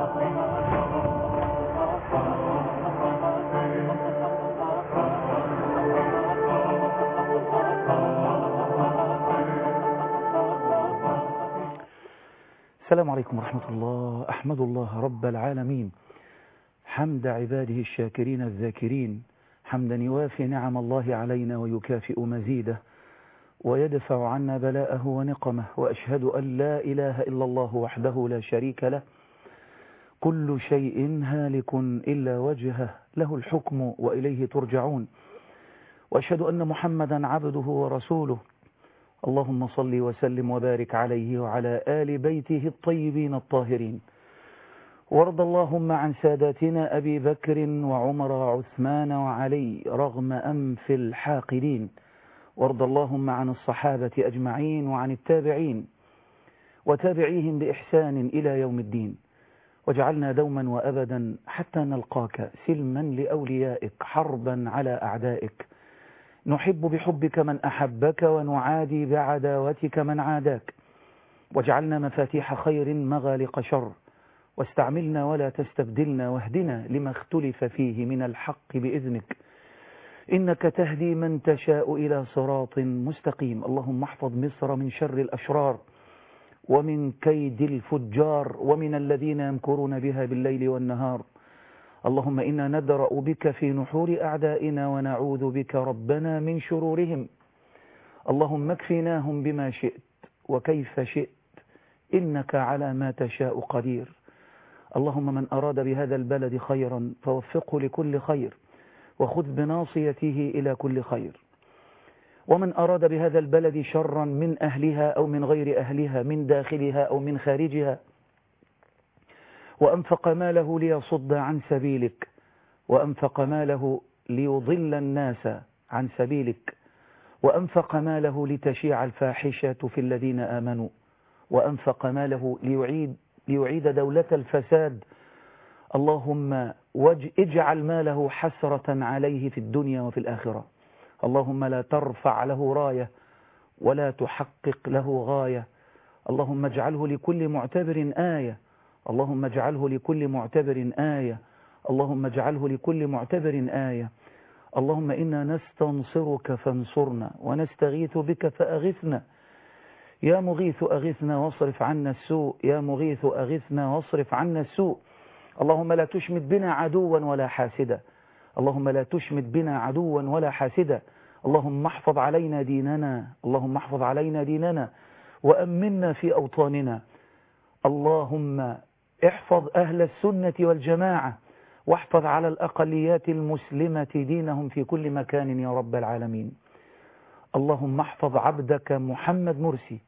السلام عليكم ورحمة الله. أحمد الله رب العالمين حمد عباده الشاكرين الذاكرين، حمدا يوافي نعم الله علينا ويكافئ مزيده ويدفع عنا بلاءه ونقمه، وأشهد أن لا إله إلا الله وحده لا شريك له، كل شيء هالك إلا وجهه، له الحكم وإليه ترجعون، وأشهد أن محمدا عبده ورسوله. اللهم صل وسلم وبارك عليه وعلى آل بيته الطيبين الطاهرين، وارض اللهم عن ساداتنا أبي بكر وعمر وعثمان وعلي رغم أنف الحاقدين، وارض اللهم عن الصحابة أجمعين وعن التابعين وتابعيهم بإحسان إلى يوم الدين، واجعلنا دوما وأبدا حتى نلقاك سلما لأوليائك حربا على أعدائك، نحب بحبك من أحبك ونعادي بعداوتك من عاداك، واجعلنا مفاتيح خير مغالق شر، واستعملنا ولا تستبدلنا، واهدنا لما اختلف فيه من الحق بإذنك، إنك تهدي من تشاء إلى صراط مستقيم. اللهم احفظ مصر من شر الأشرار ومن كيد الفجار ومن الذين يمكرون بها بالليل والنهار. اللهم إنا ندرأ بك في نحور أعدائنا ونعوذ بك ربنا من شرورهم. اللهم اكفناهم بما شئت وكيف شئت، إنك على ما تشاء قدير. اللهم من أراد بهذا البلد خيرا فوفقه لكل خير، وخذ بناصيته إلى كل خير، ومن أراد بهذا البلد شرا من أهلها أو من غير أهلها، من داخلها أو من خارجها، وأنفق ماله ليصد عن سبيلك، وأنفق ماله ليضل الناس عن سبيلك، وأنفق ماله لتشيع الفاحشة في الذين آمنوا، وأنفق ماله ليعيد دولة الفساد. اللهم اجعل ماله حسرة عليه في الدنيا وفي الآخرة. اللهم لا ترفع له راية ولا تحقق له غاية. اللهم اجعله لكل معتبر آية، اللهم اجعله لكل معتبر آية، اللهم اجعله لكل معتبر آية. اللهم إنا نستنصرك فانصرنا، ونستغيث بك فأغثنا. يا مغيث أغثنا واصرف عنا السوء، يا مغيث أغثنا واصرف عنا السوء. اللهم لا تشمت بنا عدوا ولا حاسدا، اللهم لا تشمت بنا عدوا ولا حاسدا. اللهم احفظ علينا ديننا، اللهم احفظ علينا ديننا وأمنا في أوطاننا. اللهم احفظ أهل السنة والجماعة، واحفظ على الأقليات المسلمة دينهم في كل مكان يا رب العالمين. اللهم احفظ عبدك محمد مرسي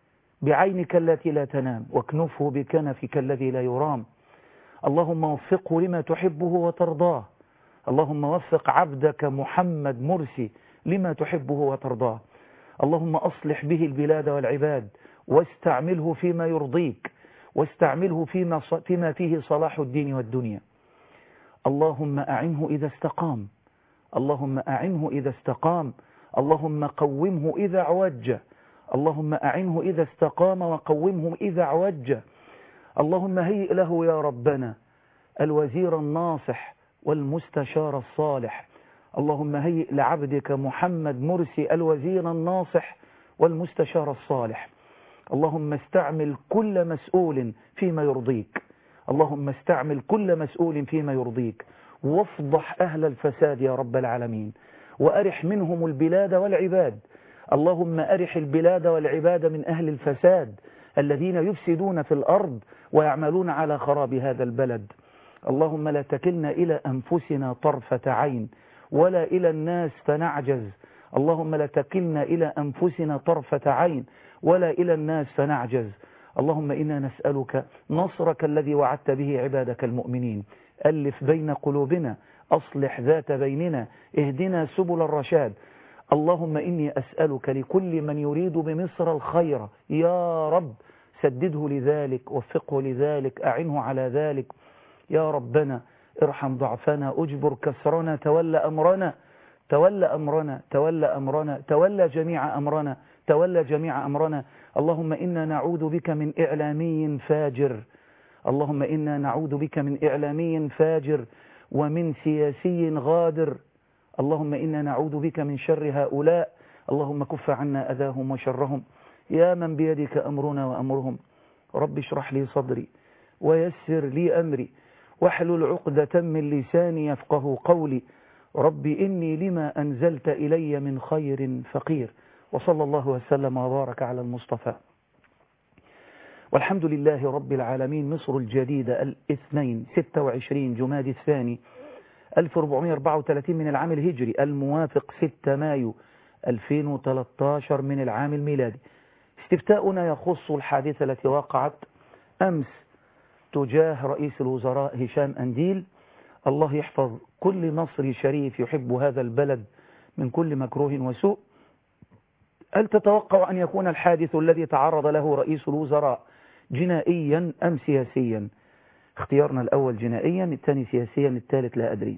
بعينك التي لا تنام، واكنفه بكنفك الذي لا يرام. اللهم وفقه لما تحبه وترضاه، اللهم وفق عبدك محمد مرسي لما تحبه وترضاه. اللهم أصلح به البلاد والعباد، واستعمله فيما يرضيك، واستعمله فيما فيه صلاح الدين والدنيا. اللهم أعنه إذا استقام، اللهم أعنه إذا استقام، اللهم قومه إذا اعوج، اللهم أعنه إذا استقام وقومه إذا اعوج. اللهم هيئ له يا ربنا الوزير الناصح والمستشار الصالح. اللهم هيئ لعبدك محمد مرسي الوزير الناصح والمستشار الصالح. اللهم استعمل كل مسؤول فيما يرضيك، اللهم استعمل كل مسؤول فيما يرضيك، وافضح أهل الفساد يا رب العالمين، وأرح منهم البلاد والعباد. اللهم أرح البلاد والعباد من أهل الفساد الذين يفسدون في الأرض ويعملون على خراب هذا البلد. اللهم لا تكلنا إلى أنفسنا طرفة عين ولا إلى الناس فنعجز. اللهم لا تكلنا إلى أنفسنا طرفة عين ولا إلى الناس فنعجز. اللهم إنا نسألك نصرك الذي وعدت به عبادك المؤمنين. ألف بين قلوبنا، أصلح ذات بيننا، اهدنا سبل الرشاد. اللهم إني أسألك لكل من يريد بمصر الخير يا رب سدده لذلك، وفقه لذلك، أعنه على ذلك يا ربنا. ارحم ضعفنا، أجبر كسرنا، تولى أمرنا، تولى أمرنا، تولى أمرنا، تولى جميع أمرنا، تولى جميع أمرنا. اللهم إنا نعوذ بك من إعلامي فاجر، اللهم إنا نعوذ بك من إعلامي فاجر ومن سياسي غادر. اللهم إنا نعوذ بك من شر هؤلاء. اللهم كف عنا أذاهم وشرهم يا من بيدك أمرنا وأمرهم. رب اشرح لي صدري ويسر لي أمري واحلل عقدة من لساني يفقه قولي. رب إني لما أنزلت إلي من خير فقير. وصلى الله وسلم وبارك على المصطفى. والحمد لله رب العالمين. مصر الجديدة الاثنين 26 جمادى الثاني 1434 من العام الهجري الموافق 6 مايو 2013 من العام الميلادي. استفتاؤنا يخص الحادثة التي وقعت أمس تجاه رئيس الوزراء هشام أنديل. الله يحفظ كل مصري شريف يحب هذا البلد من كل مكروه وسوء. هل تتوقع أن يكون الحادث الذي تعرض له رئيس الوزراء جنائيا أم سياسيا؟ اختيارنا الأول جنائيا، الثاني سياسيا، الثالث لا أدري.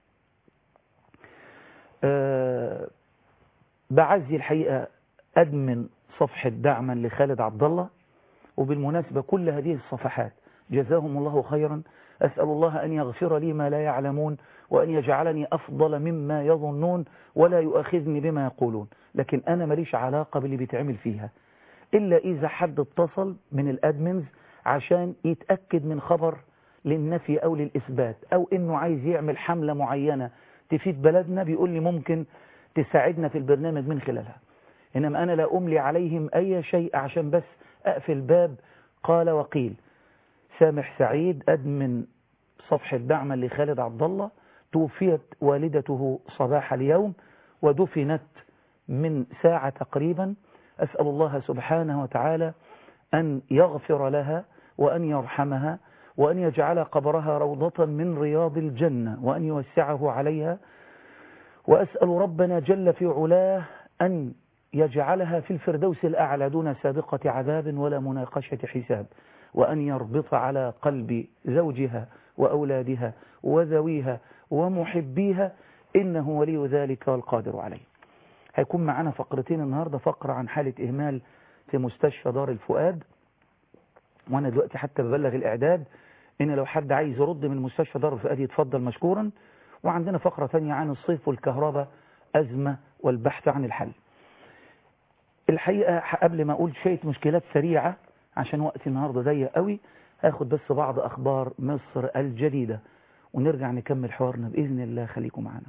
بعزي الحقيقة أدمن صفحة دعما لخالد عبد الله، وبالمناسبة كل هذه الصفحات جزاهم الله خيرا. أسأل الله أن يغفر لي ما لا يعلمون وأن يجعلني أفضل مما يظنون ولا يؤاخذني بما يقولون، لكن أنا ماليش علاقة باللي بيتعمل فيها إلا إذا حد اتصل من الأدمنز عشان يتأكد من خبر للنفي أو للإثبات، أو إنه عايز يعمل حملة معينة تفيد بلدنا، بيقول لي ممكن تساعدنا في البرنامج من خلالها. إنما أنا لا أملي عليهم أي شيء عشان بس أقفل باب قال وقيل. سامح سعيد أدمن صفحة دعما لخالد عبد الله، توفيت والدته صباح اليوم ودفنت من ساعة تقريبا. أسأل الله سبحانه وتعالى أن يغفر لها وأن يرحمها وأن يجعل قبرها روضة من رياض الجنة وأن يوسعه عليها. وأسأل ربنا جل في علاه أن يجعلها في الفردوس الأعلى دون سابقة عذاب ولا مناقشة حساب، وأن يربط على قلب زوجها وأولادها وذويها ومحبيها، إنه ولي ذلك والقادر عليه. هيكون معنا فقرتين النهاردة، فقرة عن حالة إهمال في مستشفى دار الفؤاد، وأنا دلوقتي حتى ببلغ الإعداد إن لو حد عايز يرد من مستشفى دار الفؤاد يتفضل مشكورا. وعندنا فقرة ثانية عن الصيف والكهرباء أزمة والبحث عن الحل. الحقيقة قبل ما أقول شوية مشكلات سريعة عشان وقتي النهاردة ضيق قوي، هاخد بس بعض أخبار مصر الجديدة ونرجع نكمل حوارنا بإذن الله. خليكم معنا.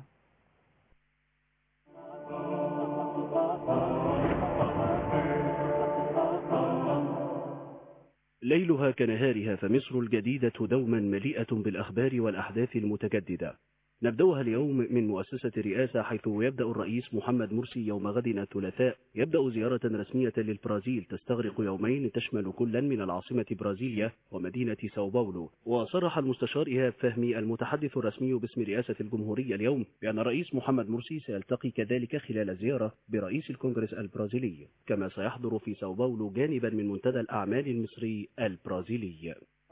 ليلها كنهارها، فمصر الجديدة دوما مليئة بالأخبار والأحداث المتجددة. نبدأها اليوم من مؤسسة الرئاسة، حيث يبدأ الرئيس محمد مرسي يوم غد الثلاثاء يبدأ زيارة رسمية للبرازيل تستغرق يومين، تشمل كلا من العاصمة برازيليا ومدينة ساو باولو. وصرح المستشار إيهاب فهمي المتحدث الرسمي باسم رئاسة الجمهورية اليوم بأن الرئيس محمد مرسي سيلتقي كذلك خلال الزيارة برئيس الكونغرس البرازيلي، كما سيحضر في ساو باولو جانبا من منتدى الأعمال المصري البرازيلي.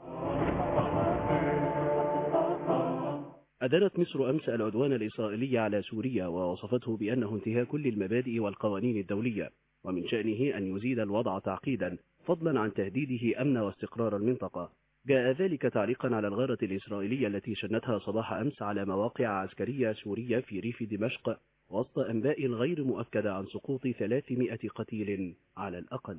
أدانت مصر أمس العدوان الإسرائيلي على سوريا ووصفته بأنه انتهاك كل المبادئ والقوانين الدولية، ومن شأنه أن يزيد الوضع تعقيدا فضلا عن تهديده أمن واستقرار المنطقة. جاء ذلك تعليقا على الغارة الإسرائيلية التي شنتها صباح أمس على مواقع عسكرية سورية في ريف دمشق، وسط أنباء غير مؤكدة عن سقوط 300 قتيل على الأقل.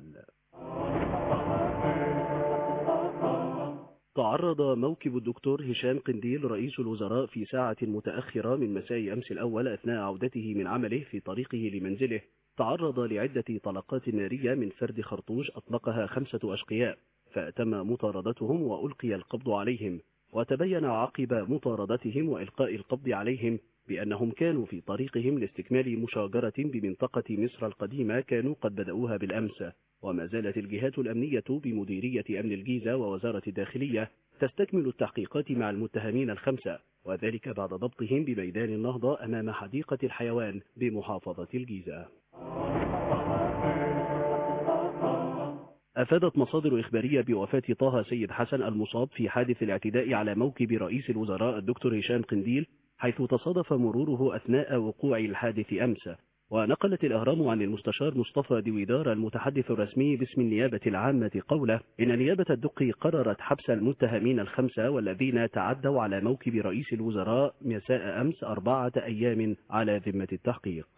تعرض موكب الدكتور هشام قنديل رئيس الوزراء في ساعة متأخرة من مساء أمس الأول أثناء عودته من عمله في طريقه لمنزله، تعرض لعدة طلقات نارية من فرد خرطوش أطلقها 5 أشقياء، فأتم مطاردتهم وألقي القبض عليهم. وتبين عقب مطاردتهم وإلقاء القبض عليهم بأنهم كانوا في طريقهم لاستكمال مشاجرة بمنطقة مصر القديمة كانوا قد بدأوها بالأمس. وما زالت الجهات الأمنية بمديرية أمن الجيزة ووزارة الداخلية تستكمل التحقيقات مع المتهمين ال5، وذلك بعد ضبطهم بميدان النهضة أمام حديقة الحيوان بمحافظة الجيزة. أفادت مصادر إخبارية بوفاة طه سيد حسن المصاب في حادث الاعتداء على موكب رئيس الوزراء الدكتور هشام قنديل، حيث تصادف مروره أثناء وقوع الحادث أمس. ونقلت الأهرام عن المستشار مصطفى دويدار المتحدث الرسمي باسم النيابة العامة قوله إن نيابة الدقي قررت حبس المتهمين الخمسة والذين تعدوا على موكب رئيس الوزراء مساء أمس 4 أيام على ذمة التحقيق.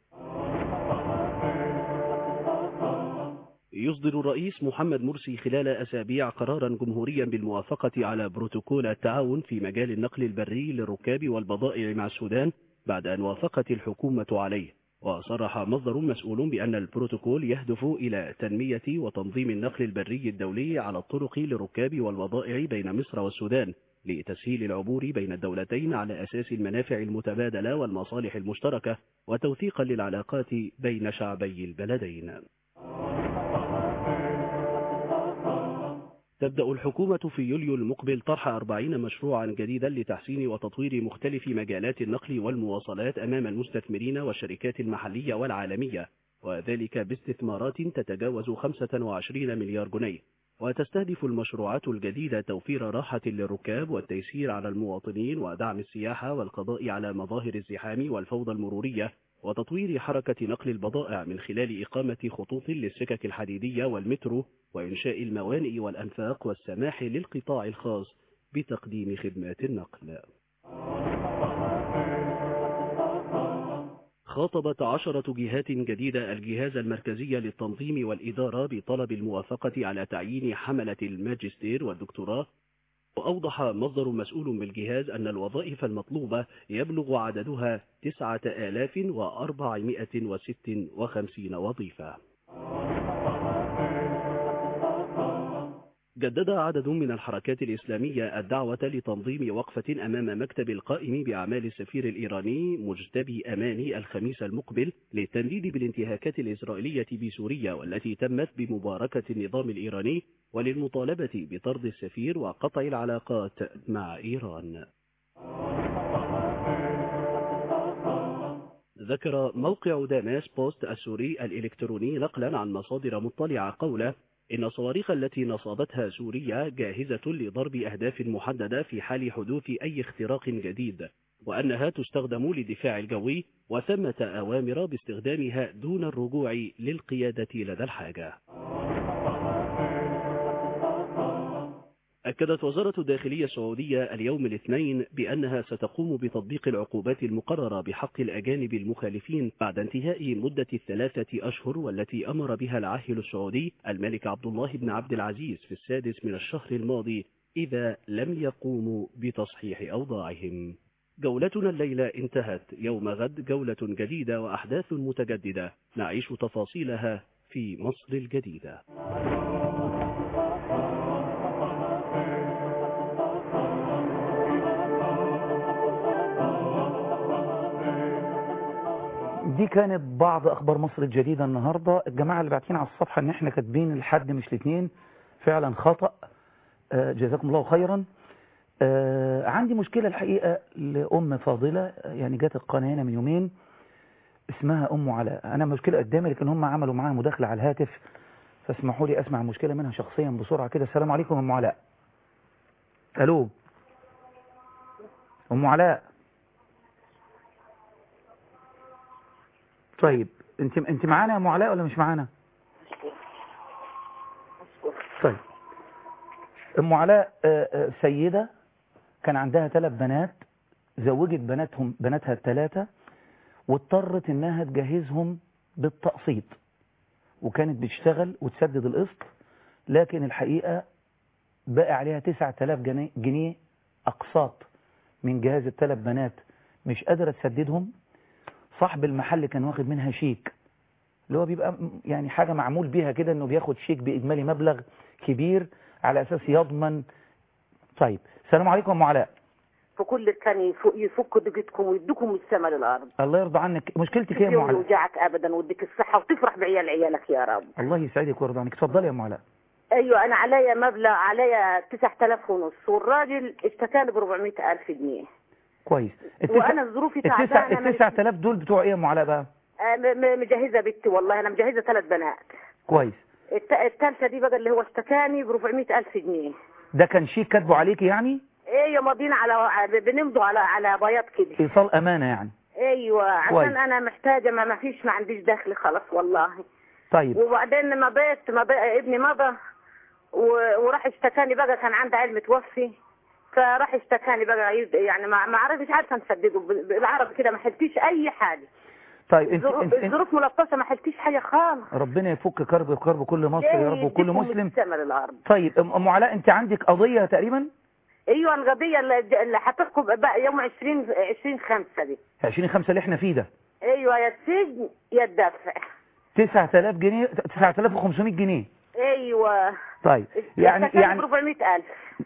يصدر الرئيس محمد مرسي خلال أسابيع قرارا جمهوريا بالموافقة على بروتوكول التعاون في مجال النقل البري للركاب والبضائع مع السودان بعد أن وافقت الحكومة عليه. وصرح مصدر مسؤول بأن البروتوكول يهدف إلى تنمية وتنظيم النقل البري الدولي على الطرق للركاب والبضائع بين مصر والسودان لتسهيل العبور بين الدولتين على أساس المنافع المتبادلة والمصالح المشتركة وتوثيقا للعلاقات بين شعبي البلدين. تبدأ الحكومة في يوليو المقبل طرح 40 مشروعا جديدا لتحسين وتطوير مختلف مجالات النقل والمواصلات أمام المستثمرين والشركات المحلية والعالمية، وذلك باستثمارات تتجاوز 25 مليار جنيه. وتستهدف المشروعات الجديدة توفير راحة للركاب والتيسير على المواطنين ودعم السياحة والقضاء على مظاهر الزحام والفوضى المرورية وتطوير حركة نقل البضائع من خلال إقامة خطوط للسكك الحديدية والمترو وإنشاء الموانئ والأنفاق والسماح للقطاع الخاص بتقديم خدمات النقل. خاطبت 10 جهات جديدة الجهاز المركزي للتنظيم والإدارة بطلب الموافقة على تعيين حملة الماجستير والدكتوراه. وأوضح مصدر مسؤول بالجهاز أن الوظائف المطلوبة يبلغ عددها 9456 وظيفة. جدد عدد من الحركات الإسلامية الدعوة لتنظيم وقفة أمام مكتب القائم بأعمال السفير الإيراني مجتبي أماني الخميس المقبل للتنديد بالانتهاكات الإسرائيلية بسوريا والتي تمت بمباركة النظام الإيراني وللمطالبة بطرد السفير وقطع العلاقات مع إيران. ذكر موقع داماس بوست السوري الإلكتروني نقلا عن مصادر مطلعة قوله إن الصواريخ التي نصبتها سوريا جاهزة لضرب أهداف محددة في حال حدوث أي اختراق جديد، وأنها تستخدم للدفاع الجوي وثمة أوامر باستخدامها دون الرجوع للقيادة لدى الحاجة. أكدت وزارة الداخلية السعودية اليوم الاثنين بأنها ستقوم بتطبيق العقوبات المقررة بحق الأجانب المخالفين بعد انتهاء مدة 3 أشهر والتي أمر بها العاهل السعودي الملك عبد الله بن عبد العزيز في 6 من الشهر الماضي إذا لم يقوموا بتصحيح أوضاعهم. جولتنا الليلة انتهت، يوم غد جولة جديدة وأحداث متجددة نعيش تفاصيلها في مصر الجديدة. دي كانت بعض أخبار مصر الجديدة النهاردة. الجماعة اللي باعتين على الصفحة إن إحنا كاتبين الحد مش الاثنين، فعلا خطأ، جزاكم الله خيرا. عندي مشكلة الحقيقة لأم فاضلة، يعني جات القناة هنا من يومين، اسمها أم علاء. أنا مشكلة قدامي لكن هم عملوا معاها مداخلة على الهاتف، فاسمحوا لي أسمع المشكلة منها شخصيا بسرعة كده. السلام عليكم أم علاء. ألو أم علاء. طيب انت معانا يا ام علاء ولا مش معانا؟ طيب ام علاء سيدة كان عندها 3 بنات، زوجت بناتها ال3 واضطرت انها تجهزهم بالتقسيط، وكانت بتشتغل وتسدد القسط، لكن الحقيقة بقى عليها 9000 جنيه اقساط من جهاز ال3 بنات مش قادرة تسددهم. صاحب المحل كان واخد منها شيك، اللي هو بيبقى يعني حاجة معمول بيها كده، انه بياخد شيك بإجمالي مبلغ كبير على اساس يضمن. طيب السلام عليكم ام علاء. فكل كان يفك دقتكم ويدكم السما للارض. الله يرضى عنك. مشكلتك ايه يا ام علاء؟ يوجعك ابدا ويديك الصحة وتفرح عيالك يا رب. الله يسعدك ويرضى عنك. اتفضلي يا ام علاء. ايوه انا عليا مبلغ، عليا 9000 ونص، والراجل اشتكاني ب 400,000 جنيه. كويس. وانا ظروفي تعبانه. ال 9000 دول بتوع ايه يا ام علاء بقى؟ مجهزه بنتي، والله انا مجهزه 3 بنات. كويس. الثالثه دي بقى اللي هو اشتكاني ب 400,000 جنيه. ده كان شيك كاتبه عليكي يعني؟ ايه ماضيين على بنمضوا على بياض كده، ايصال امانه يعني. ايوه عشان انا محتاجه، ما فيش، ما عنديش دخل خلاص والله. طيب وبعدين مضيت ابني مضى وراح اشتكاني بقى، كان عنده عيل متوفي، فراح اشتكاني بقى، يعني ما عرفت، مش عارفه نسدده بالعربي كده، ما حلتيش اي حاجه. طيب الظروف ملطشه، ما حلتيش حاجه خالص. ربنا يفك كرب كل مصر يا رب وكل مسلم. طيب ام علاء، انت عندك قضيه تقريبا؟ ايوه القضيه اللي هتحكم بقى يوم 20/5 دي. 20/5 اللي احنا فيه ده. ايوه، يا السجن يا الدفع. 9000 جنيه، 9500 جنيه. ايوه. طيب يعني ب 400,000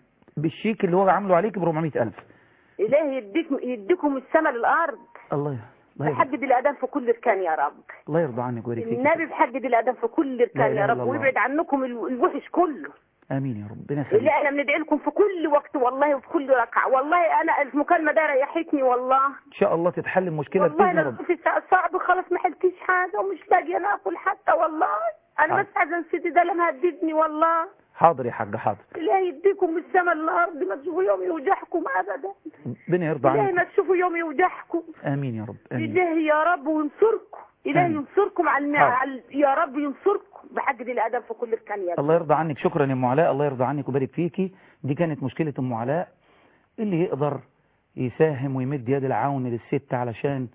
بالشيك اللي هو عامله عليك ب 400,000. إلهي يديكم السما للارض. الله بحقد الأذان في كل ركان يا رب. الله يرضى عنك ويبارك فيك. النبي بحقد الأذان في كل ركان يا رب، ويبعد عنكم الوحش كله. امين يا رب. ربنا يخليك. لا انا بندعي لكم في كل وقت والله، وفي كل ركعه والله. انا المكالمه دي ريحتني والله. ان شاء الله تتحل المشكله باذن الله. والله في صعب خلاص، ما حلتيش حاجه ومش لاقيه ناكل حتى والله. انا بس عايزه نسيتي ده لما هددني والله. حاضر يا حاج حاضر. الله يديكم من السماء للارض، ما تشوفوا يوم يوجعكم ابدا. ربنا يرضى عنك. الله ما تشوفوا يوم يوجعكم. امين يا رب. امين. الله يا رب وينصركم. الله ينصركم على يا رب ينصركم بحقد الادب في كل مكان يا رب. الله يرضى عنك. شكرا يا ام علاء، الله يرضى عنك ويبارك فيكي. دي كانت مشكله ام علاء. اللي يقدر يساهم ويمد يد العون للست علشان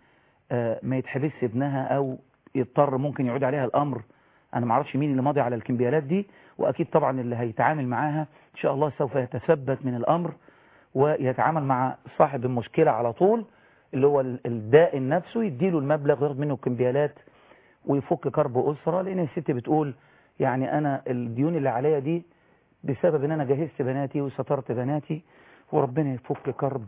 ما يتحبسش ابنها او يضطر ممكن يعود عليها الامر. انا ما اعرفش مين اللي ماضي على الكمبيالات دي، واكيد طبعا اللي هيتعامل معاها ان شاء الله سوف يتثبت من الامر ويتعامل مع صاحب المشكله على طول اللي هو الدائن نفسه، يديله المبلغ وياخد منه الكمبيالات ويفك كرب اسره. لان الست بتقول يعني انا الديون اللي عليا دي بسبب ان انا جهزت بناتي وسترت بناتي، وربنا يفك كرب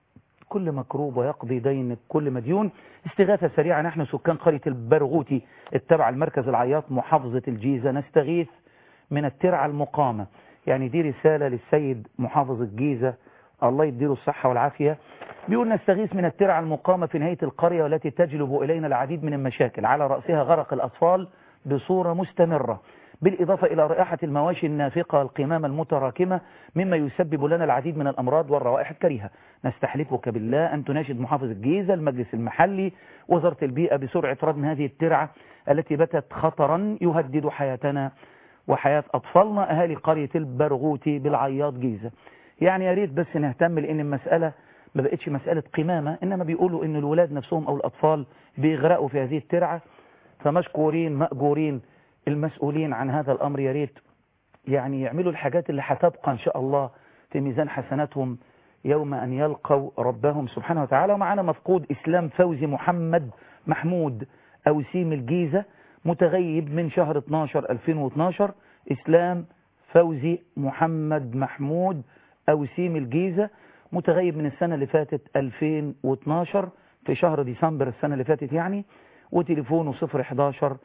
كل مكروب ويقضي دين كل مديون. استغاثة سريعة، نحن سكان قرية البرغوثي التابعة المركز العياط محافظة الجيزة نستغيث من الترعة المقامة. يعني دي رسالة للسيد محافظ الجيزة الله يديله الصحة والعافية. بيقول نستغيث من الترعة المقامة في نهاية القرية والتي تجلب إلينا العديد من المشاكل، على رأسها غرق الأطفال بصورة مستمرة، بالإضافة إلى رائحة المواشي النافقة والقمامة المتراكمة، مما يسبب لنا العديد من الأمراض والروائح الكريهة. نستحلفك بالله أن تناشد محافظ الجيزة، المجلس المحلي، وزارة البيئة بسرعة ردم هذه الترعة التي باتت خطرا يهدد حياتنا وحياة أطفالنا أهالي قرية البرغوثي بالعياط جيزة. يعني يا ريت بس نهتم، لأن المسألة ما بقتش مسألة قمامة، إنما بيقولوا إن الولاد نفسهم أو الأطفال بيغرقوا في هذه الترعة. فمشكورين مأجورين المسؤولين عن هذا الأمر، يا ريت يعني يعملوا الحاجات اللي هتبقى إن شاء الله في ميزان حسناتهم يوم أن يلقوا ربهم سبحانه وتعالى. ومعنا مفقود إسلام فوزي محمد محمود أوسيم الجيزة، متغيب من شهر 12 2012. إسلام فوزي محمد محمود أوسيم الجيزة متغيب من السنة اللي فاتت 2012 في شهر ديسمبر السنة اللي فاتت يعني. وتليفونه 011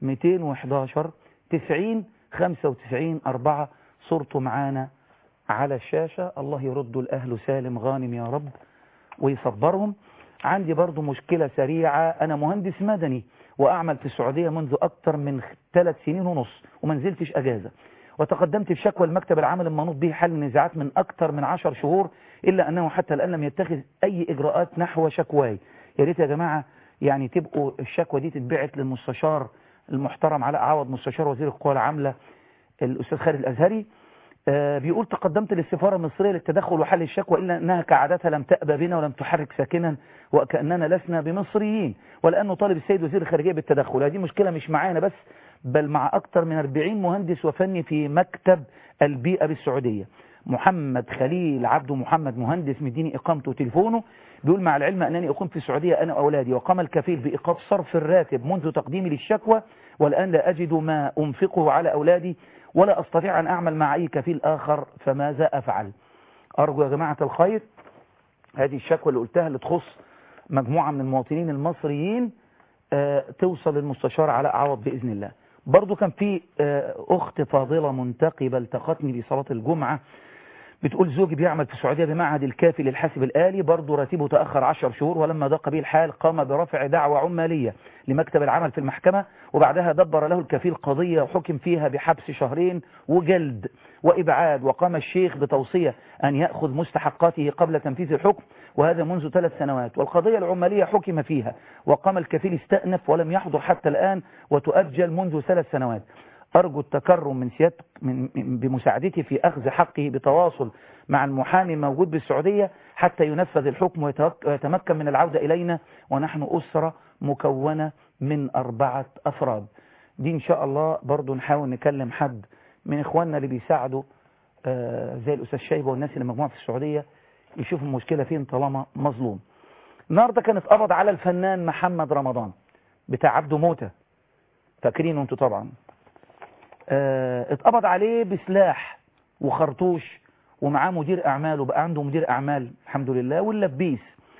211 90 95 4. صورته معانا على الشاشة. الله يرد الأهل سالم غانم يا رب ويصبرهم. عندي برضو مشكلة سريعة. أنا مهندس مدني وأعمل في السعودية منذ أكثر من 3 سنين ونص وما نزلتش أجازة، وتقدمت بشكوى المكتب العمل المنوط به حل النزاعات من أكثر من 10 شهور، إلا أنه حتى الآن لم يتخذ أي إجراءات نحو شكواي. يا ريت يا جماعة يعني تبقوا الشكوى دي تتبعت للمستشار المحترم علاء عوض مستشار وزير القوى العاملة الأستاذ خالد الأزهري. بيقول تقدمت للسفارة المصرية للتدخل وحل الشكوى، إلا أنها كعادتها لم تأبى بنا ولم تحرك ساكنا وكأننا لسنا بمصريين، ولأنه طالب السيد وزير الخارجية بالتدخل. هذه مشكلة مش معانا بس، بل مع أكثر من 40 مهندس وفني في مكتب البيئة بالسعودية. محمد خليل عبده محمد مهندس مديني إقامته وتليفونه. بيقول مع العلم أنني أقيم في السعودية أنا وأولادي، وقام الكفيل بإيقاف صرف الراتب منذ تقديمي للشكوى، والآن لا أجد ما أنفقه على أولادي ولا أستطيع أن أعمل مع أي كفيل آخر، فماذا أفعل؟ أرجو يا جماعة الخير هذه الشكوى اللي قلتها اللي تخص مجموعة من المواطنين المصريين توصل للمستشار علاء عوض بإذن الله. برضو كان في أخت فاضلة منتقبة التقتني بصلاة الجمعة، بتقول زوجي بيعمل في السعودية بمعهد الكافي للحاسب الآلي، برضو راتبه تأخر 10 شهور، ولما ضاق به الحال قام برفع دعوى عمالية لمكتب العمل في المحكمة، وبعدها دبر له الكفيل قضية وحكم فيها بحبس 2 شهر وجلد، وإبعاد، وقام الشيخ بتوصية أن يأخذ مستحقاته قبل تنفيذ الحكم، وهذا منذ 3 سنوات. والقضية العمالية حكم فيها وقام الكفيل استأنف ولم يحضر حتى الآن وتؤجل منذ 3 سنوات. أرجو التكرم من سيادتك بمساعدتي في أخذ حقه بتواصل مع المحامي الموجود بالسعودية حتى ينفذ الحكم ويتمكن من العودة إلينا، ونحن أسرة مكونة من 4 أفراد. دي إن شاء الله برضو نحاول نكلم حد من إخواننا اللي بيساعدوا زي الأستاذ شايبة والناس اللي مجموعة في السعودية يشوفوا المشكلة فين طالما مظلوم. النهارده كان اتقبض على الفنان محمد رمضان بتاع عبده موتة، فاكرينه انتوا طبعا. اتقبض عليه بسلاح وخرطوش ومعاه مدير أعمال، وبقى عنده مدير أعمال الحمد لله، واللبيس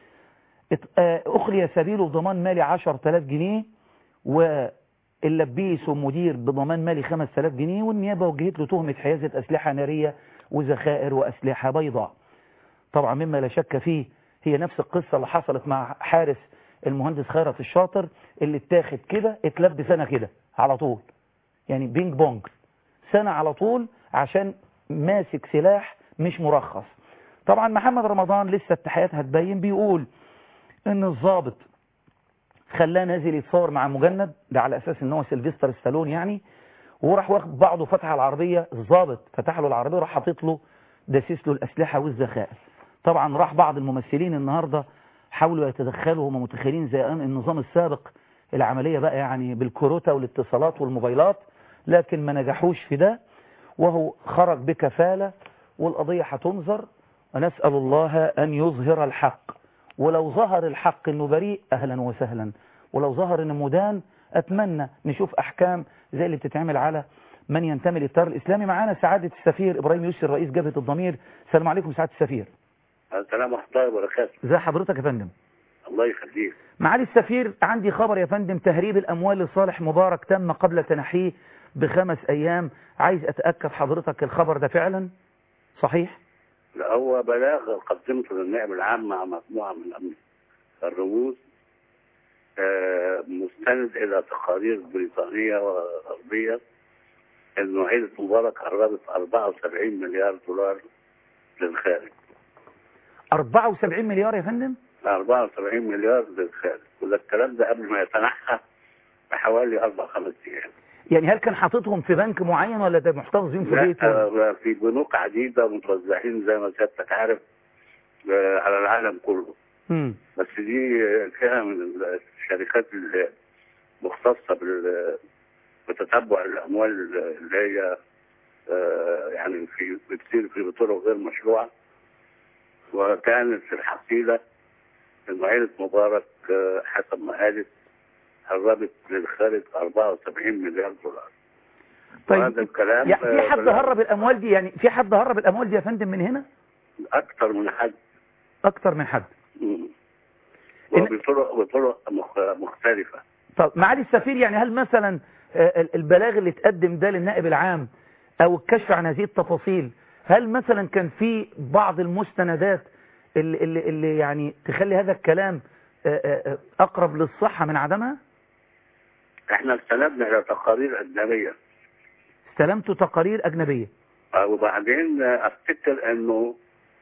أخلي سبيله بضمان مالي 10,000 جنيه، واللبيس ومدير بضمان مالي 5,000 جنيه، والنيابة وجهت له تهمة حيازة أسلحة نارية وذخائر وأسلحة بيضاء. طبعا مما لا شك فيه هي نفس القصة اللي حصلت مع حارس المهندس خيرت الشاطر اللي اتاخد كده اتلب سنة كده على طول، يعني بينج بونج سنة على طول عشان ماسك سلاح مش مرخص. طبعا محمد رمضان لسه التحيات هتبين بيقول ان الضابط خلاه نازل يتصور مع مجند ده على اساس ان هو سيلفستر ستالون يعني، وراح واخد بعضه فتح العربية، الضابط فتح له العربية وراح حاطط له داسس له الأسلحة والذخائر. طبعا راح بعض الممثلين النهاردة حاولوا يتدخلوا، هم متخيلين زي النظام السابق العملية بقى يعني بالكروتة والاتصالات والموبايلات، لكن ما نجحوش في ده، وهو خرج بكفالة والقضية هتنظر، ونسأل الله أن يظهر الحق. ولو ظهر الحق أنه بريء أهلا وسهلا، ولو ظهر أنه مدان أتمنى نشوف أحكام زي اللي بتتعمل على من ينتمي للتيار الإسلامي. معانا سعادة السفير إبراهيم يسر رئيس جبهة الضمير. السلام عليكم سعادة السفير. السلام ورحمة الله وبركاته. ازي حضرتك يا فندم؟ الله يخليك. معالي السفير، عندي خبر يا فندم، تهريب الأموال لصالح مبارك تم قبل تنحيه ب5 أيام، عايز أتأكد حضرتك الخبر ده فعلا صحيح؟ لا، هو بلاغ قدمته للنائب العام مع مجموعة من الرموز مستند إلى تقارير بريطانية وغربية إنه عائلة مبارك قربت 74 مليار دولار للخارج. 74 مليار يا فندم؟ 74 مليار للخارج، وده الكلام ده قبل ما يتنحى بحوالي 4-5 أيام. يعني هل كان حاططهم في بنك معين ولا ده محتفظين في بيته؟ لا، في بنوك عديدة متوزعين زي ما سيادتك عارف على العالم كله. بس دي فئة من الشركات المختصة بتتبع الأموال اللي هي يعني بتصير في بطرق غير مشروعة، وكانت في الحصيلة إن عائلة مبارك حسب ما قالت هربت للخارج 74 مليار دولار. طيب وهذا الكلام يعني في حد هرب الأموال دي، يعني في حد هرب الأموال دي يا فندم من هنا؟ أكثر من حد. أكثر من حد. وبطرق مختلفة. طب معالي السفير، يعني هل مثلا البلاغ اللي تقدم ده للنائب العام أو الكشف عن هذه التفاصيل، هل مثلا كان في بعض المستندات اللي يعني تخلي هذا الكلام أقرب للصحة من عدمها؟ احنا استندنا إلى تقارير أجنبية. استلمتوا تقارير أجنبية؟ وبعدين أفتكر أنه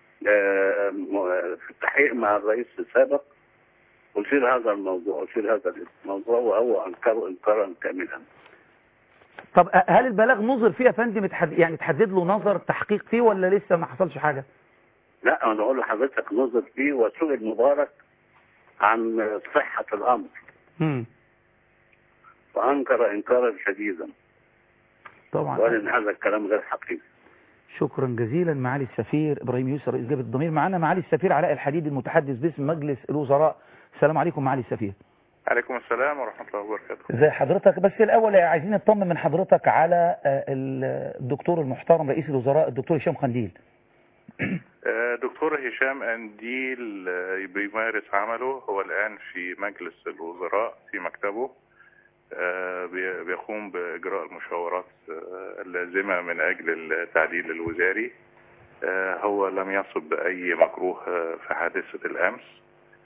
في التحقيق مع الرئيس السابق أثير هذا الموضوع، وهو أنكره إنكارا كاملا. طب هل البلاغ نظر فيه يا فندم، يعني تحدد له نظر تحقيق فيه ولا لسه ما حصلش حاجة؟ لا، أنا أقول لحضرتك نظر فيه، وسئل مبارك عن صحة الأمر وأنكر إنكارا شديدا طبعا، وقال إن هذا الكلام غير حقيقي. شكرا جزيلا معالي السفير إبراهيم يسر رئيس جبهة الضمير. معنا معالي السفير علاء الحديد المتحدث باسم مجلس الوزراء. السلام عليكم معالي السفير. عليكم السلام ورحمة الله وبركاته. ازي حضرتك؟ بس الأول عايزين نطمن من حضرتك على الدكتور المحترم رئيس الوزراء الدكتور هشام قنديل. دكتور هشام قنديل بيمارس عمله، هو الآن في مجلس الوزراء في مكتبه، بيقوم بإجراء المشاورات اللازمة من أجل التعديل الوزاري. هو لم يصب بأي مكروه في حادثة الأمس،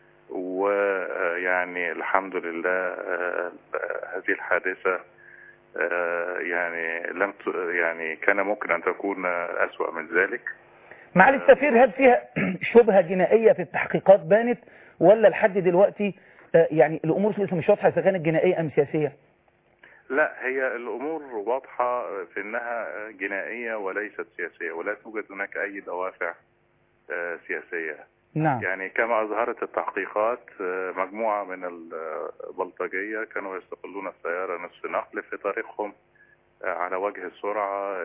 ويعني الحمد لله هذه الحادثة يعني كان ممكن أن تكون أسوأ من ذلك. معالي السفير، هل فيها شبهة جنائية في التحقيقات بانت، ولا لحد دلوقتي يعني الأمور لسه مش واضحة إذا كانت جنائية أم سياسية؟ لا، هي الأمور واضحة في أنها جنائية وليست سياسية، ولا توجد هناك أي دوافع سياسية. نعم. يعني كما أظهرت التحقيقات، مجموعة من البلطجية كانوا يستقلون السيارة نصف نقل في طريقهم على وجه السرعة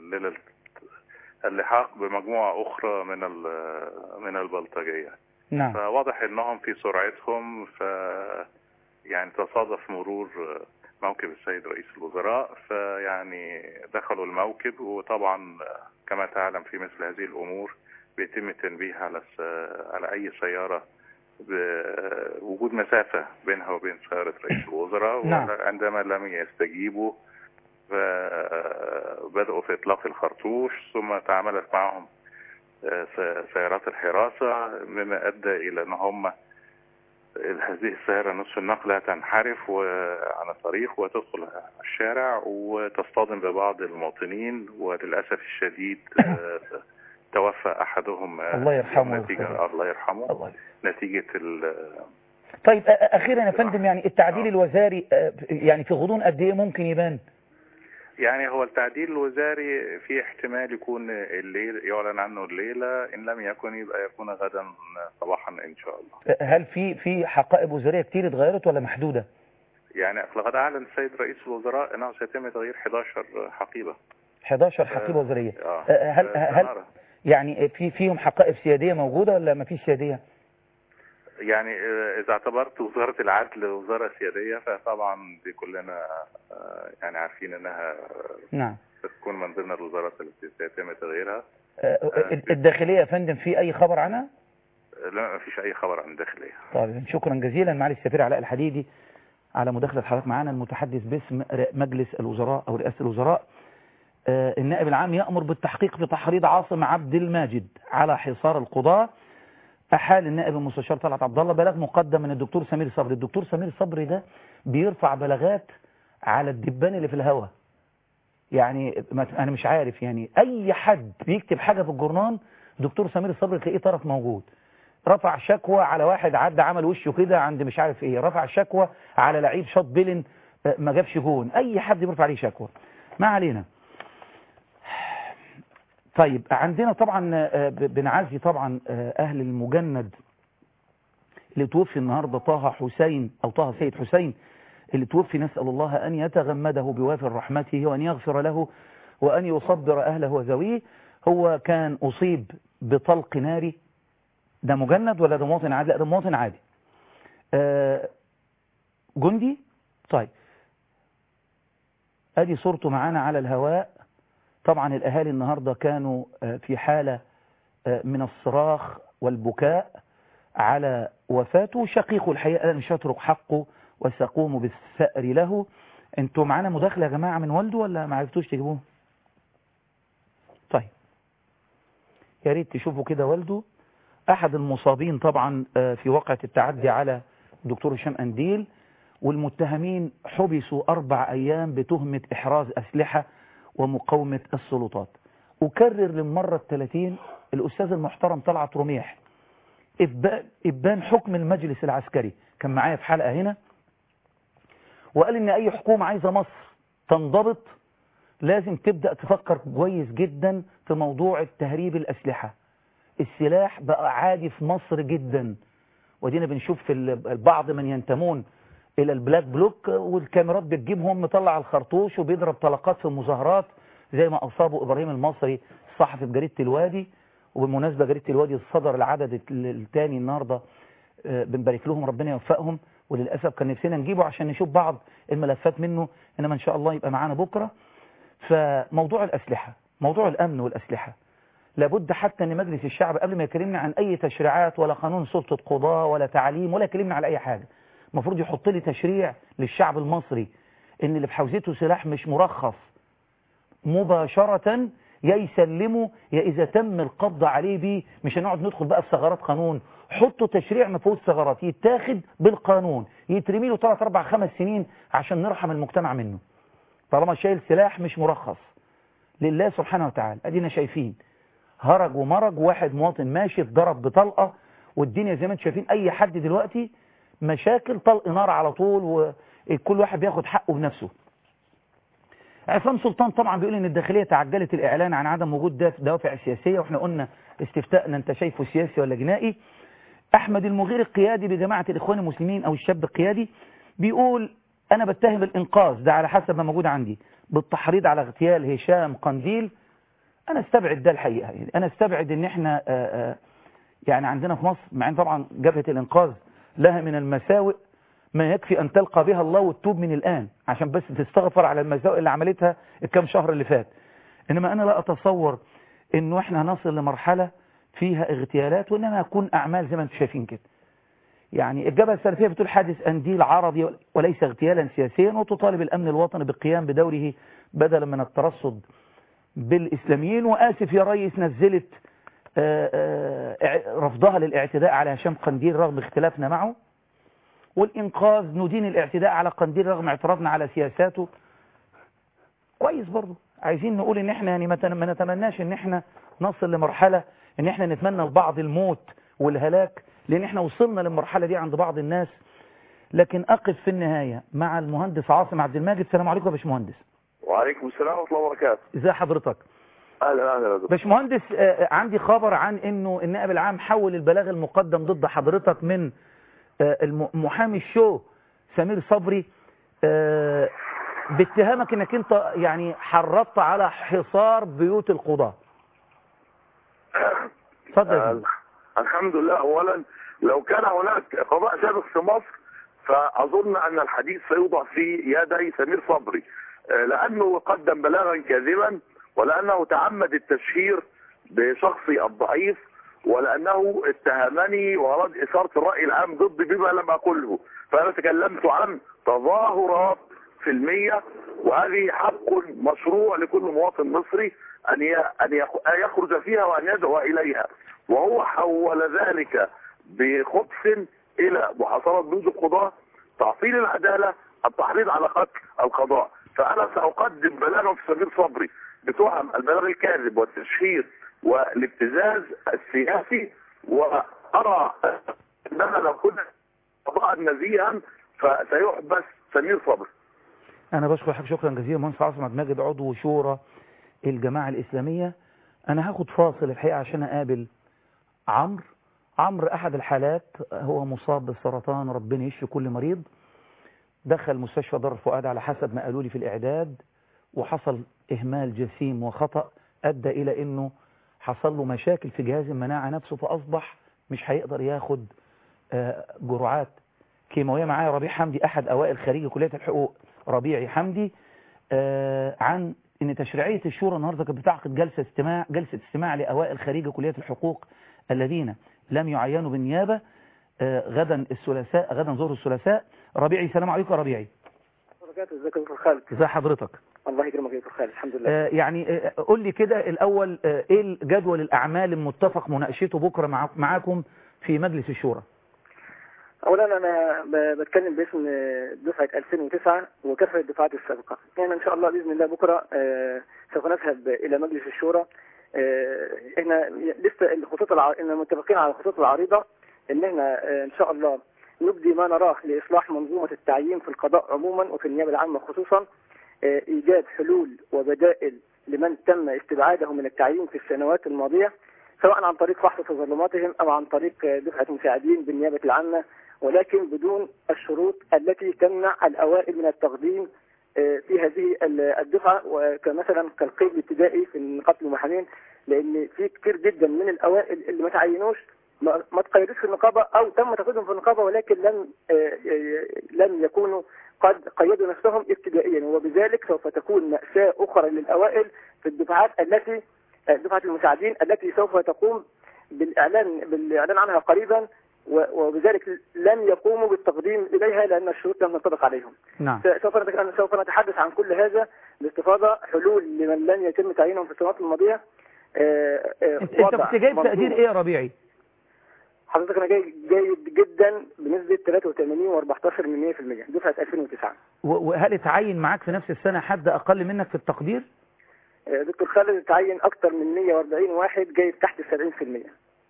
للحاق بمجموعة أخرى من البلطجية. نعم. فواضح أنهم في سرعتهم يعني تصادف مرور موكب السيد رئيس الوزراء، فيعني دخلوا الموكب. وطبعا كما تعلم في مثل هذه الأمور بيتم التنبيه على أي سيارة بوجود مسافة بينها وبين سيارة رئيس الوزراء. نعم. وعندما لم يستجيبوا بدأوا في إطلاق الخرطوش، ثم تعاملت معهم سيارات الحراسة، مما أدى إلى أن هم هذه السيارة نصف النقل تنحرف عن الطريق وتدخل الشارع وتصطدم ببعض المواطنين، وللأسف الشديد توفى أحدهم. الله يرحمه. الله يرحمه. نتيجة طيب أخيرا يا فندم، يعني التعديل الوزاري يعني في غضون قد إيه ممكن يبان؟ يعني هو التعديل الوزاري في احتمال يكون الليل، يعلن عنه الليلة، إن لم يكن يبقى يكون غدا صباحا إن شاء الله. هل في حقائب وزارية كتير اتغيرت ولا محدودة؟ يعني لقد أعلن السيد رئيس الوزراء أنه سيتم تغيير 11 حقيبة. 11 حقيبة وزارية. هل يعني فيهم حقائب سيادية موجودة ولا ما فيش سيادية؟ يعني إذا اعتبرت وزارة العدل وزارة سيادية فطبعا دي كلنا يعني عارفين أنها نعم تكون من ضمن الوزارات التي سيتم تغييرها. الداخلية يا فندم في أي خبر عنها؟ لا، ما فيش أي خبر عن الداخلية. طيب شكرا جزيلا معالي السفير علاء الحديدي على مداخلة حضرتك معنا، المتحدث باسم مجلس الوزراء أو رئاسة الوزراء. النائب العام يأمر بالتحقيق في تحريض عاصم عبد الماجد على حصار القضاة. أحال النائب المستشار طلعت عبد الله بلاغ مقدم من الدكتور سمير صبري. الدكتور سمير صبري ده بيرفع بلاغات على الدبان اللي في الهواء. يعني أنا مش عارف، يعني أي حد بيكتب حاجة في الجورنال دكتور سمير صبري تلاقيه طرف موجود. رفع شكوى على واحد عدى عمل وشه كده عند مش عارف ايه، رفع شكوى على لعيب شاط بيلن ما جابش جون، اي حد بيرفع عليه شكوى. ما علينا. طيب عندنا طبعا بنعزي طبعا اهل المجند اللي توفي النهارده طه حسين او طه سيد حسين اللي توفي، نسأل الله ان يتغمده بوافر رحمته وان يغفر له وان يصبر اهله وذويه. هو كان اصيب بطلق ناري. ده مجند ولا ده مواطن عادي؟ لا ده مواطن عادي. جندي. طيب ادي صورته معانا على الهواء. طبعا الاهالي النهارده كانوا في حالة من الصراخ والبكاء على وفاته. شقيقه الحقيقة مش هترك حقه وسقوم بالثأر له. انتوا معانا مداخلة يا جماعة من والده ولا ما عرفتوش تجيبوه؟ طيب يا ريت تشوفوا كده والده، أحد المصابين طبعا في واقعة التعدي على الدكتور هشام قنديل، والمتهمين حبسوا 4 أيام بتهمة إحراز أسلحة ومقاومة السلطات. أكرر للمرة 30 الأستاذ المحترم طلعت رميح إبان حكم المجلس العسكري كان معايا في حلقة هنا، وقال إن أي حكومة عايزة مصر تنضبط لازم تبدأ تفكر كويس جدا في موضوع تهريب الأسلحة. السلاح بقى عادي في مصر جدا، ودينا بنشوف في البعض من ينتمون إلى البلاك بلوك والكاميرات بتجيبهم مطلع الخرطوش وبيضرب طلقات في المظاهرات زي ما أصابوا إبراهيم المصري الصحفي في جريدة الوادي. وبالمناسبة جريدة الوادي صدر العدد الثاني النهاردة، بنبارك لهم ربنا يوفقهم، وللأسف كان نفسنا نجيبه عشان نشوف بعض الملفات منه، إنما إن شاء الله يبقى معانا بكرة. فموضوع الأسلحة، موضوع الأمن والأسلحة، لابد حتى أن مجلس الشعب قبل ما يكلمنا عن أي تشريعات ولا قانون سلطة قضاء ولا تعليم ولا يكلمنا على أي حاجة، المفروض يحط لي تشريع للشعب المصري إن اللي في حوزته سلاح مش مرخص مباشرة يا يسلمه يا إذا تم القبض عليه بيه. مش هنقعد ندخل بقى في ثغرات قانون. حطوا تشريع ما فيهوش ثغرات، يتاخد بالقانون، يترمي له 3 4 5 سنين عشان نرحم المجتمع منه. طالما شايل سلاح مش مرخص لله سبحانه وتعالى. ادينا شايفين هرج ومرج، واحد مواطن ماشي اتضرب بطلقة، والدنيا زي ما انتم شايفين اي حد دلوقتي مشاكل طلق نار على طول، وكل واحد بياخد حقه بنفسه. عصام سلطان طبعا بيقول ان الداخلية تعجلت الاعلان عن عدم وجود دوافع سياسية، واحنا قلنا استفتاءنا انت شايفه سياسي ولا جنائي. احمد المغير القيادي بجماعة الاخوان المسلمين او الشاب القيادي بيقول انا بتهم الانقاذ ده على حسب ما موجود عندي بالتحريض على اغتيال هشام قنديل. انا استبعد ده الحقيقة، يعني انا استبعد ان احنا يعني عندنا في مصر، مع ان طبعا جبهة الانقاذ لها من المساوئ ما يكفي ان تلقى بها الله وتتوب من الان عشان بس تستغفر على المساوئ اللي عملتها الكام شهر اللي فات. انما انا لا اتصور انه احنا نصل لمرحلة فيها اغتيالات، وانما هتكون اعمال زي ما انتم شايفين كده. يعني الجبهة السلفية بتقول حادث قنديل عرضي وليس اغتيالا سياسيا، وتطالب الامن الوطني بالقيام بدوره بدلا من الترصد بالاسلاميين. واسف يا ريس نزلت رفضها للاعتداء على هشام قنديل رغم اختلافنا معه، والإنقاذ ندين الاعتداء على قنديل رغم اعتراضنا على سياساته. كويس برضو، عايزين نقول ان احنا يعني ما نتمناش ان احنا نصل لمرحلة ان احنا نتمنى لبعض الموت والهلاك، لان احنا وصلنا للمرحلة دي عند بعض الناس. لكن اقف في النهاية مع المهندس عاصم عبد الماجد. السلام عليكم يا باشمهندس. وعليكم السلام ورحمة الله وبركاته. ازي حضرتك؟ اهلا اهلا يا دكتور. باشمهندس، عندي خبر عن انه النائب العام حول البلاغ المقدم ضد حضرتك من محامي الشو سمير صبري باتهامك انك انت يعني حرضت على حصار بيوت القضاة. اتفضل. الحمد لله. اولا لو كان هناك قضاء سابق في مصر فاظن ان الحديث سيوضع في يدي سمير صبري، لانه قدم بلاغا كاذبا، ولانه تعمد التشهير بشخصي الضعيف، ولأنه اتهمني وأراد إثارة الرأي العام ضدي بما لم أقله. فأنا تكلمت عن تظاهرات سلمية، وهذه حق مشروع لكل مواطن مصري أن يخرج فيها وأن يدعو إليها، وهو حول ذلك بخبث إلى محاصرة بيوت القضاة، تعطيل العدالة، التحريض على قتل القضاء. فأنا سأقدم بلاغا في سمير صبري بتهم البلاغ الكاذب والتشهير والابتزاز السياسي، وأرى أننا لو كنا قضاء نزيها فسيحبس سمير صبري. أنا بشكر حضرتك شكرا جزيلا مهندس عاصم عبد الماجد عضو شورى الجماعة الإسلامية. أنا هاخد فاصل الحقيقة عشان أقابل عمرو أحد الحالات، هو مصاب بالسرطان، ربنا يشفي كل مريض، دخل مستشفى دار الفؤاد على حسب ما قالوا لي في الإعداد، وحصل إهمال جسيم وخطأ أدى إلى أنه حصل له مشاكل في جهاز المناعة نفسه، فأصبح مش هيقدر ياخد جرعات كيماوية. معايا ربيع حمدي أحد أوائل خريجي كلية الحقوق. ربيعي حمدي عن أن تشريعية الشورى النهاردة كانت بتعقد جلسة استماع لأوائل خريجي كلية الحقوق الذين لم يعينوا بالنيابة غدا ظهر الثلاثاء. ربيعي السلام عليكم. يا ربيعي. ازيك يا دكتور خالد؟ ازي حضرتك؟ الله يكرمك يا دكتور خالد. الحمد لله. يعني قول لي كده الاول ايه جدول الاعمال المتفق مناقشته بكره معاكم في مجلس الشورى؟ اولا انا بتكلم باسم دفعه 2009 وكافه الدفعات السابقه. يعني ان شاء الله باذن الله بكره سوف نذهب الى مجلس الشورى. احنا لسه إن متفقين على الخطوط العريضه ان احنا ان شاء الله نبدي ما نراه لاصلاح منظومه التعيين في القضاء عموما وفي النيابه العامه خصوصا، ايجاد حلول وبدائل لمن تم استبعاده من التعيين في السنوات الماضيه، سواء عن طريق فحص تظلماتهم او عن طريق دفعه مساعدين بالنيابه العامه، ولكن بدون الشروط التي تمنع الاوائل من التقديم في هذه الدفعه، وكمثلا كالقيد الابتدائي في نقابه المحامين، لان في كثير جدا من الاوائل اللي ما تعينوش ما تقيدوش في النقابه او تم تقييدهم في النقابه، ولكن لم يكونوا قد قيدوا نفسهم ابتدائيا، وبذلك سوف تكون مأساة أخرى للأوائل في الدفعات دفعة المساعدين التي سوف تقوم بالإعلان عنها قريبا، وبذلك لن يقوموا بالتقديم إليها لأن الشروط لم تنطبق عليهم. نعم. سوف نتحدث عن كل هذا باستفاضة، حلول لمن لن يتم تعيينهم في السنوات الماضية. انت كنت جايب تقدير ايه يا ربيعي؟ حضرتك انا جيد جدا بنسبه 83.14% دفعه 2009. وهل اتعين معاك في نفس السنه حد اقل منك في التقدير؟ دكتور خالد اتعين اكتر من 140 واحد جايب تحت 70%.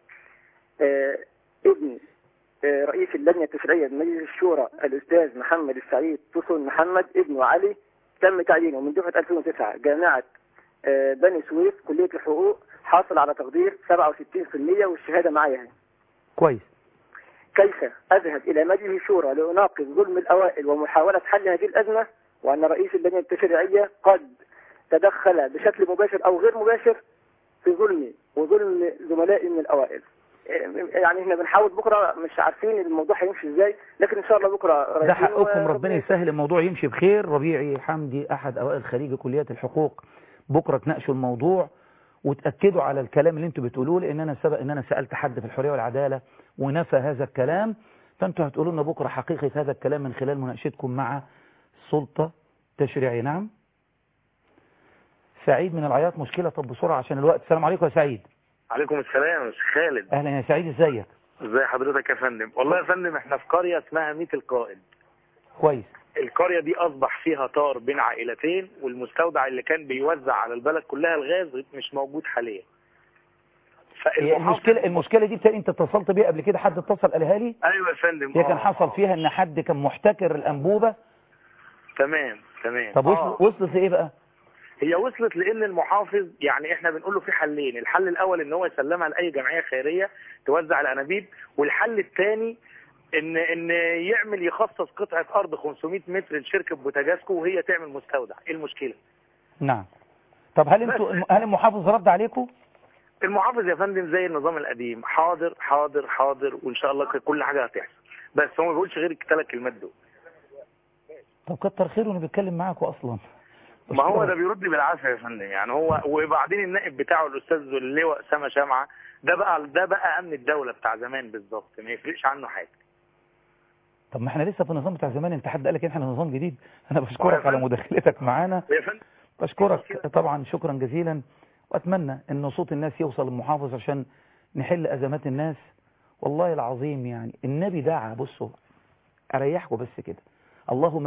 ابني رئيس اللجنه التشريعيه بمجلس الشورى الاستاذ محمد السعيد طسون محمد ابنه علي تم تعيينه من دفعه 2009 جامعه بني سويف كليه الحقوق، حاصل على تقدير 67% والشهاده معايا. كويس. كيف اذهب الى مجلس الشورى لاناقض ظلم الاوائل ومحاوله حل هذه الازمه وان رئيس اللجنه التشريعيه قد تدخل بشكل مباشر او غير مباشر في ظلمي وظلم زملائي من الاوائل؟ يعني احنا بنحاول بكره، مش عارفين الموضوع هيمشي ازاي، لكن ان شاء الله بكره ده حقكم، ربنا يسهل الموضوع يمشي بخير. ربيعي حمدي احد اوائل خريجي كليات الحقوق، بكره تناقشوا الموضوع وتاكدوا على الكلام اللي انتوا بتقولوه، لان انا سبق ان انا سالت حد في الحريه والعداله ونفى هذا الكلام، فانتوا هتقولوا لنا بكره حقيقه هذا الكلام من خلال مناقشتكم مع السلطه التشريعيه. نعم. سعيد من العياط مشكله، طب بسرعه عشان الوقت. السلام عليكم يا سعيد. عليكم السلام يا شيخ خالد. اهلا يا سعيد، ازيك؟ ازي حضرتك يا فندم؟ والله يا فندم احنا في قريه اسمها ميت القائد. كويس. القريه دي اصبح فيها طار بين عائلتين، والمستودع اللي كان بيوزع على البلد كلها الغاز مش موجود حاليا. المشكله دي انت اتصلت بيها قبل كده؟ حد اتصل قالها لي؟ ايوه يا فندم. هي كان حصل فيها ان حد كان محتكر الانبوبه. تمام. طب وصلت لايه بقى؟ هي وصلت لان المحافظ، يعني احنا بنقول له في حلين، الحل الاول ان هو يسلمها لاي جمعيه خيريه توزع الانابيب، والحل الثاني ان يخصص قطعه ارض 500 متر لشركه بوتاجاسكو وهي تعمل مستودع. ايه المشكله؟ نعم. طب هل المحافظ رد عليكم؟ المحافظ يا فندم زي النظام القديم، حاضر حاضر حاضر وان شاء الله كل حاجه هتحصل، بس هو ما بيقولش غير الثلاث كلمات دول. طب كتر خيره انه بيتكلم معاكم اصلا. ما هو ده بيرد بالعافيه يا فندم، يعني هو وبعدين النائب بتاعه الاستاذ اللواء اسامه شمعه ده بقى امن الدوله بتاع زمان بالظبط، ما يفرقش عنه حاجه. طب ما احنا لسه في النظام بتاع زمان، انت حد قال لك احنا نظام جديد؟ انا بشكرك على مداخلتك معانا. بشكرك طبعا، شكرا جزيلا، واتمنى ان صوت الناس يوصل للمحافظ عشان نحل ازمات الناس. والله العظيم يعني النبي دعا، بصوا اريحكم بس كده، اللهم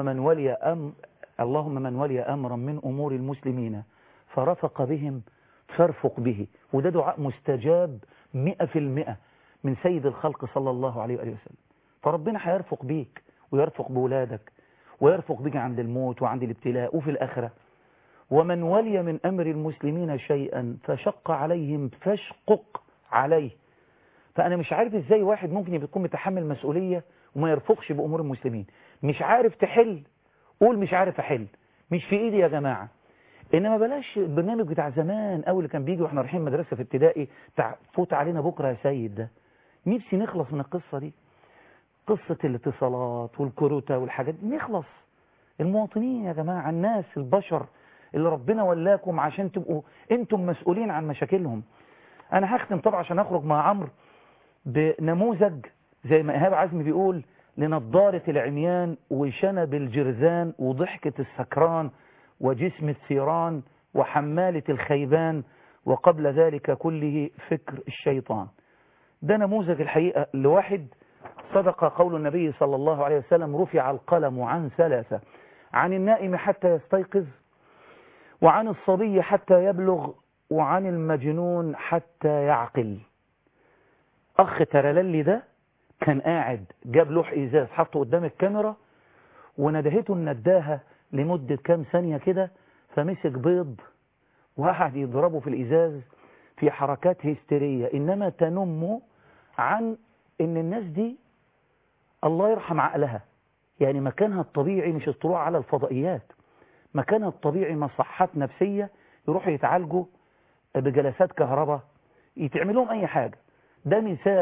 من ولي امرا من امور المسلمين فرفق بهم فارفق به، وده دعاء مستجاب 100% من سيد الخلق صلى الله عليه وآله وسلم. فربنا هيرفق بيك ويرفق بولادك ويرفق بك عند الموت وعند الابتلاء وفي الآخرة. ومن ولي من أمر المسلمين شيئا فشق عليهم فاشقق عليه. فأنا مش عارف إزاي واحد ممكن يكون متحمل مسؤولية وما يرفقش بأمور المسلمين. مش عارف تحل، قول مش عارف أحل، مش في إيدي يا جماعة. إنما بلاش البرنامج بتاع زمان أول اللي كان بيجي وإحنا رايحين مدرسة في ابتدائي فوت علينا بكرة يا سيد. ده نفسي نخلص من القصة دي، قصة الاتصالات والكروتة والحاجات دي نخلص. المواطنين يا جماعة، الناس البشر اللي ربنا ولاكم عشان تبقوا انتم مسؤولين عن مشاكلهم. انا هختم طبعا عشان اخرج مع عمرو بنموذج زي ما ايهاب عزمي بيقول لنضارة العميان وشنب الجرذان وضحكة السكران وجسم الثيران وحمالة الخيبان وقبل ذلك كله فكر الشيطان. ده نموذج الحقيقة لواحد صدق قول النبي صلى الله عليه وسلم: رفع القلم عن ثلاثة، عن النائم حتى يستيقظ، وعن الصبي حتى يبلغ، وعن المجنون حتى يعقل. أخ ترللي ده كان قاعد جاب لوح إزاز حطه قدام الكاميرا وندهته النداهة لمدة كام ثانية كده، فمسك بيض وقعد يضربه في الإزاز في حركات هستيرية إنما تنم عن إن الناس دي الله يرحم عقلها. يعني مكانها الطبيعي مش الطلوع على الفضائيات، مكانها الطبيعي مصحات نفسية يروحوا يتعالجوا بجلسات كهرباء، يتعملهم أي حاجة. ده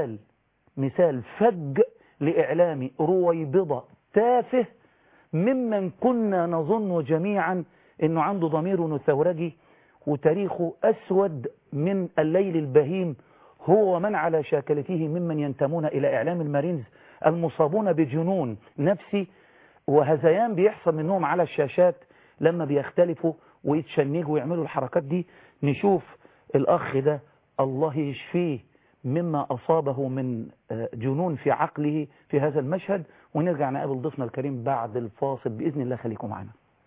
مثال فج لإعلامي رويبضة تافه ممن كنا نظن جميعا إنه عنده ضمير ثورجي وتاريخه أسود من الليل البهيم، هو ومن على شاكلته ممن ينتمون إلى إعلام المارينز المصابون بجنون نفسي وهذيان بيحصل منهم على الشاشات لما بيختلفوا ويتشنجوا ويعملوا الحركات دي. نشوف الأخ ده الله يشفيه مما أصابه من جنون في عقله في هذا المشهد، ونرجع نقابل ضيفنا الكريم بعد الفاصل بإذن الله. خليكم معنا.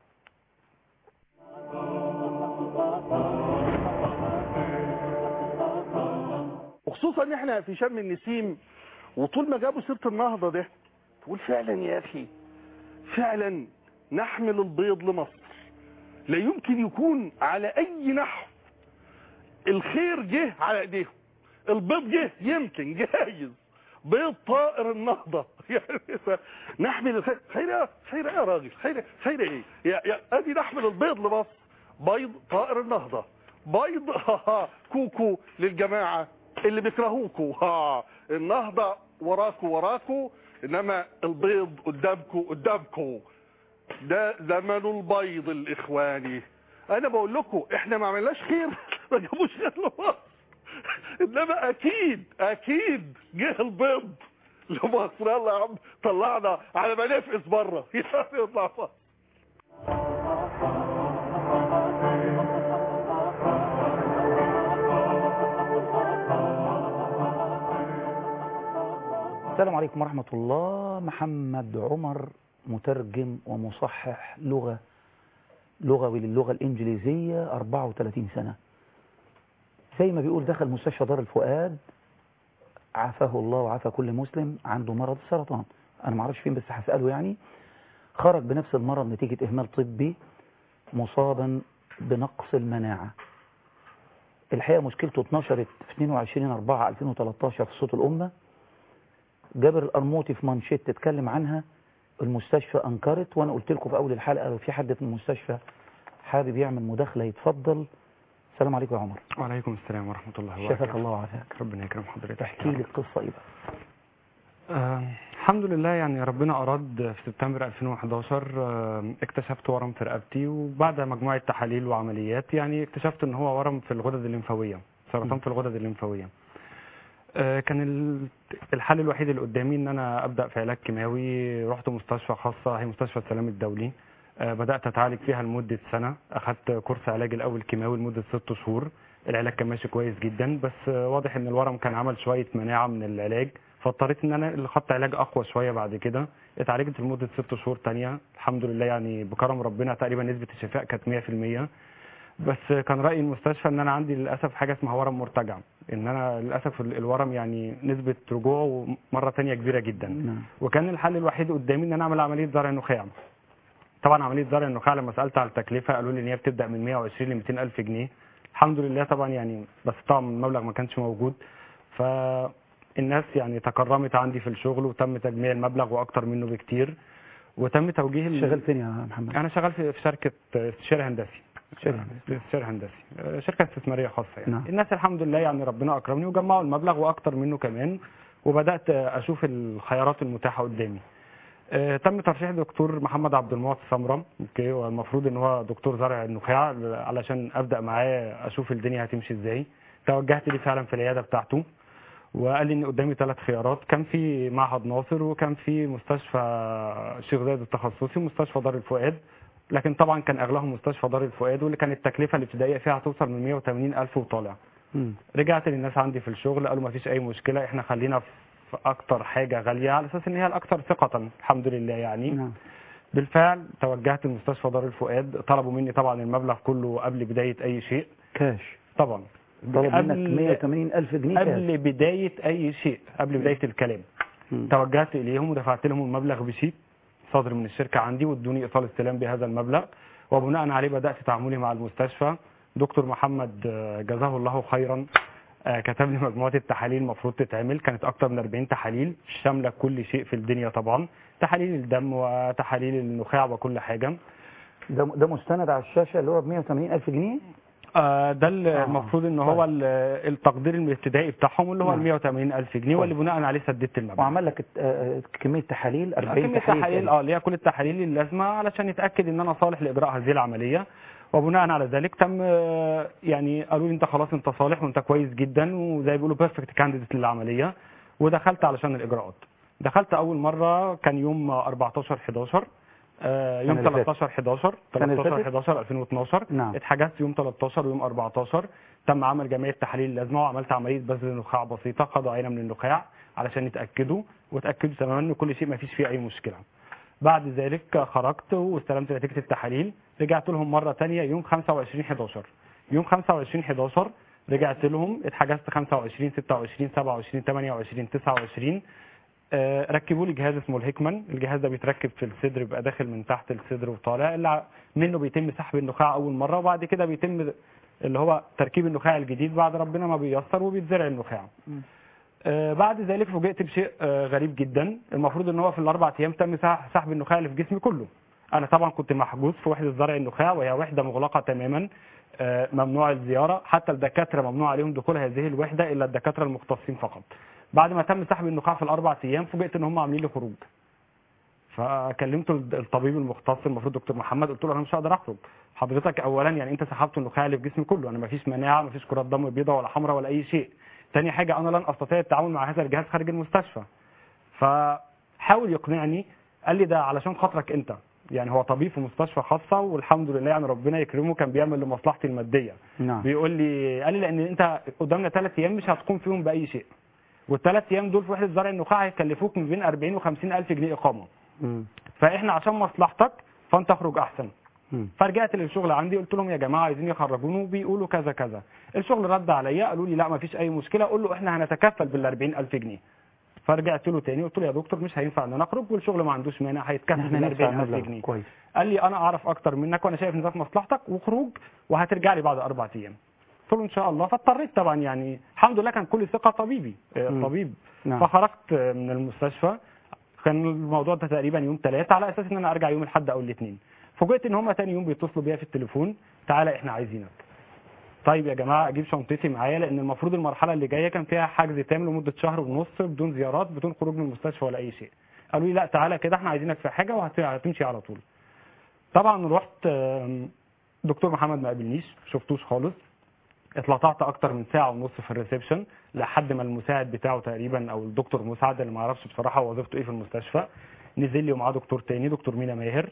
وخصوصا ان احنا في شم النسيم، وطول ما جابوا سيره النهضه ده تقول فعلا يا اخي، فعلا نحمل البيض لمصر. لا يمكن يكون على اي نحو الخير جه على ايديهم. البيض جه يمكن جايز بيض طائر النهضه يعني نحمل الخير. خير يا راجل، خير ايه يا ادي نحمل البيض لمصر. بيض طائر النهضه، بيض كوكو للجماعه اللي بيكرهوكوا. النهضه وراكوا، انما البيض قدامكوا. ده زمن البيض الاخواني. انا بقول لكم احنا ما عملناش خير، ما جابوش خير لمصر، انما اكيد جه البيض لمصر. يلا يا عم طلعنا على ما نفقس بره يطلع فوق. السلام عليكم ورحمة الله. محمد عمر مترجم ومصحح لغوي للغة الإنجليزية، 34 سنة. زي ما بيقول دخل مستشفى دار الفؤاد، عافاه الله وعافى كل مسلم، عنده مرض السرطان. أنا معرفش فين بس هسأله يعني. خرج بنفس المرض نتيجة إهمال طبي، مصابا بنقص المناعة. الحقيقة مشكلته اتنشرت في 22/4/2013 في صوت الأمة. جابر القرموطي في منشط تتكلم عنها، المستشفى أنكرت، وأنا قلت لكم في أول الحلقة لو في حد في المستشفى حابب يعمل مداخلة يتفضل. السلام عليكم يا عمر. وعليكم السلام ورحمة الله وبركاته. شفاك الله وعافاك. ربنا يكرم حضرتك. احكي لي القصة إيه بقى؟ الحمد لله، يعني ربنا أراد في سبتمبر 2011 اكتشفت ورم في رقبتي، وبعد مجموعة تحاليل وعمليات يعني اكتشفت ان هو ورم في الغدد الليمفاوية، سرطان في الغدد الليمفاوية. كان الحل الوحيد اللي قدامي ان انا ابدا في علاج كيماوي. رحت مستشفى خاصه، هي مستشفى السلام الدولي. بدات اتعالج فيها لمده سنه، اخذت كورس علاج الاول كيماوي لمده 6 شهور. العلاج كان ماشي كويس جدا، بس واضح ان الورم كان عمل شويه مناعه من العلاج، فاضطريت ان انا اللي خدت علاج اقوى شويه. بعد كده اتعالجت لمده 6 شهور ثانيه، الحمد لله يعني بكرم ربنا تقريبا نسبه الشفاء كانت 100%. بس كان رأي المستشفى ان انا عندي للاسف حاجه اسمها ورم مرتجع، ان انا للاسف الورم يعني نسبه رجوعه مره ثانيه كبيره جدا. وكان الحل الوحيد قدامي ان انا اعمل عمليه زرع نخاع. طبعا عمليه زرع النخاع لما سالت على التكلفه قالوا لي ان هي بتبدا من 120 ل 200 الف جنيه. الحمد لله طبعا يعني، بس طبعا المبلغ ما كانش موجود، فالناس يعني تكرمت عندي في الشغل وتم تجميع المبلغ واكتر منه بكتير، وتم توجيه. شغال فين يا محمد؟ انا شغال في شركه استشاري هندسي. استشاري هندسي، شركه استثماريه خاصه يعني. نعم. الناس الحمد لله يعني ربنا اكرمني وجمعوا المبلغ واكتر منه كمان، وبدات اشوف الخيارات المتاحه قدامي. تم ترشيح دكتور محمد عبد المعطي سمره، اوكي، والمفروض ان هو دكتور زرع النخاع، علشان ابدا معاه اشوف الدنيا هتمشي ازاي. توجهت لي فعلا في العياده بتاعته، وقال لي ان قدامي 3 خيارات. كان في معهد ناصر، وكان في مستشفى الشيخ زايد التخصصي، ومستشفى دار الفؤاد. لكن طبعا كان اغلاهم مستشفى دار الفؤاد، واللي كانت التكلفه الابتدائيه فيها هتوصل من 180 الف وطالع. رجعت للناس عندي في الشغل، قالوا ما فيش اي مشكله، احنا خلينا في اكتر حاجه غاليه على اساس ان هي الاكثر ثقه الحمد لله يعني. بالفعل توجهت لمستشفى دار الفؤاد، طلبوا مني طبعا المبلغ كله قبل بدايه اي شيء كاش. طبعا طلب منك 180 الف جنيه قبل بدايه اي شيء، قبل بدايه الكلام. توجهت اليهم ودفعت لهم المبلغ بشيك صادر من الشركه عندي، وادوني ايصال استلام بهذا المبلغ، وبناء عليه بدات تعاملي مع المستشفى. دكتور محمد جزاه الله خيرا كتب لي مجموعه التحاليل المفروض تتعمل، كانت اكثر من 40 تحاليل شامله كل شيء في الدنيا طبعا، تحاليل الدم وتحاليل النخاع وكل حاجه. ده مستند على الشاشه اللي هو ب 180 الف جنيه. ده المفروض ان هو التقدير الابتدائي بتاعهم اللي هو ال 180 الف جنيه، واللي بناء عليه سددت المبلغ. وعمل لك كميه تحاليل 40 كميه تحاليل اللي هي كل التحاليل اللازمه علشان يتاكد ان انا صالح لاجراء هذه العمليه. وبناء على ذلك تم يعني قالوا لي انت خلاص انت صالح وانت كويس جدا، وزي بيقولوا بيرفكت كانديديت للعمليه، ودخلت علشان الاجراءات. دخلت اول مره كان يوم 14/11، يوم 13/11 2012. نعم. اتحجزت يوم 13 ويوم 14. تم عمل جميع التحاليل اللازمه وعملت عمليه بذل نخاع بسيطه، خدوا عينه من النخاع علشان يتاكدوا وتاكدوا تماما ان كل شيء ما فيش فيه اي مشكله. بعد ذلك خرجت واستلمت نتيجه التحاليل. رجعت لهم مره ثانيه يوم 25/11. يوم 25/11 رجعت لهم، اتحجزت 25 26 27 28 29. ركبوا لي جهاز اسمه الهيكمان. الجهاز ده بيتركب في الصدر، بيبقى داخل من تحت الصدر وطالع، اللي منه بيتم سحب النخاع اول مره، وبعد كده بيتم اللي هو تركيب النخاع الجديد بعد ربنا ما بييسر وبيتزرع النخاع. بعد ذلك فوجئت بشيء غريب جدا. المفروض ان هو في ال4 ايام تم سحب النخاع اللي في جسمي كله. انا طبعا كنت محجوز في وحده زرع النخاع، وهي وحده مغلقه تماما، ممنوع الزياره، حتى الدكاتره ممنوع عليهم دخول هذه الوحده الا الدكاتره المختصين فقط. بعد ما تم سحب النخاع في ال4 ايام فوجئت ان هم عاملين لي خروج. فكلمت الطبيب المختص المفروض دكتور محمد، قلت له انا مش هقدر اخرج. حضرتك اولا يعني انت سحبت النخاع اللي في جسمي كله، انا ما فيش مناعه، ما فيش كرات دم بيضاء ولا حمراء ولا اي شيء. ثاني حاجه انا لن استطيع التعامل مع هذا الجهاز خارج المستشفى. فحاول يقنعني، قال لي ده علشان خاطرك انت، يعني هو طبيب في مستشفى خاصه والحمد لله يعني ربنا يكرمه كان بيعمل لمصلحتي الماديه. نعم. بيقول لي، قال لي لان انت قدامنا 3 ايام مش هتقوم فيهم باي شيء، وال3 ايام دول في وحده زرع النخاع هيكلفوك من بين 40 و50 الف جنيه اقامه. فاحنا عشان مصلحتك فانت اخرج احسن. فرجعت للشغل عندي، قلت لهم يا جماعه عايزين يخرجوني وبيقولوا كذا كذا. الشغل رد عليا قالوا لي لا ما فيش اي مشكله، قول له احنا هنتكفل بال40 الف جنيه. فرجعت له تاني قلت له يا دكتور مش هينفع ان انا اخرج، والشغل ما عندوش مانع هيتكفل بال40 الف جنيه. كويس. قال لي انا اعرف اكتر منك وانا شايف ان ده في مصلحتك، وخروج وهترجع لي بعد 4 ايام. قلت له ان شاء الله. فاضطريت طبعا، يعني الحمد لله كان كل ثقه طبيبي طبيب. نعم. فخرجت من المستشفى. كان الموضوع ده تقريبا يوم 3 على اساس ان انا ارجع يوم الاحد او الاثنين. فوجئت ان هم ثاني يوم بيتصلوا بيا في التليفون، تعالى احنا عايزينك. طيب يا جماعه اجيب شنطتي معايا، لان المفروض المرحله اللي جايه كان فيها حجز تام لمده شهر ونص بدون زيارات بدون خروج من المستشفى ولا اي شيء. قالوا لي لا تعالى كده احنا عايزينك في حاجه وهتمشي على طول. طبعا رحت، دكتور محمد ما قابلنيش، شفتوش خالص. اتلطعت اكتر من ساعه ونص في الريسبشن لحد ما المساعد بتاعه تقريبا او الدكتور مساعد اللي ما اعرفش بصراحه وظيفته ايه في المستشفى نزل لي، ومعاه دكتور تاني دكتور مينا ماهر.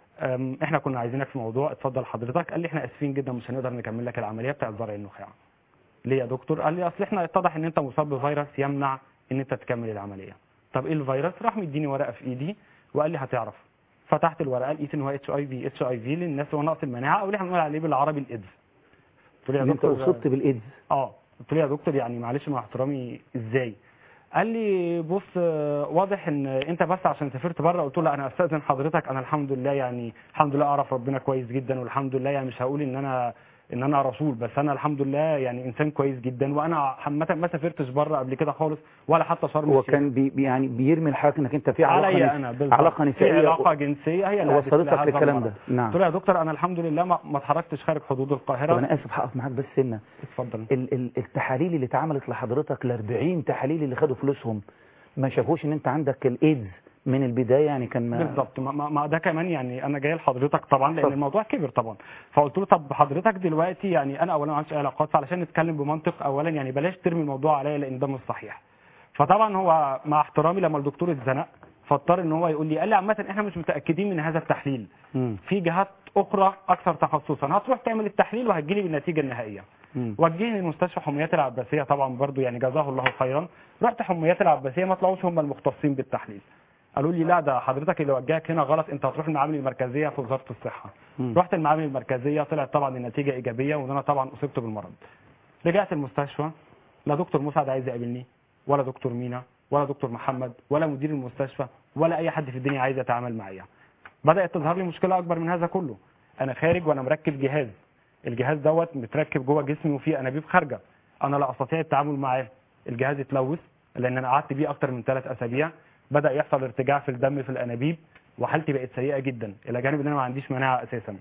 احنا كنا عايزينك في موضوع، اتفضل حضرتك. قال لي احنا اسفين جدا مش هنقدر نكمل لك العمليه بتاعه زرع النخاع. ليه يا دكتور؟ قال لي اصل احنا اتضح ان انت مصاب بفيروس يمنع ان انت تكمل العمليه. طب ايه الفيروس؟ راح مديني ورقه في ايدي وقال لي هتعرف. فتحت الورقه لقيت ان هو HIV للناس هو نقص المناعه، او اللي احنا بنقول عليه بالعربي الايدز. قلت له يا دكتور انت اصبت بالايدز؟ قلت له يا دكتور يعني معلش مع احترامي ازاي؟ قال لي بص واضح ان انت بس عشان سافرت بره. قلت له لا انا استاذن حضرتك، انا الحمد لله يعني الحمد لله اعرف ربنا كويس جدا، والحمد لله يعني مش هقول ان انا رسول، بس انا الحمد لله يعني انسان كويس جدا، وانا عامه ما سافرتش بره قبل كده خالص ولا حتى شرم الشيخ. هو كان يعني بيرمي الحاجه انك انت في علاقه نسائيه، علاقه جنسيه هي اللي وصلتك للكلام ده. نعم. قلت له يا دكتور انا الحمد لله ما اتحركتش خارج حدود القاهره. طب انا اسف هقف معاك بس سنه. اتفضل. التحاليل اللي اتعملت لحضرتك ال40 تحاليل اللي خدوا فلوسهم ما شافوش ان انت عندك الايدز من البدايه؟ يعني كان بالظبط. ما ده كمان يعني انا جاي لحضرتك طبعا لان الموضوع كبر طبعا. فقلت له طب حضرتك دلوقتي يعني انا اولا ما عنديش علاقات، فعلشان نتكلم بمنطق اولا يعني بلاش ترمي الموضوع عليا لان ده مش صحيح. فطبعا هو مع احترامي لما الدكتور اتزنق فاضطر ان هو يقول لي، قال لي عامه احنا مش متاكدين من هذا التحليل، في جهات اخرى اكثر تخصصا هتروح تعمل التحليل وهتجي لي بالنتيجه النهائيه. وجهني لمستشفى حميات العباسيه طبعا برضو يعني جزاه الله خيرا. رحت حميات العباسيه ما طلعوش هم المختصين بالتحليل، قالوا لي لا ده حضرتك اللي وجهك هنا غلط، انت هتروح المعامل المركزيه في وزاره الصحه. رحت المعامل المركزيه طلعت طبعا النتيجه ايجابيه وان انا طبعا اصبت بالمرض. رجعت المستشفى لا دكتور مسعد عايز يقابلني ولا دكتور مينا ولا دكتور محمد ولا مدير المستشفى ولا اي حد في الدنيا عايز يتعامل معايا. بدات تظهر لي مشكله اكبر من هذا كله. انا خارج وانا مركب جهاز، الجهاز دوت متركب جوه جسمي وفيه انابيب خارجه، انا لا استطيع التعامل معاه. الجهاز اتلوث لان انا قعدت بيه اكتر من 3 اسابيع، بدا يحصل ارتجاع في الدم في الانابيب وحالتي بقت سيئه جدا الى جانب ان انا ما عنديش مناعه اساسا.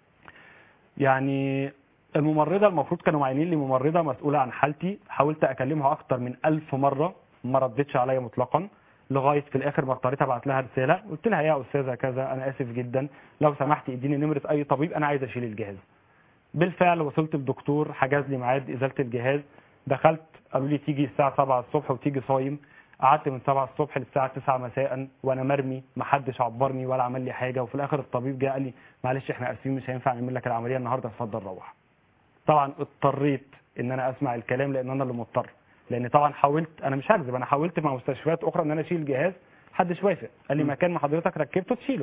يعني الممرضه المفروض كانوا معينين لي ممرضه مسؤوله عن حالتي، حاولت اكلمها اكتر من 1000 مره ما ردتش عليا مطلقا، لغايه في الاخر ما اضطريت ابعت لها رساله قلت لها يا استاذه كذا انا اسف جدا لو سمحتي اديني نمره اي طبيب انا عايز اشيل الجهاز. بالفعل وصلت الدكتور حجز لي ميعاد ازاله الجهاز، دخلت قالوا لي تيجي الساعه 7 الصبح وتيجي صايم. قعدت من 7 الصبح للساعه 9 مساء وانا مرمي، ما حدش عبرني ولا عمل لي حاجه، وفي الاخر الطبيب جه قال لي معلش احنا اسفين مش هينفع نعمل لك العمليه النهارده، اتفضل روح. طبعا اضطريت ان انا اسمع الكلام لان انا اللي مضطر، لان طبعا حاولت، انا مش هكذب، انا حاولت مع مستشفيات اخرى ان انا اشيل الجهاز، محدش وافق، قال لي مكان ما حضرتك ركبته تشيله.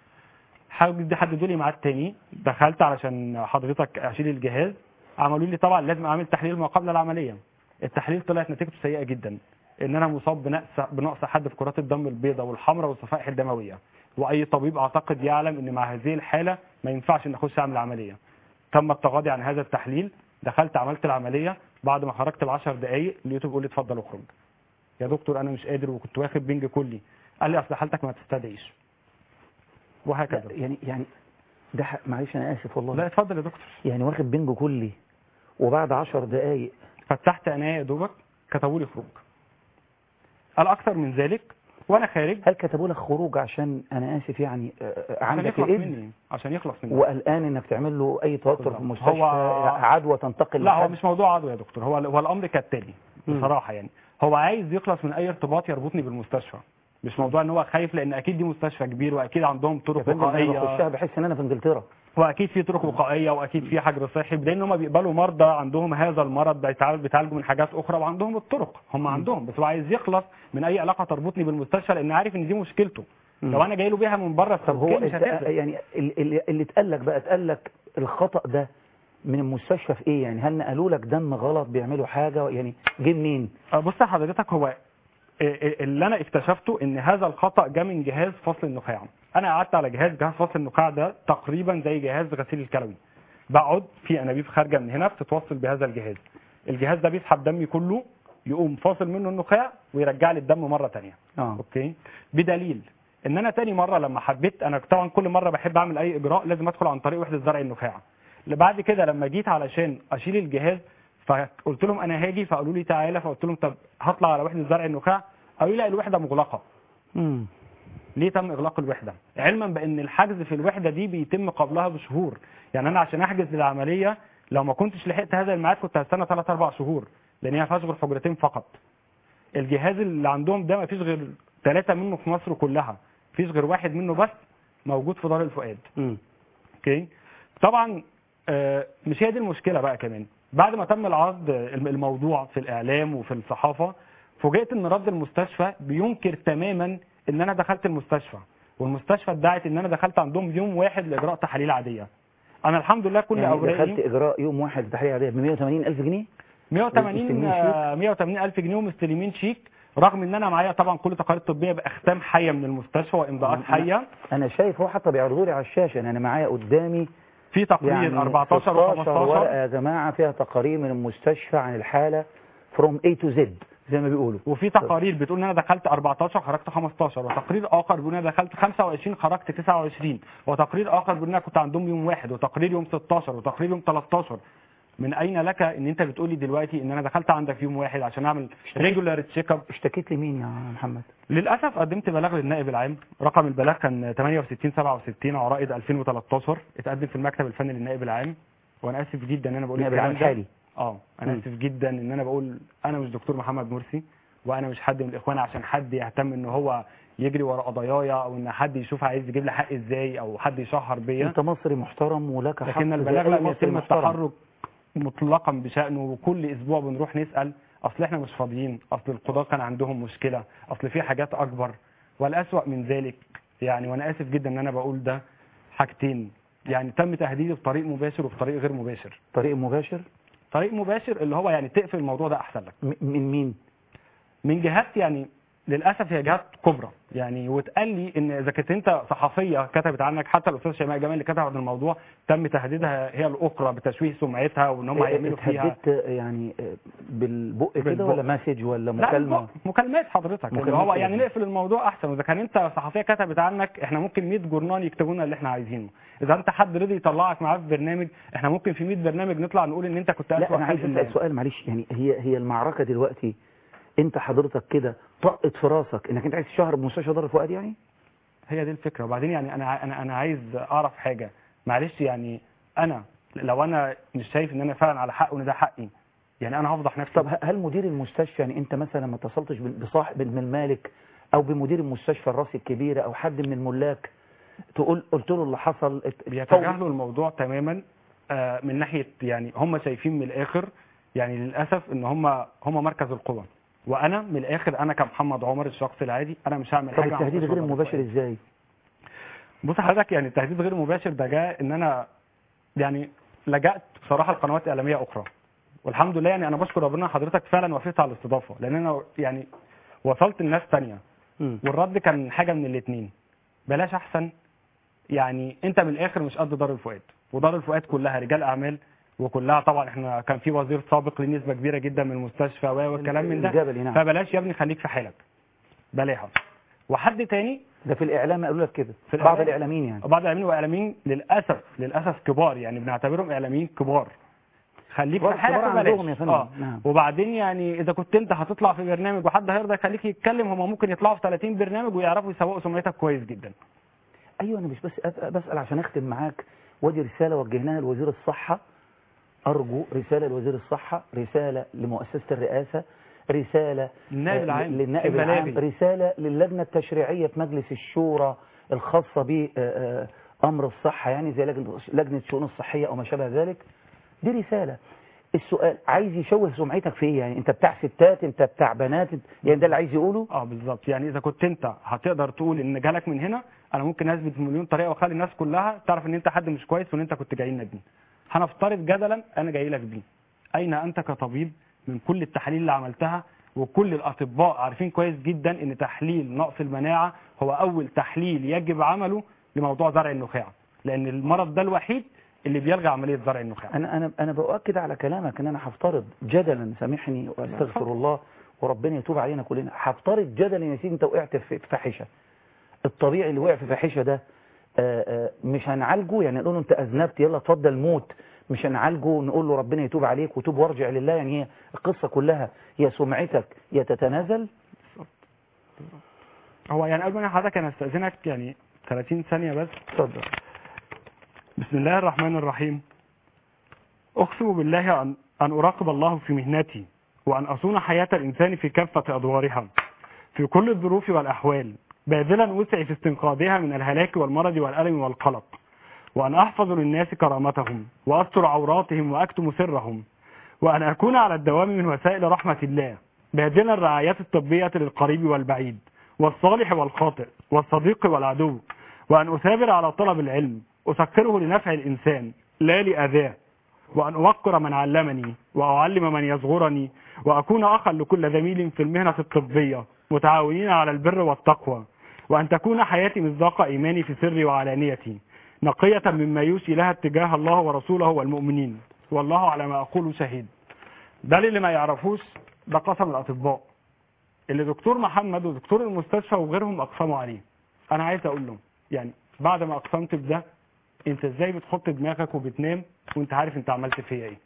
حددوا لي ميعاد تاني، دخلت علشان حضرتك اشيل الجهاز، عملوا لي طبعا لازم اعمل تحليل ما قبل العمليه. التحليل طلعت نتيجته سيئه جدا، ان انا مصاب بنقص حد في كرات الدم البيضاء والحمراء والصفائح الدمويه، واي طبيب اعتقد يعلم ان مع هذه الحاله ما ينفعش ان اخش اعمل عمليه. تم التغاضي عن هذا التحليل، دخلت عملت العمليه، بعد ما خرجت ب10 دقائق لقيته بيقول لي اتفضل اخرج. يا دكتور انا مش قادر وكنت واخد بنج كلي. قال لي اصل حالتك ما تستدعيش. وهكذا. يعني ده معلش انا اسف والله. لا اتفضل يا دكتور. يعني واخد بنج كلي وبعد 10 دقائق فتحت عينيا يا دوبك كتبوا لي خروج. قال اكثر من ذلك وانا خارج. هل كتبوا لك خروج عشان انا اسف يعني عندك الابن عشان يخلص مني وقلقان انك تعمل له اي توتر في المستشفى، هو عدوى تنتقل لا هو مش موضوع عدوى يا دكتور، هو الامر كالتالي بصراحه، يعني هو عايز يخلص من اي ارتباط يربطني بالمستشفى، مش موضوع ان هو خايف، لان اكيد دي مستشفى كبير واكيد عندهم طرق وقائيه. انا بخشها بحس ان انا في انجلترا، واكيد في طرق وقائيه واكيد في حجر صحي، لان هم بيقبلوا مرضى عندهم هذا المرض بيتعالجوا من حاجات اخرى وعندهم الطرق، هم عندهم، بس هو عايز يخلص من اي علاقه تربطني بالمستشفى لان عارف ان دي مشكلته. لو انا جاي له بيها من بره طب هو يعني اللي اتقال لك الخطا ده من المستشفى في ايه؟ يعني هل نقلوا لك دم غلط بيعملوا حاجه؟ يعني جه منين؟ بص حضرتك، هو اللي انا اكتشفته ان هذا الخطا جه من جهاز فصل النخاع. انا قعدت على جهاز فصل النخاع ده تقريبا زي جهاز غسيل الكلوي، بقعد في انابيب خارجه من هنا بتتوصل بهذا الجهاز. الجهاز ده بيسحب دمي كله، يقوم فاصل منه النخاع ويرجع لي الدم مره ثانيه. اوكي، بدليل ان انا تاني مره لما حبيت، انا طبعا كل مره بحب اعمل اي اجراء لازم ادخل عن طريق وحده زرع النخاع. بعد كده لما جيت علشان اشيل الجهاز فقلت لهم انا هاجي، فقالوا لي تعالى، فقلت لهم طب هطلع على وحده زرع النخاع، قالوا لي لا الوحده مغلقه. ليه تم اغلاق الوحده؟ علما بان الحجز في الوحده دي بيتم قبلها بشهور، يعني انا عشان احجز للعمليه لو ما كنتش لحقت هذا الميعاد كنت هستنى 3-4 شهور، لان هي ما فيهاش غير حجرتين فقط. الجهاز اللي عندهم ده ما فيش غير 3 منه في مصر كلها، ما فيش غير 1 منه بس موجود في دار الفؤاد. اوكي، طبعا مش هي دي المشكله بقى. كمان بعد ما تم العرض الموضوع في الاعلام وفي الصحافه، فوجئت ان رد المستشفى بينكر تماما ان انا دخلت المستشفى، والمستشفى ادعت ان انا دخلت عندهم يوم واحد لاجراء تحاليل عاديه. انا الحمد لله كل يعني اوراقي دخلت اجراء يوم واحد تحاليل عاديه ب 180,000 جنيه؟ 180,000 جنيه ومستلمين شيك، رغم ان انا معايا طبعا كل تقارير طبيه باختام حيه من المستشفى وامضاءات حيه. انا شايف هو حتى بيعرضوا لي على الشاشه، يعني انا معايا قدامي في تقرير يعني 14 و15 ورقه يا جماعه فيها تقارير من المستشفى عن الحاله from A to Z زي ما بيقولوا، وفي تقارير بتقول ان انا دخلت 14 خرجت 15، وتقرير اخر بيقول ان انا دخلت 25 خرجت 29، وتقرير اخر بيقول ان انا كنت عندهم يوم 1، وتقرير يوم 16، وتقرير يوم 13. من اين لك ان انت بتقول لي دلوقتي ان انا دخلت عندك يوم 1 عشان اعمل ريجولار تشيك اب؟ اشتكيت لمين يا محمد؟ للاسف قدمت بلاغ للنائب العام، رقم البلاغ كان 6867 عرائض 2013، اتقدم في المكتب الفني للنائب العام. وانا اسف جدا ان انا بقول النائب العام الحالي. انا اسف جدا ان انا بقول انا مش دكتور محمد مرسي، وانا مش حد من الاخوان عشان حد يهتم ان هو يجري ورا قضاياي، او ان حد يشوف عايز يجيب لي حق ازاي، او حد يشهر بيا. انت مصري محترم ولك حق، لكن البلاغ لم يتم التحرك مطلقا بشأنه، وكل اسبوع بنروح نسأل اصل احنا مش فاضيين، اصل القضاة كان عندهم مشكلة، اصل في حاجات اكبر. والاسوأ من ذلك يعني، وانا اسف جدا ان انا بقول ده، حاجتين يعني تم تهديدي بطريق مباشر وبطريق غير مباشر. طريق مباشر؟ طريق مباشر اللي هو يعني تقفل الموضوع ده احسن لك. من مين؟ من جهات، يعني للاسف هي جهات كبرى يعني، واتقال لي ان اذا كنت انت صحفيه كتبت عنك، حتى الاستاذ شيماء جمال اللي كتب عن الموضوع تم تهديدها هي الاخرى بتشويه سمعتها، وان هم هيعملوا فيها. اتهددت يعني بالبق كده ولا مسج ولا مكالمه؟ لا مكالمات حضرتك، اللي هو يعني نقفل الموضوع احسن. واذا كان انت صحفيه كتبت عنك، احنا ممكن 100 جورنال يكتبوا لنا اللي احنا عايزينه. اذا انت حد رضي يطلعك معاه في برنامج، احنا ممكن في 100 برنامج نطلع نقول ان انت كنت لا انا عايز اسال سؤال معلش، يعني هي المعركه دلوقتي انت حضرتك كده طقت في راسك انك انت عايز تشهر بمستشفى دار الفؤاد يعني؟ هي دي الفكره. وبعدين يعني انا عايز اعرف حاجه، معلش يعني انا لو انا مش شايف ان انا فعلا على حق وان ده حقي، يعني انا هفضح نفسي. طب هل مدير المستشفى، يعني انت مثلا ما اتصلتش بصاحب من المالك او بمدير المستشفى الراس الكبيره او حد من الملاك قلت له اللي حصل؟ بيتجاهلوا الموضوع تماما من ناحيه، يعني هم شايفين من الاخر، يعني للاسف ان هم مركز القوى، وانا من الاخر انا كمحمد عمر الشخص العادي انا مش هعمل حاجه. طب التهديد غير المباشر ازاي؟ بص حضرتك، يعني التهديد غير المباشر ده جاء ان انا يعني لجأت بصراحه لقنوات اعلاميه اخرى، والحمد لله يعني انا بشكر ربنا حضرتك فعلا وافقت على الاستضافه، لان انا يعني وصلت لناس ثانيه والرد كان حاجه من الاثنين، بلاش احسن. يعني انت من الاخر مش قد دار الفؤاد، ودار الفؤاد كلها رجال اعمال، وكلها طبعا احنا كان في وزير سابق لنسبه كبيره جدا من المستشفى والكلام من ده، نعم. فبلاش يا ابني خليك في حالك، بلاها. وحد تاني ده في الاعلام قالوا لك كده، بعض الاعلاميين، يعني بعض الاعلاميين واعلاميين للاسف كبار، يعني بنعتبرهم اعلاميين كبار، خليك في حالك وبلاش. نعم. وبعدين يعني اذا كنت انت هتطلع في برنامج وحد هيرضى يخليك يتكلم، هم ممكن يطلعوا في 30 برنامج ويعرفوا يسوقوا سمعتك كويس جدا. ايوه، انا مش بس بسال عشان اختم معاك، ودي رساله وجهناها لوزير الصحه، ارجو رساله لوزير الصحه، رساله لمؤسسه الرئاسه، رساله للنائب العام، رساله للجنه التشريعيه في مجلس الشورى الخاصه بامر الصحه، يعني زي لجنه الشؤون الصحيه او ما شابه ذلك. دي رساله. السؤال عايز يشوه سمعتك في ايه؟ يعني انت بتاع ستات، انت بتاع بنات، يعني ده اللي عايز يقوله؟ بالظبط. يعني اذا كنت انت هتقدر تقول ان جالك من هنا، انا ممكن اثبت بمليون طريقه واخلي الناس كلها تعرف ان انت حد مش كويس وان انت كنت جاي لنا بيه. هنفترض جدلا انا جاي لك بيه، اين انت كطبيب من كل التحاليل اللي عملتها؟ وكل الاطباء عارفين كويس جدا ان تحليل نقص المناعه هو اول تحليل يجب عمله لموضوع زرع النخاع، لان المرض ده الوحيد اللي بيلغي عمليه زرع النخاع. انا باؤكد على كلامك ان انا هفترض جدلا، سامحني واستغفر الله وربنا يتوب علينا كلنا، هفترض جدلا يا سيدي انت وقعت في فاحشه، الطبيعي اللي وقع في فاحشه ده مش هنعالجه، يعني نقول له انت اذنبت يلا اتفضل موت، مش هنعالجه نقول له ربنا يتوب عليك وتوب وارجع لله، يعني هي القصه كلها هي سمعتك يا تتنازل. هو يعني قبل ما حضرتك انا استاذنك يعني 30 ثانيه بس. اتفضل. بسم الله الرحمن الرحيم. اقسم بالله ان اراقب الله في مهنتي، وان اصون حياه الانسان في كافه ادوارها في كل الظروف والاحوال، باذلا وسعي في استنقاذها من الهلاك والمرض والالم والقلق، وان احفظ للناس كرامتهم واستر عوراتهم واكتم سرهم، وان اكون على الدوام من وسائل رحمه الله، باذلا الرعايات الطبيه للقريب والبعيد والصالح والخاطئ والصديق والعدو، وان اثابر على طلب العلم أسكره لنفع الإنسان لا لأذاه، وأن أوقر من علمني وأعلم من يصغرني، وأكون أخا لكل زميل في المهنة الطبية متعاونين على البر والتقوى، وأن تكون حياتي مصداق إيماني في سري وعلانيتي، نقية مما يوشي لها اتجاه الله ورسوله والمؤمنين، والله على ما أقول شهيد. ده اللي ما يعرفوش، ده قسم الأطباء اللي دكتور محمد ودكتور المستشفى وغيرهم أقسموا عليه. أنا عايز أقول لهم يعني بعد ما أقسمت بده، انت ازاي بتحط دماغك وبتنام وانت عارف انت عملت فيا ايه؟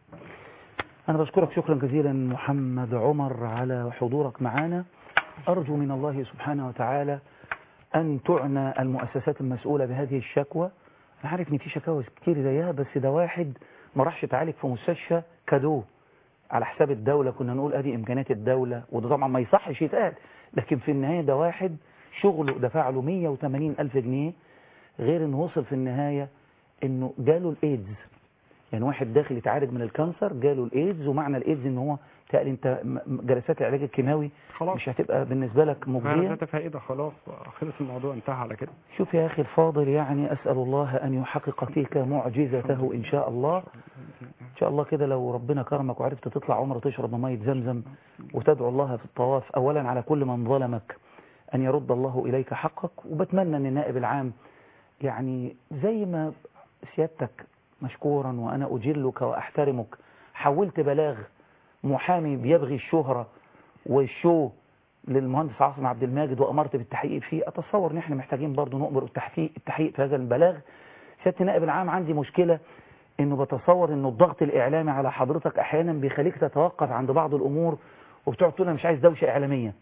انا بشكرك شكرا جزيلا محمد عمر على حضورك معنا. ارجو من الله سبحانه وتعالى ان تعنى المؤسسات المسؤولة بهذه الشكوى. انا عارف ان في شكاوى كتير زيها، بس ده واحد ما راحش يتعالج في مستشفى كادو على حساب الدولة، كنا نقول ادي امكانيات الدولة، وده طبعا ما يصحش يتقال، لكن في النهاية ده واحد شغله دفع له 180,000 جنيه، غير انه وصل في النهاية انه جاله الايدز. يعني واحد داخل يتعالج من الكانسر جاله الايدز، ومعنى الايدز ان هو تقال انت جلسات العلاج الكيماوي خلاص مش هتبقى بالنسبة لك مجدية، ذات فائدة، خلاص خلص الموضوع انتهى على كده. شوف يا اخي الفاضل، يعني اسأل الله ان يحقق فيك معجزته ان شاء الله. ان شاء الله كده لو ربنا كرمك وعرفت تطلع عمره تشرب مية زمزم وتدعو الله في الطواف اولا على كل من ظلمك ان يرد الله اليك حقك. وبتمنى ان النائب العام يعني زي ما سيادتك مشكورا وأنا أجلك وأحترمك حولت بلاغ محامي بيبغي الشهرة والشو للمهندس عاصم عبد الماجد وأمرت بالتحقيق فيه، أتصور إن إحنا محتاجين برضو نؤمر التحقيق في هذا البلاغ. سيادة النائب العام عندي مشكلة إنه بتصور إنه الضغط الإعلامي على حضرتك أحيانا بيخليك تتوقف عند بعض الأمور وبتقعد تقول أنا مش عايز دوشة إعلامية.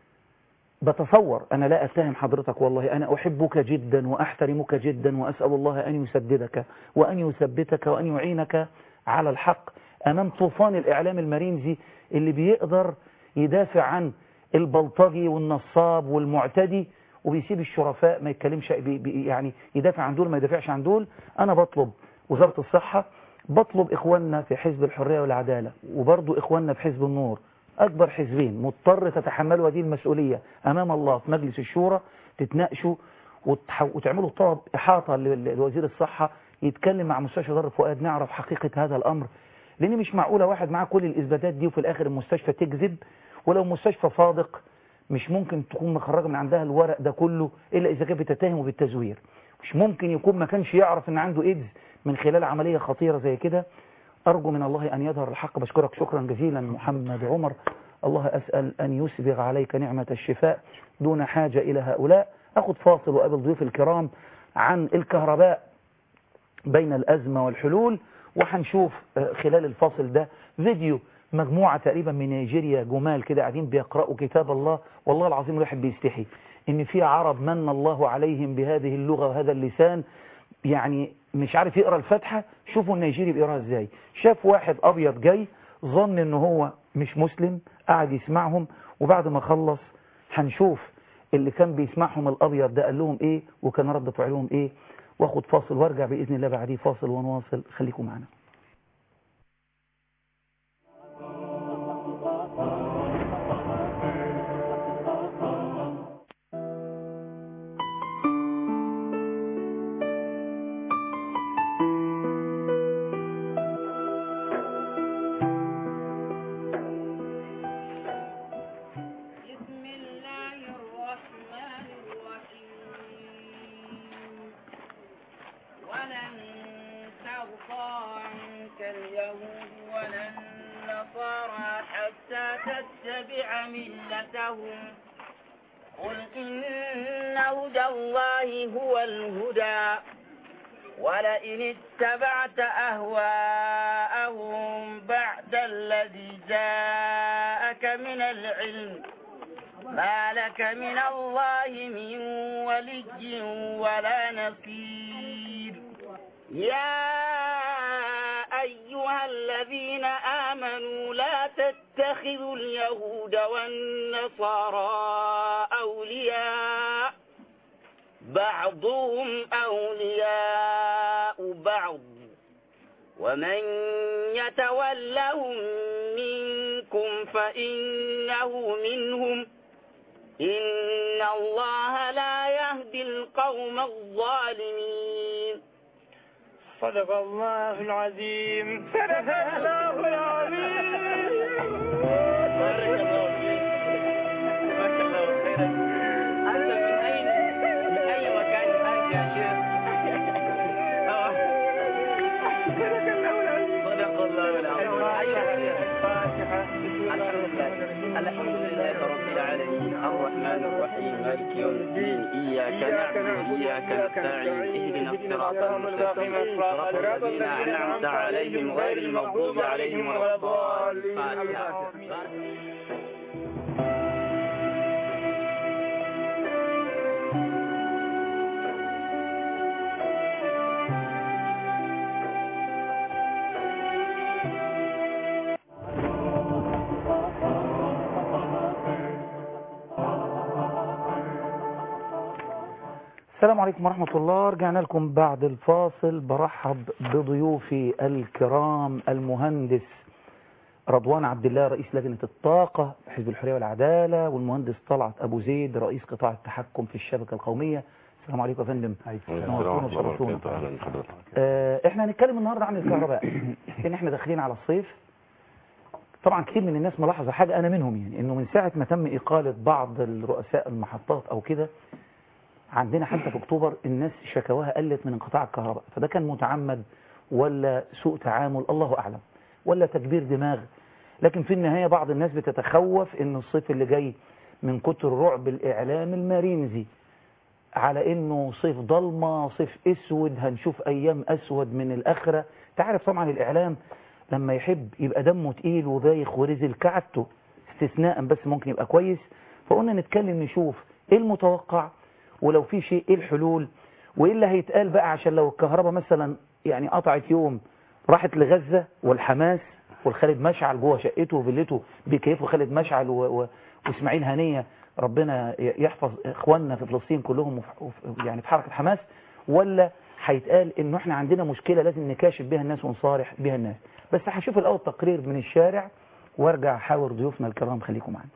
بتصور أنا لا أتهم حضرتك، والله أنا أحبك جدا وأحترمك جدا وأسأل الله أن يسددك وأن يثبتك وأن يعينك على الحق. أمام طوفان الإعلام المارينزي اللي بيقدر يدافع عن البلطجي والنصاب والمعتدي وبيسيب الشرفاء ما يتكلمش يعني يدافع عن دول ما يدافعش عن دول. أنا بطلب وزارة الصحة، بطلب إخواننا في حزب الحرية والعدالة وبرضو إخواننا في حزب النور، أكبر حزبين مضطر تتحملوا هذه المسؤولية أمام الله في مجلس الشورى، تتناقشوا وتعملوا طلب إحاطة لوزير الصحة يتكلم مع مستشفى دار الفؤاد نعرف حقيقة هذا الأمر، لأن مش معقولة واحد معاه كل الإثباتات دي وفي الآخر المستشفى تكذب. ولو مستشفى صادق مش ممكن تكون مخرجة من عندها الورق ده كله إلا إذا كانت بتتهمه بالتزوير. مش ممكن يكون ما كانش يعرف إن عنده إيدز من خلال عملية خطيرة زي كده. أرجو من الله أن يظهر الحق. بشكرك شكرا جزيلا محمد عمر. الله أسأل أن يسبغ عليك نعمة الشفاء دون حاجة إلى هؤلاء. أخذ فاصل وقابل ضيوف الكرام عن الكهرباء بين الأزمة والحلول، وهنشوف خلال الفاصل ده فيديو مجموعة تقريبا من نيجيريا جمال كده قاعدين بيقرأوا كتاب الله. والله العظيم الواحد بيستحي إن في عرب من الله عليهم بهذه اللغة وهذا اللسان، يعني مش عارف يقرأ الفاتحة. شوفوا النيجيري بيقرأها ازاي. شاف واحد أبيض جاي ظن إنه هو مش مسلم، قاعد يسمعهم، وبعد ما خلص هنشوف اللي كان بيسمعهم الأبيض ده قال لهم إيه وكان رد فعلهم إيه. واخد فاصل وارجع بإذن الله بعديه فاصل ونواصل. خليكم معنا. قل إن هدى الله هو الهدى ولئن اتبعت أهواءهم بعد الذي جاءك من العلم ما لك من الله من ولي ولا نصير. يا أيها الذين آمنوا لا تتخذوا اليهود والنصارى أولياء بعضهم أولياء بعض ومن يتولهم منكم فإنه منهم إن الله لا يهدي القوم الظالمين. صدق الله العظيم. صدق الله العظيم. بارك الله فيك. جزاك الله خيرا. أنت من أي مكان أنت يا شيخ؟ صدق الله العظيم. صدق الله العظيم. أيها الشيخ. الفاتحة. الحمد لله رب العالمين الرحمن الرحيم مالك يوم الدين إياك نعبد وإياك نستعين اهدنا الصراط المستقيم صراط الذين أنعمت عليهم غير المغضوب عليهم ولا الضالين. السلام عليكم ورحمة الله. رجعنا لكم بعد الفاصل. برحب بضيوفي الكرام المهندس رضوان عبد الله رئيس لجنة الطاقة حزب الحرية والعدالة، والمهندس طلعت أبو زيد رئيس قطاع التحكم في الشبكة القومية. السلام عليكم يا فندم. نورتونا وشرفتونا. احنا هنتكلم النهارده عن الكهرباء ان احنا داخلين على الصيف. طبعا كتير من الناس ملاحظة حاجة أنا منهم، يعني انه من ساعة ما تم إقالة بعض الرؤساء المحطات أو كده عندنا حتى في أكتوبر الناس شكواها قلت من انقطاع الكهرباء. فده كان متعمد ولا سوء تعامل الله أعلم ولا تكبير دماغ، لكن في النهاية بعض الناس بتتخوف ان الصيف اللي جاي من كتر رعب الإعلام المارينزي على انه صيف ضلمة صيف اسود هنشوف ايام اسود من الاخرة. تعرف طبعا الإعلام لما يحب يبقى دمه تقيل وبايخ ورزل كعدته استثناء بس ممكن يبقى كويس. فقلنا نتكلم نشوف ايه المتوقع ولو في شيء ايه الحلول وايه اللي هيتقال بقى عشان لو الكهرباء مثلا يعني قطعت يوم راحت لغزة والحماس والخالد مشعل جوه شقته وفيلته بيكيفوا خالد مشعل واسماعيل هنيه، ربنا يحفظ اخواننا في فلسطين كلهم يعني في حركه حماس، ولا هيتقال انه احنا عندنا مشكله لازم نكاشف بها الناس ونصارح بها الناس؟ بس هشوف الاول تقرير من الشارع وارجع احاور ضيوفنا الكرام، خليكم معانا.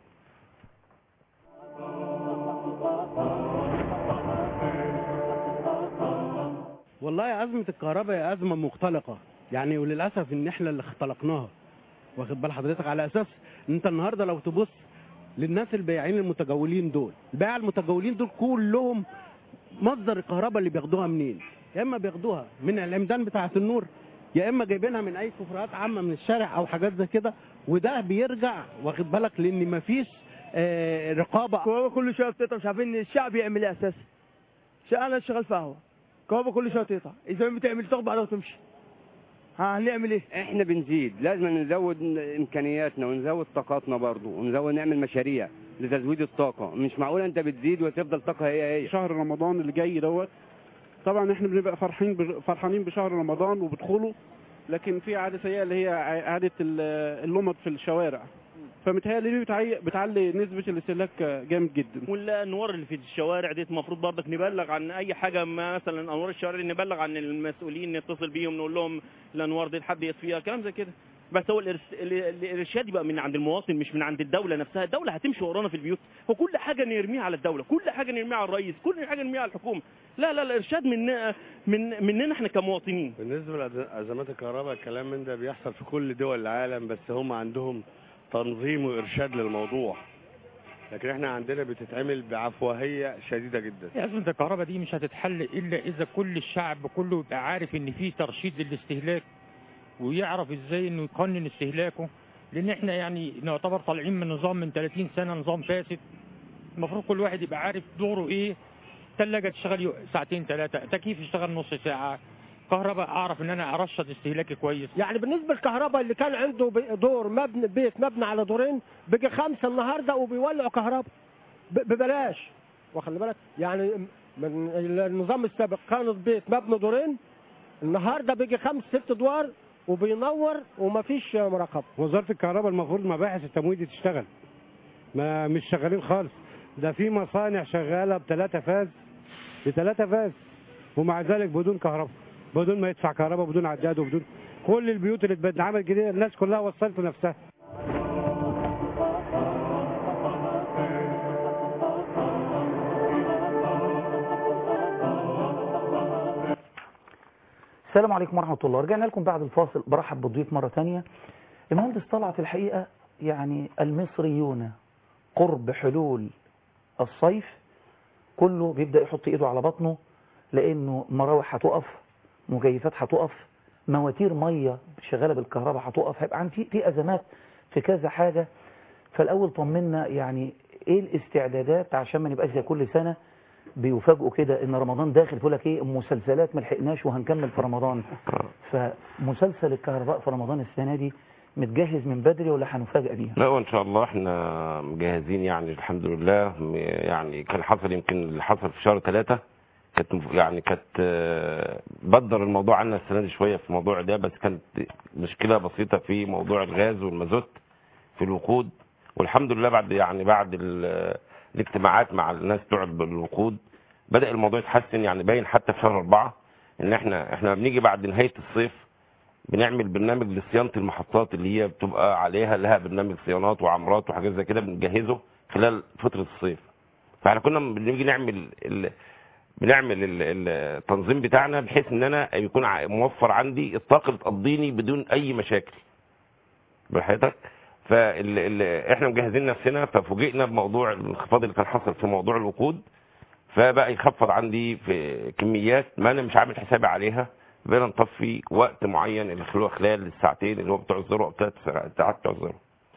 والله أزمة الكهرباء هي أزمة مختلقة يعني، وللأسف إن إحنا اللي اختلقناها. واخد بال حضرتك؟ على أساس إن أنت النهارده لو تبص للناس البياعين المتجولين دول، البياع المتجولين دول كلهم مصدر الكهرباء اللي بياخدوها منين؟ يا إما بياخدوها من العمدان بتاعة النور، يا إما جايبينها من أي كفرات عامة من الشارع أو حاجات زي كده، وده بيرجع واخد بالك لأن مفيش رقابة. كل شوية بتقطع، مش عارفين الشعب يعمل إيه أساسا. أنا شغال في قهوة، كهرباء كل شويه تقطع، اذا بتعمل تاخد بعدها وتمشي. هنعمل ايه؟ احنا بنزيد، لازم نزود امكانياتنا ونزود طاقاتنا برضه، ونزود نعمل مشاريع لتزويد الطاقه. مش معقوله انت بتزيد وتفضل طاقه هي. شهر رمضان اللي جاي دوت طبعا احنا بنبقى فرحانين بشهر رمضان وبدخوله، لكن في عاده سيئه اللي هي عاده اللمض في الشوارع، فمتهيألي بتعلي نسبة الاستهلاك جامد جدا. والانوار اللي في الشوارع دي المفروض برضك نبلغ عن اي حاجه، مثلا انوار الشوارع نبلغ عن المسؤولين، نتصل بيهم نقول لهم الانوار دي حد يطفيها، كلام زي كده. بس هو الارشاد يبقى من عند المواطن مش من عند الدوله نفسها. الدوله هتمشي ورانا في البيوت، وكل حاجه نرميها على الدوله، كل حاجه نرميها على الرئيس، كل حاجه نرميها على الحكومه. لا الارشاد مننا احنا كمواطنين. بالنسبه لازمات الكهرباء الكلام من ده بيحصل في كل دول العالم، بس هم عندهم تنظيم وارشاد للموضوع، لكن احنا عندنا بتتعمل بعفوية شديدة جدا. أزمة الكهرباء دي مش هتتحل الا اذا كل الشعب كله يبقى عارف ان في ترشيد للاستهلاك، ويعرف ازاي انه يقنن استهلاكه، لان احنا يعني نعتبر طالعين من نظام من 30 سنة نظام فاسد. المفروض كل واحد يبقى عارف دوره ايه. ثلاجة تشتغل ساعتين ثلاثة، تكييف يشتغل نص ساعة، كهرباء اعرف ان انا ارشد استهلاكي كويس. يعني بالنسبه للكهرباء اللي كان عنده دور بيت مبني على دورين بقى 5 النهارده وبيولعوا كهرباء ببلاش، واخد بالك؟ يعني من النظام السابق كان البيت مبني دورين، النهارده بقى 5 6 ادوار وبينور ومفيش مراقبه. وزاره الكهرباء المفروض مباحث التمويد تشتغل، ما مش شغالين خالص. ده في مصانع شغاله ب3 فاز ومع ذلك بدون كهرباء، بدون ما يدفع كهرباء، بدون عداد، وبدون كل البيوت اللي اتعمل جديد الناس كلها وصلت نفسها. السلام عليكم ورحمة الله. رجعنا لكم بعد الفاصل، برحب بالضيوف مرة ثانية. المهندس طلعت الحقيقة يعني المصريون قرب حلول الصيف كله بيبدأ يحط ايده على بطنه، لانه مراوح هتقف، مكيفات هتقف، مواتير ميه شغاله بالكهرباء هتقف، هيبقى عن في ازمات في كذا حاجه. فالاول طمنا يعني ايه الاستعدادات عشان ما نبقاش زي كل سنه بيفاجئوا كده ان رمضان داخل يقول لك ايه مسلسلات ما لحقناش وهنكمل في رمضان. فمسلسل الكهرباء في رمضان السنه دي متجهز من بدري ولا هنفاجئ بيها؟ لا وان شاء الله احنا مجهزين يعني الحمد لله. يعني كان حصل يمكن اللي حصل في شهر 3 كانت بدر الموضوع عنا السنه دي شويه في الموضوع ده، بس كانت مشكله بسيطه في موضوع الغاز والمازوت في الوقود، والحمد لله بعد الاجتماعات مع الناس بتوع الوقود بدا الموضوع يتحسن. يعني باين حتى في شهر 4 ان احنا بنيجي بعد نهايه الصيف بنعمل برنامج لصيانه المحطات اللي هي بتبقى عليها لها برنامج صيانات وعمرات وحاجات زي كده بنجهزه خلال فتره الصيف. فاحنا كنا بنيجي بنعمل التنظيم بتاعنا بحيث ان انا يكون موفر عندي الطاقه اللي تقضيني بدون اي مشاكل بحياتك. احنا مجهزين نفسنا، ففوجئنا بموضوع الانخفاض اللي كان حصل في موضوع الوقود، فبقى يخفض عندي في كميات ما انا مش عامل حسابي عليها. بقينا نطفي وقت معين اللي هو خلال الساعتين اللي هو بتوع الذروه او 3 ساعات بتوع الذروه.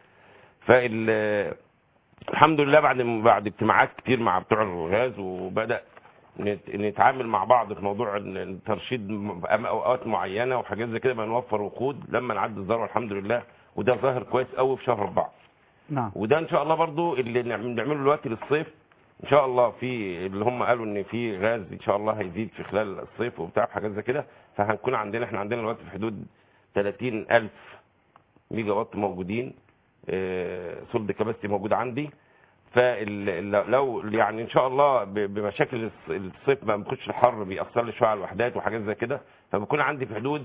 الحمد لله بعد اجتماعات كتير مع بتوع الغاز وبدا نتعامل مع بعض في موضوع الترشيد اوقات معينه وحاجات زي كده بنوفر وقود لما نعدي الذروه الحمد لله، وده ظاهر كويس قوي في شهر 4. نعم. وده ان شاء الله برضو اللي بنعمله دلوقتي للصيف ان شاء الله، في اللي هم قالوا ان في غاز ان شاء الله هيزيد في خلال الصيف وبتاع حاجات زي كده، فهنكون احنا عندنا دلوقتي في حدود 30,000 ميجا وات موجودين، سولد كاباسيتي موجود عندي. فلو يعني ان شاء الله بمشاكل الصيف ما بيخش الحر بيأثر لي شويه على الوحدات وحاجات زي كده، فبكون عندي في حدود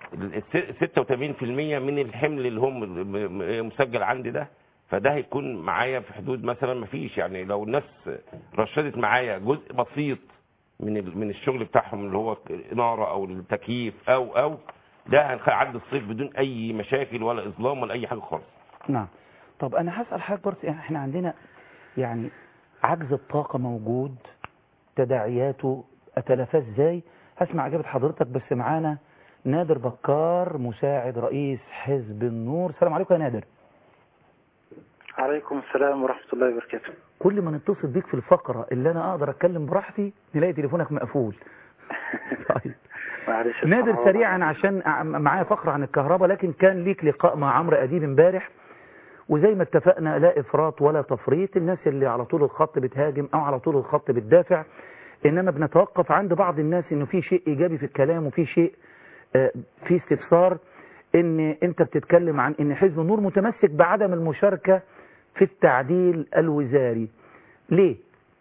86% من الحمل اللي هم مسجل عندي ده. فده هيكون معايا في حدود مثلا ما فيش، يعني لو الناس رشدت معايا جزء بسيط من الشغل بتاعهم اللي هو الاناره او التكييف او ده هنعدي الصيف بدون اي مشاكل ولا اظلام ولا اي حاجه خالص. نعم. طب انا هسأل حضرتك برضه، احنا عندنا يعني عجز الطاقة موجود، تداعياته اتلافاه ازاي؟ هسمع اجابة حضرتك، بس معانا نادر بكار مساعد رئيس حزب النور. السلام عليكم يا نادر. عليكم السلام ورحمة الله وبركاته. كل ما نتصل بيك في الفقرة اللي انا اقدر اتكلم براحتي نلاقي تليفونك مقفول. طيب معلش نادر سريعا عشان معايا فقرة عن الكهرباء، لكن كان ليك لقاء مع عمرو أديب امبارح، وزي ما اتفقنا لا إفراط ولا تفريط. الناس اللي على طول الخط بتهاجم أو على طول الخط بتدافع، إنما بنتوقف عند بعض الناس إنه في شيء إيجابي في الكلام وفي شيء في استفسار. إن أنت بتتكلم عن إن حزب النور متمسك بعدم المشاركة في التعديل الوزاري. ليه؟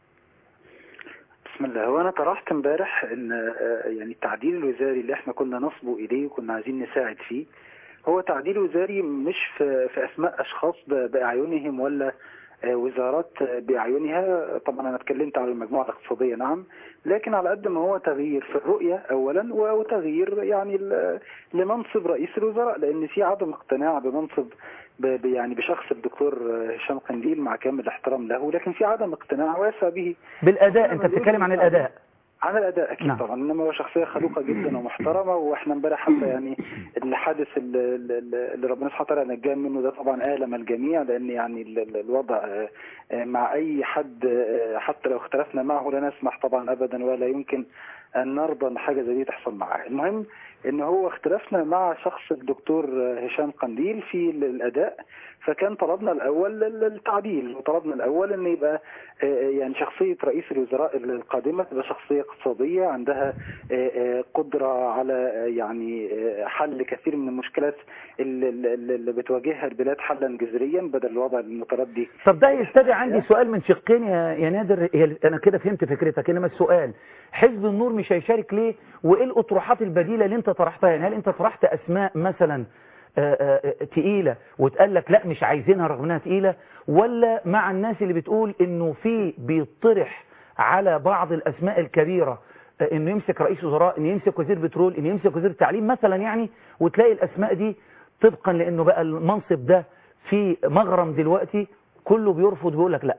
بسم الله. وانا طرحت امبارح ان يعني التعديل الوزاري اللي احنا كنا نصبو اليه وكنا عايزين نساعد فيه هو تعديل وزاري مش في اسماء اشخاص باعينهم ولا وزارات باعينها. طبعا انا اتكلمت على المجموعه الاقتصاديه نعم، لكن على قد ما هو تغيير في الرؤيه اولا وتغيير يعني لمنصب رئيس الوزراء، لان في عدم اقتناع بمنصب يعني بشخص الدكتور هشام قنديل مع كامل الاحترام له، لكن في عدم اقتناع واسع به بالاداء. انت بتتكلم عن الاداء؟ عن الاداء اكيد. نعم. طبعا انما هو شخصيه خلوقه جدا ومحترمه، واحنا امبارح حتى يعني الحادث اللي ربنا سبحانه وتعالى نجاه منه ده طبعا آلم الجميع، لان يعني الوضع مع اي حد حتى لو اختلفنا معه لا نسمح طبعا ابدا ولا يمكن ان نرضى ان حاجه زي دي تحصل معاه. المهم ان هو اختلفنا مع شخص الدكتور هشام قنديل في الاداء، فكان طلبنا الاول التعديل، وطلبنا الاول ان يبقى يعني شخصيه رئيس الوزراء القادمه تبقى شخصيه اقتصاديه عندها قدره على يعني حل كثير من المشكلات اللي بتواجهها البلاد حلا جذريا بدل الوضع المتردي. طب ده يستدعي عندي سؤال من شقين يا نادر. انا كده فهمت فكرتك، انما السؤال حزب النور مش هيشارك ليه؟ وايه الاطروحات البديله اللي انت طرحتها؟ يعني هل انت طرحت اسماء مثلا تقيله وتقال لك لا مش عايزينها رغم انها تقيله، ولا مع الناس اللي بتقول انه في بيطرح على بعض الاسماء الكبيره انه يمسك رئيس وزراء، انه يمسك وزير بترول، انه يمسك وزير التعليم مثلا، يعني وتلاقي الاسماء دي طبقا لانه بقى المنصب ده في مغرم دلوقتي كله بيرفض بيقول لك لا؟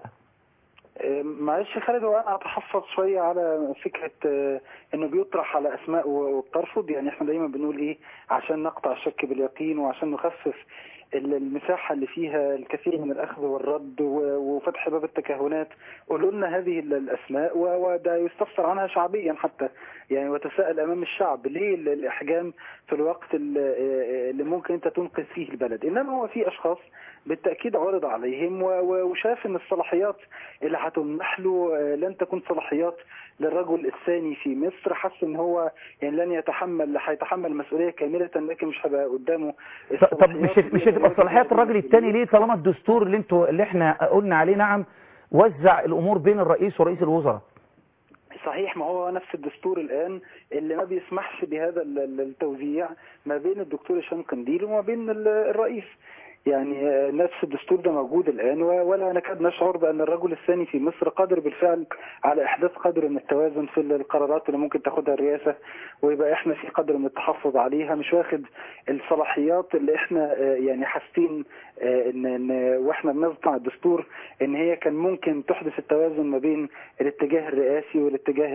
معلش يا خالد، وانا اتحفظ شويه على فكره انه بيطرح على اسماء وبترفض. يعني احنا دايما بنقول ايه عشان نقطع الشك باليقين وعشان نخفف المساحه اللي فيها الكثير من الاخذ والرد وفتح باب التكهنات، قولوا لنا هذه الاسماء وده يستفسر عنها شعبيا حتى يعني، وتساءل امام الشعب ليه الاحجام في الوقت اللي ممكن انت تنقذ فيه البلد. انما هو في اشخاص بالتاكيد عرض عليهم وشاف ان الصلاحيات اللي هتمنح له لن تكون صلاحيات للرجل الثاني في مصر. حس ان هو يعني لن هيتحمل مسؤوليه كامله، لكن مش هيبقى قدامه. طب مش هتبقى صلاحيات الراجل الثاني ليه طالما الدستور اللي احنا قلنا عليه نعم وزع الامور بين الرئيس ورئيس الوزراء؟ صحيح، ما هو نفس الدستور الآن اللي ما بيسمحش بهذا التوزيع ما بين الدكتور هشام قنديل وما بين الرئيس. يعني نفس الدستور ده موجود الآن، ولا نكاد نشعر بأن الرجل الثاني في مصر قادر بالفعل على إحداث قدر من التوازن في القرارات اللي ممكن تاخدها الرئاسة، ويبقى إحنا في قدر من التحفظ عليها، مش واخد الصلاحيات اللي إحنا يعني حاسين إن وإحنا بنصنع الدستور إن هي كان ممكن تحدث التوازن ما بين الاتجاه الرئاسي والاتجاه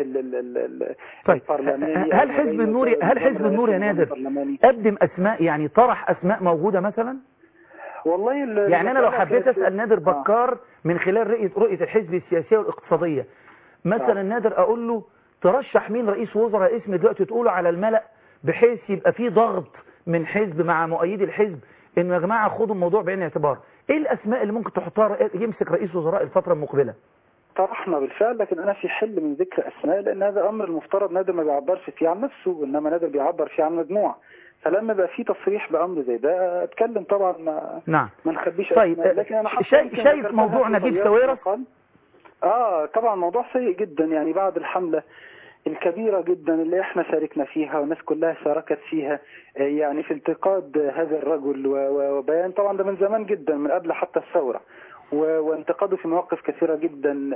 البرلماني. هل حزب النور يا نادر قدم أسماء، يعني طرح أسماء موجودة مثلا؟ والله يعني أنا لو حبيت أسأل نادر بكار من خلال رؤية الحزب السياسية والاقتصادية مثلا نادر أقول له ترشح مين رئيس وزراء اسم دلوقتي تقوله على الملأ بحيث يبقى فيه ضغط من حزب مع مؤيدي الحزب إنه يا جماعة خدوا الموضوع بعين الاعتبار؟ إيه الأسماء اللي ممكن تحطها يمسك رئيس وزراء الفترة المقبلة؟ طرحنا بالفعل، لكن أنا في حل من ذكر أسماء لأن هذا أمر المفترض نادر ما بيعبرش فيه عن نفسه، إنما نادر بيعبر فيه عن مجموعة. فلما بقى في تصريح بامر زي ده اتكلم طبعا، ما نخبيش. طيب لكن انا شايف موضوع نجيب ساويرس. طبعا موضوع سيء جدا، يعني بعد الحمله الكبيرة جدا اللي احنا شاركنا فيها والناس كلها شاركت فيها، يعني في انتقاد هذا الرجل وبيان طبعا ده من زمان جدا من قبل حتى الثورة، وانتقاده في مواقف كثيرة جدا،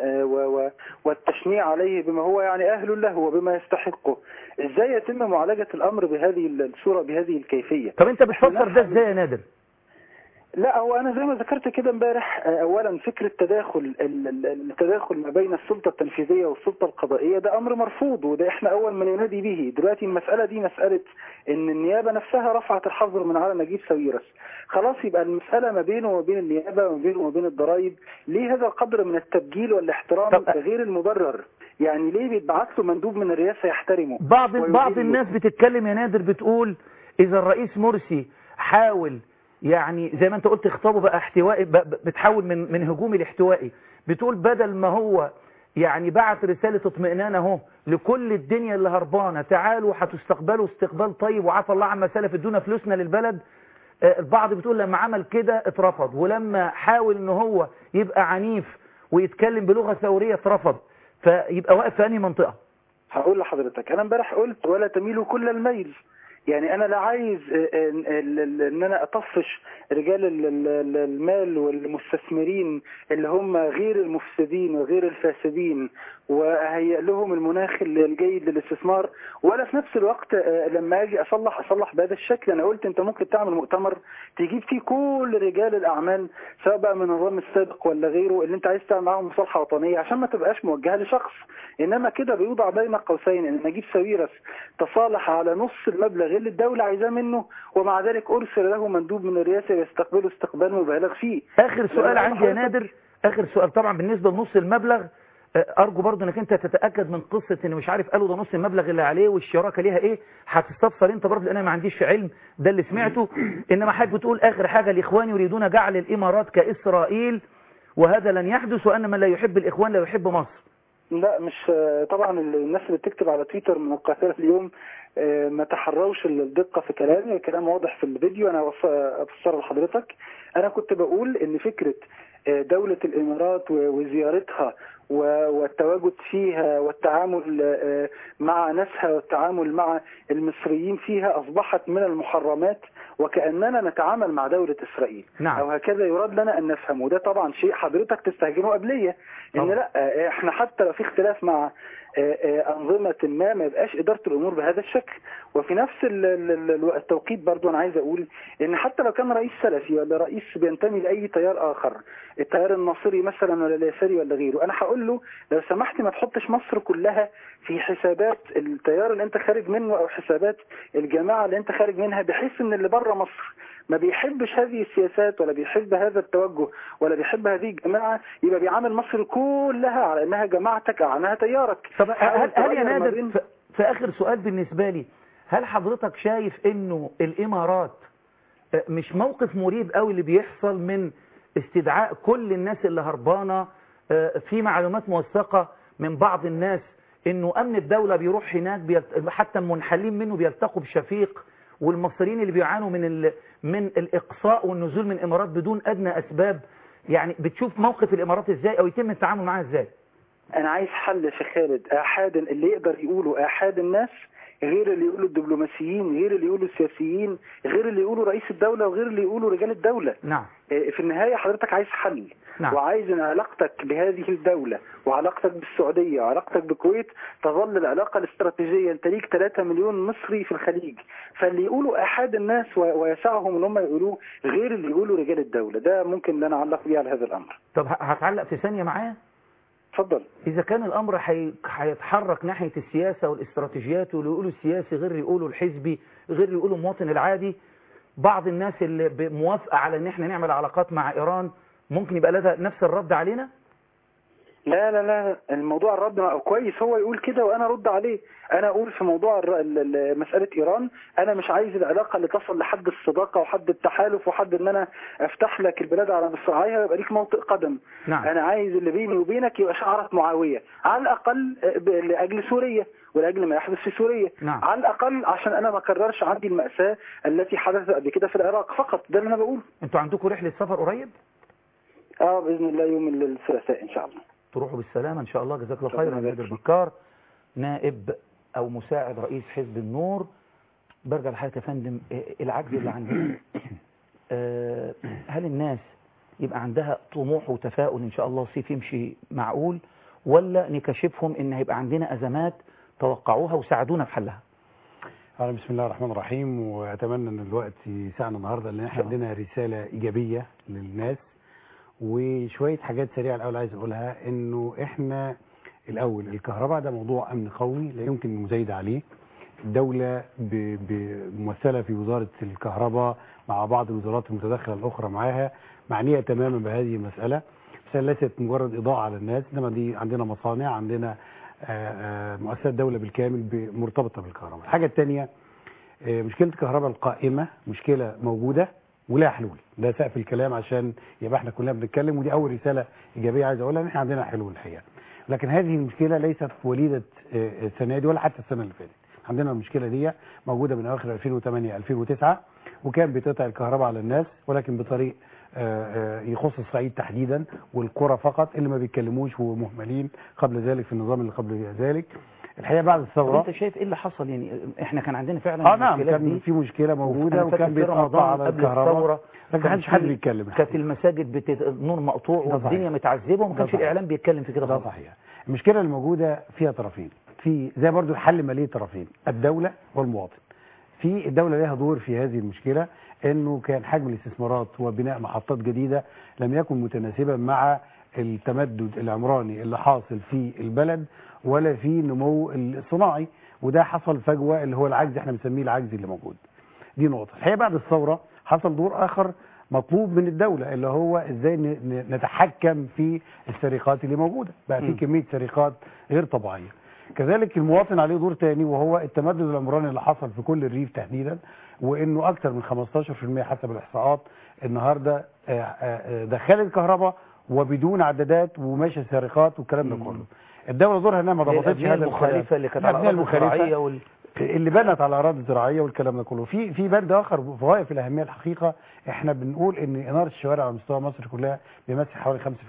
والتشنيع عليه بما هو يعني أهل له وبما يستحقه. ازاي يتم معالجة الأمر بهذه الصورة بهذه الكيفية؟ طب انت بتفسر ده ازاي يا نادر؟ لا، هو انا زي ما ذكرت كده امبارح، اولا فكره التداخل ما بين السلطه التنفيذيه والسلطه القضائيه ده امر مرفوض، وده احنا اول من ينادي به. دلوقتي المساله دي مساله ان النيابه نفسها رفعت الحظر من على نجيب ساويرس، خلاص يبقى المساله ما بينه وما بين النيابه وما بينه وما بين الضرائب. ليه هذا القدر من التبجيل والاحترام غير المبرر؟ يعني ليه بيتبعت له مندوب من الرئاسه يحترمه؟ بعض الناس بتتكلم يا نادر بتقول اذا الرئيس مرسي حاول يعني زي ما انت قلت خطابه بقى احتوائي، بتحول من هجومي لاحتوائي. بتقول بدل ما هو يعني بعت رسالة اطمئنان اهو لكل الدنيا اللي هربانة، تعالوا هتستقبلوا استقبال طيب وعفى الله عما سلف ادونا فلوسنا للبلد. البعض بتقول لما عمل كده اترفض، ولما حاول ان هو يبقى عنيف ويتكلم بلغة ثورية اترفض. فيبقى واقف في انهي منطقة؟ هقول لحضرتك، انا امبارح قلت ولا تميلوا كل الميل. يعني انا لا عايز ان انا اطفش رجال المال والمستثمرين اللي هم غير المفسدين وغير الفاسدين واهيئ لهم المناخ الجيد للاستثمار، ولا في نفس الوقت لما اجي اصلح بهذا الشكل. انا قلت انت ممكن تعمل مؤتمر تجيب فيه كل رجال الاعمال سواء بقى من النظام السابق ولا غيره اللي انت عايز تعمل معاهم مصالحه وطنيه عشان ما تبقاش موجهه لشخص. انما كده بيوضع بين قوسين ان نجيب ساويرس تصالح على نص المبلغ اللي الدوله عايزاه منه، ومع ذلك ارسل له مندوب من الرئاسه يستقبله استقبال مبالغ فيه. اخر سؤال عندي يا نادر، اخر سؤال طبعا بالنسبه لنص المبلغ، ارجو برضه انك انت تتاكد من قصه ان مش عارف قالوا ده نص المبلغ اللي عليه والشراكه ليها ايه، هتستفسر انت برضه لان انا ما عنديش علم، ده اللي سمعته. انما حضرتك بتقول اخر حاجه الاخوان يريدون جعل الامارات كاسرائيل وهذا لن يحدث، وان من لا يحب الاخوان لا يحب مصر. لا مش طبعا الناس اللي بتكتب على تويتر من القاهره اليوم ما تحروش الدقه في كلامي، الكلام واضح في الفيديو انا افسره لحضرتك. انا كنت بقول ان فكره دولة الإمارات وزيارتها والتواجد فيها والتعامل مع ناسها والتعامل مع المصريين فيها أصبحت من المحرمات، وكأننا نتعامل مع دولة إسرائيل. نعم. أو هكذا يراد لنا أن نفهم، وده طبعا شيء حضرتك تستهجنه قبلية إن لا إحنا حتى لو في اختلاف مع أنظمة ما يبقاش إدارة الأمور بهذا الشكل. وفي نفس التوقيت برضو أنا عايز أقول إن حتى لو كان رئيس سلفي ولا رئيس بينتمي لأي تيار آخر، التيار الناصري مثلا ولا اليساري ولا غيره، أنا هقول له لو سمحت ما تحطش مصر كلها في حسابات التيار اللي أنت خارج منه أو حسابات الجماعة اللي أنت خارج منها، بحيث إن اللي بره مصر ما بيحبش هذه السياسات ولا بيحب هذا التوجه ولا بيحب هذه الجماعة، يبقى بيعامل مصر كلها على انها جماعتك او انها تيارك. طب هل يا نادر في اخر سؤال بالنسبة لي، هل حضرتك شايف انه الامارات مش موقف مريب قوي اللي بيحصل من استدعاء كل الناس اللي هربانة؟ في معلومات موثقة من بعض الناس انه امن الدولة بيروح هناك حتى منحلين منه بيلتقوا بشفيق، والمصريين اللي بيعانوا من الإقصاء والنزول من الإمارات بدون أدنى أسباب. يعني بتشوف موقف الإمارات إزاي أو يتم التعامل معها إزاي؟ أنا عايز حل يا شيخ خالد. آحاد اللي يقدر يقولوا آحاد الناس غير اللي يقولوا الدبلوماسيين، غير اللي يقولوا السياسيين، غير اللي يقولوا رئيس الدولة، وغير اللي يقولوا رجال الدولة. نعم. في النهاية حضرتك عايز حل. نعم. وعايز ان علاقتك بهذه الدولة وعلاقتك بالسعودية وعلاقتك بالكويت تظل العلاقة الاستراتيجية. انت ليك 3 مليون مصري في الخليج، فاللي يقولوا احد الناس ويسعهم ان هم يقولوه غير اللي يقولوا رجال الدولة. ده ممكن ان انا اعلق بيه على هذا الامر. طب هتعلق في ثانية معايا؟ اتفضل. اذا كان الامر هيتحرك ناحية السياسة والاستراتيجيات، واللي يقولوا السياسي غير يقولوا الحزبي غير يقولوا المواطن العادي، بعض الناس اللي موافقة على ان احنا نعمل علاقات مع ايران ممكن يبقى لها نفس الرد علينا؟ لا لا لا، الموضوع الرد كويس، هو يقول كده وانا ارد عليه. انا اقول في موضوع مسألة ايران، انا مش عايز العلاقة اللي تصل لحد الصداقة وحد التحالف وحد ان انا افتح لك البلاد على مصراعيها ويبقى ليك موطئ قدم. نعم. انا عايز اللي بيني وبينك يبقى شعرة معاوية على الاقل لاجل سوريا ولاجل ما يحدث في سوريا. نعم. على الاقل عشان انا ما اكررش عندي المأساة التي حدثت قبل كده في العراق فقط. ده اللي انا بقوله. انتوا عندكم رحلة سفر قريب؟ باذن الله يوم الثلاثاء ان شاء الله. تروحوا بالسلامة ان شاء الله. جزاك الله خيرا. نادر بكار، نائب او مساعد رئيس حزب النور. برجع لحضرتك يا فندم، العجز اللي عندنا، هل الناس يبقى عندها طموح وتفاؤل ان شاء الله الصيف يمشي معقول، ولا نكشفهم ان هيبقى عندنا ازمات توقعوها وساعدونا في حلها؟ بسم الله الرحمن الرحيم. واتمنى ان الوقت يسعنا النهارده لان احنا عندنا رساله ايجابيه للناس وشويه حاجات سريعه. الاول عايز اقولها انه احنا الاول الكهرباء ده موضوع امن قومي لا يمكن المزايده عليه. الدوله ممثله في وزاره الكهرباء مع بعض الوزارات المتداخله الاخرى معاها معنيه تماما بهذه المساله. مسألة ليست مجرد اضاءه على الناس، انما دي عندنا مصانع، عندنا مؤسسات دوله بالكامل مرتبطه بالكهرباء. الحاجه الثانيه مشكله الكهرباء القائمه مشكله موجوده ولها حلول. ده سقف الكلام عشان يبقى احنا كلنا بنتكلم، ودي اول رساله ايجابيه عايز اقولها ان احنا عندنا حلول الحقيقه. لكن هذه المشكله ليست وليده السنه دي ولا حتى السنه اللي فاتت. عندنا المشكله دي موجوده من اواخر 2008 2009 وكان بتقطع الكهرباء على الناس ولكن بطريق يخص الصعيد تحديدا والقرى فقط اللي ما بيتكلموش ومهملين قبل ذلك في النظام اللي قبل ذلك. الحقيقه بعد الثوره انت شايف ايه اللي حصل؟ يعني احنا كان عندنا فعلا نعم كان في مشكله موجوده وكان بيتقطع على الكهرباء ما كانش حد بيتكلم. كانت المساجد النور مقطوع والدنيا متعذبه وما كانش الاعلام بيتكلم في كده. ده صحيح. المشكله الموجوده فيها طرفين، في زي برضو الحل ما ليه طرفين، الدوله والمواطن. في الدوله لها دور في هذه المشكله، انه كان حجم الاستثمارات وبناء محطات جديده لم يكن متناسبا مع التمدد العمراني اللي حاصل في البلد ولا في نمو الصناعي، وده حصل فجوه اللي هو العجز احنا بنسميه العجز اللي موجود. دي نقطه. الحقيقه بعد الثوره حصل دور اخر مطلوب من الدوله اللي هو ازاي نتحكم في السرقات اللي موجوده. بقى في كميه سرقات غير طبيعيه. كذلك المواطن عليه دور تاني وهو التمدد العمراني اللي حصل في كل الريف تحديدا، وانه اكثر من 15% حسب الاحصاءات النهارده دخلت الكهرباء وبدون عدادات وماشي سرقات والكلام ده كله. الدوله دورها انها ما ضبطتش هذا المخالفه اللي كانت على الارض الزراعيه اللي بنت على الاراضي الزراعيه والكلام ده كله. في بند اخر في غايه في الاهميه الحقيقه، احنا بنقول ان اناره الشوارع على مستوى مصر كلها بيمثل حوالي 5%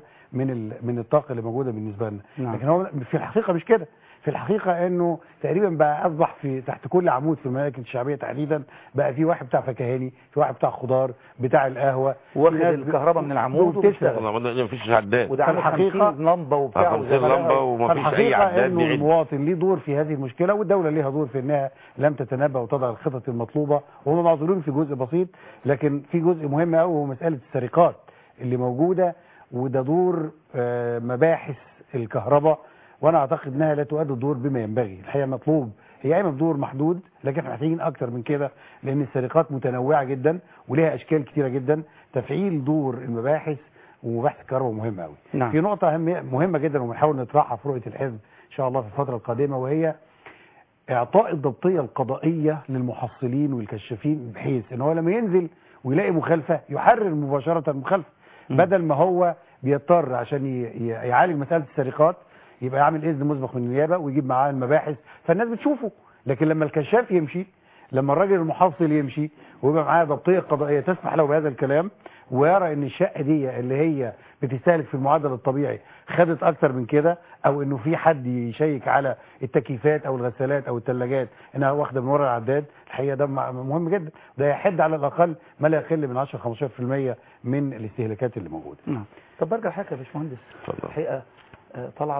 من الطاقه اللي موجوده بالنسبه لنا. لكن هو في الحقيقه مش كده. في الحقيقه انه تقريبا بقى اصبح في تحت كل عمود في الممالك الشعبيه تحديدا بقى في واحد بتاع فكهاني، في واحد بتاع خضار، بتاع القهوه، واخد الكهرباء من العمود وبتشتغل. مفيش عداد. وده عامل 50 لمبه وبتاع 50 لمبه ومفيش اي عداد. انه المواطن ليه دور في هذه المشكله والدوله ليها دور في انها لم تتنبأ وتضع الخطط المطلوبه، وهم معذورين في جزء بسيط، لكن في جزء مهم قوي وهو مساله السرقات اللي موجوده، وده دور مباحث الكهرباء، وانا اعتقد انها لا تؤدي الدور بما ينبغي. الحقيقه مطلوب هي قايمه بدور محدود، لكن احنا محتاجين اكتر من كده لان السرقات متنوعه جدا وليها اشكال كتيره جدا. تفعيل دور المباحث ومباحث الكهرباء مهم قوي. نعم. في نقطه مهمه جدا وبنحاول نطرحها في رؤيه الحزب ان شاء الله في الفتره القادمه، وهي اعطاء الضبطيه القضائيه للمحصلين والكشافين، بحيث ان هو لما ينزل ويلاقي مخالفه يحرر مباشره المخالفه، بدل ما هو بيضطر عشان يعالج مساله السرقات يبقى يعمل اذن مسبق من النيابه ويجيب معاه المباحث فالناس بتشوفه. لكن لما الكشاف يمشي، لما الراجل المحصل يمشي ويبقى معاه ضبطيه قضائيه تسمح له بهذا الكلام، ويرى ان الشقه دي اللي هي بتستهلك في المعدل الطبيعي خدت اكتر من كده، او انه في حد يشيك على التكييفات او الغسالات او الثلاجات انها واخده من ورا العداد، الحقيقه ده مهم جدا. ده يحد على الاقل ما لا يقل من 10-15% من الاستهلاكات اللي موجوده. طب برجع حاجه يا باشمهندس. الحقيقه طلعت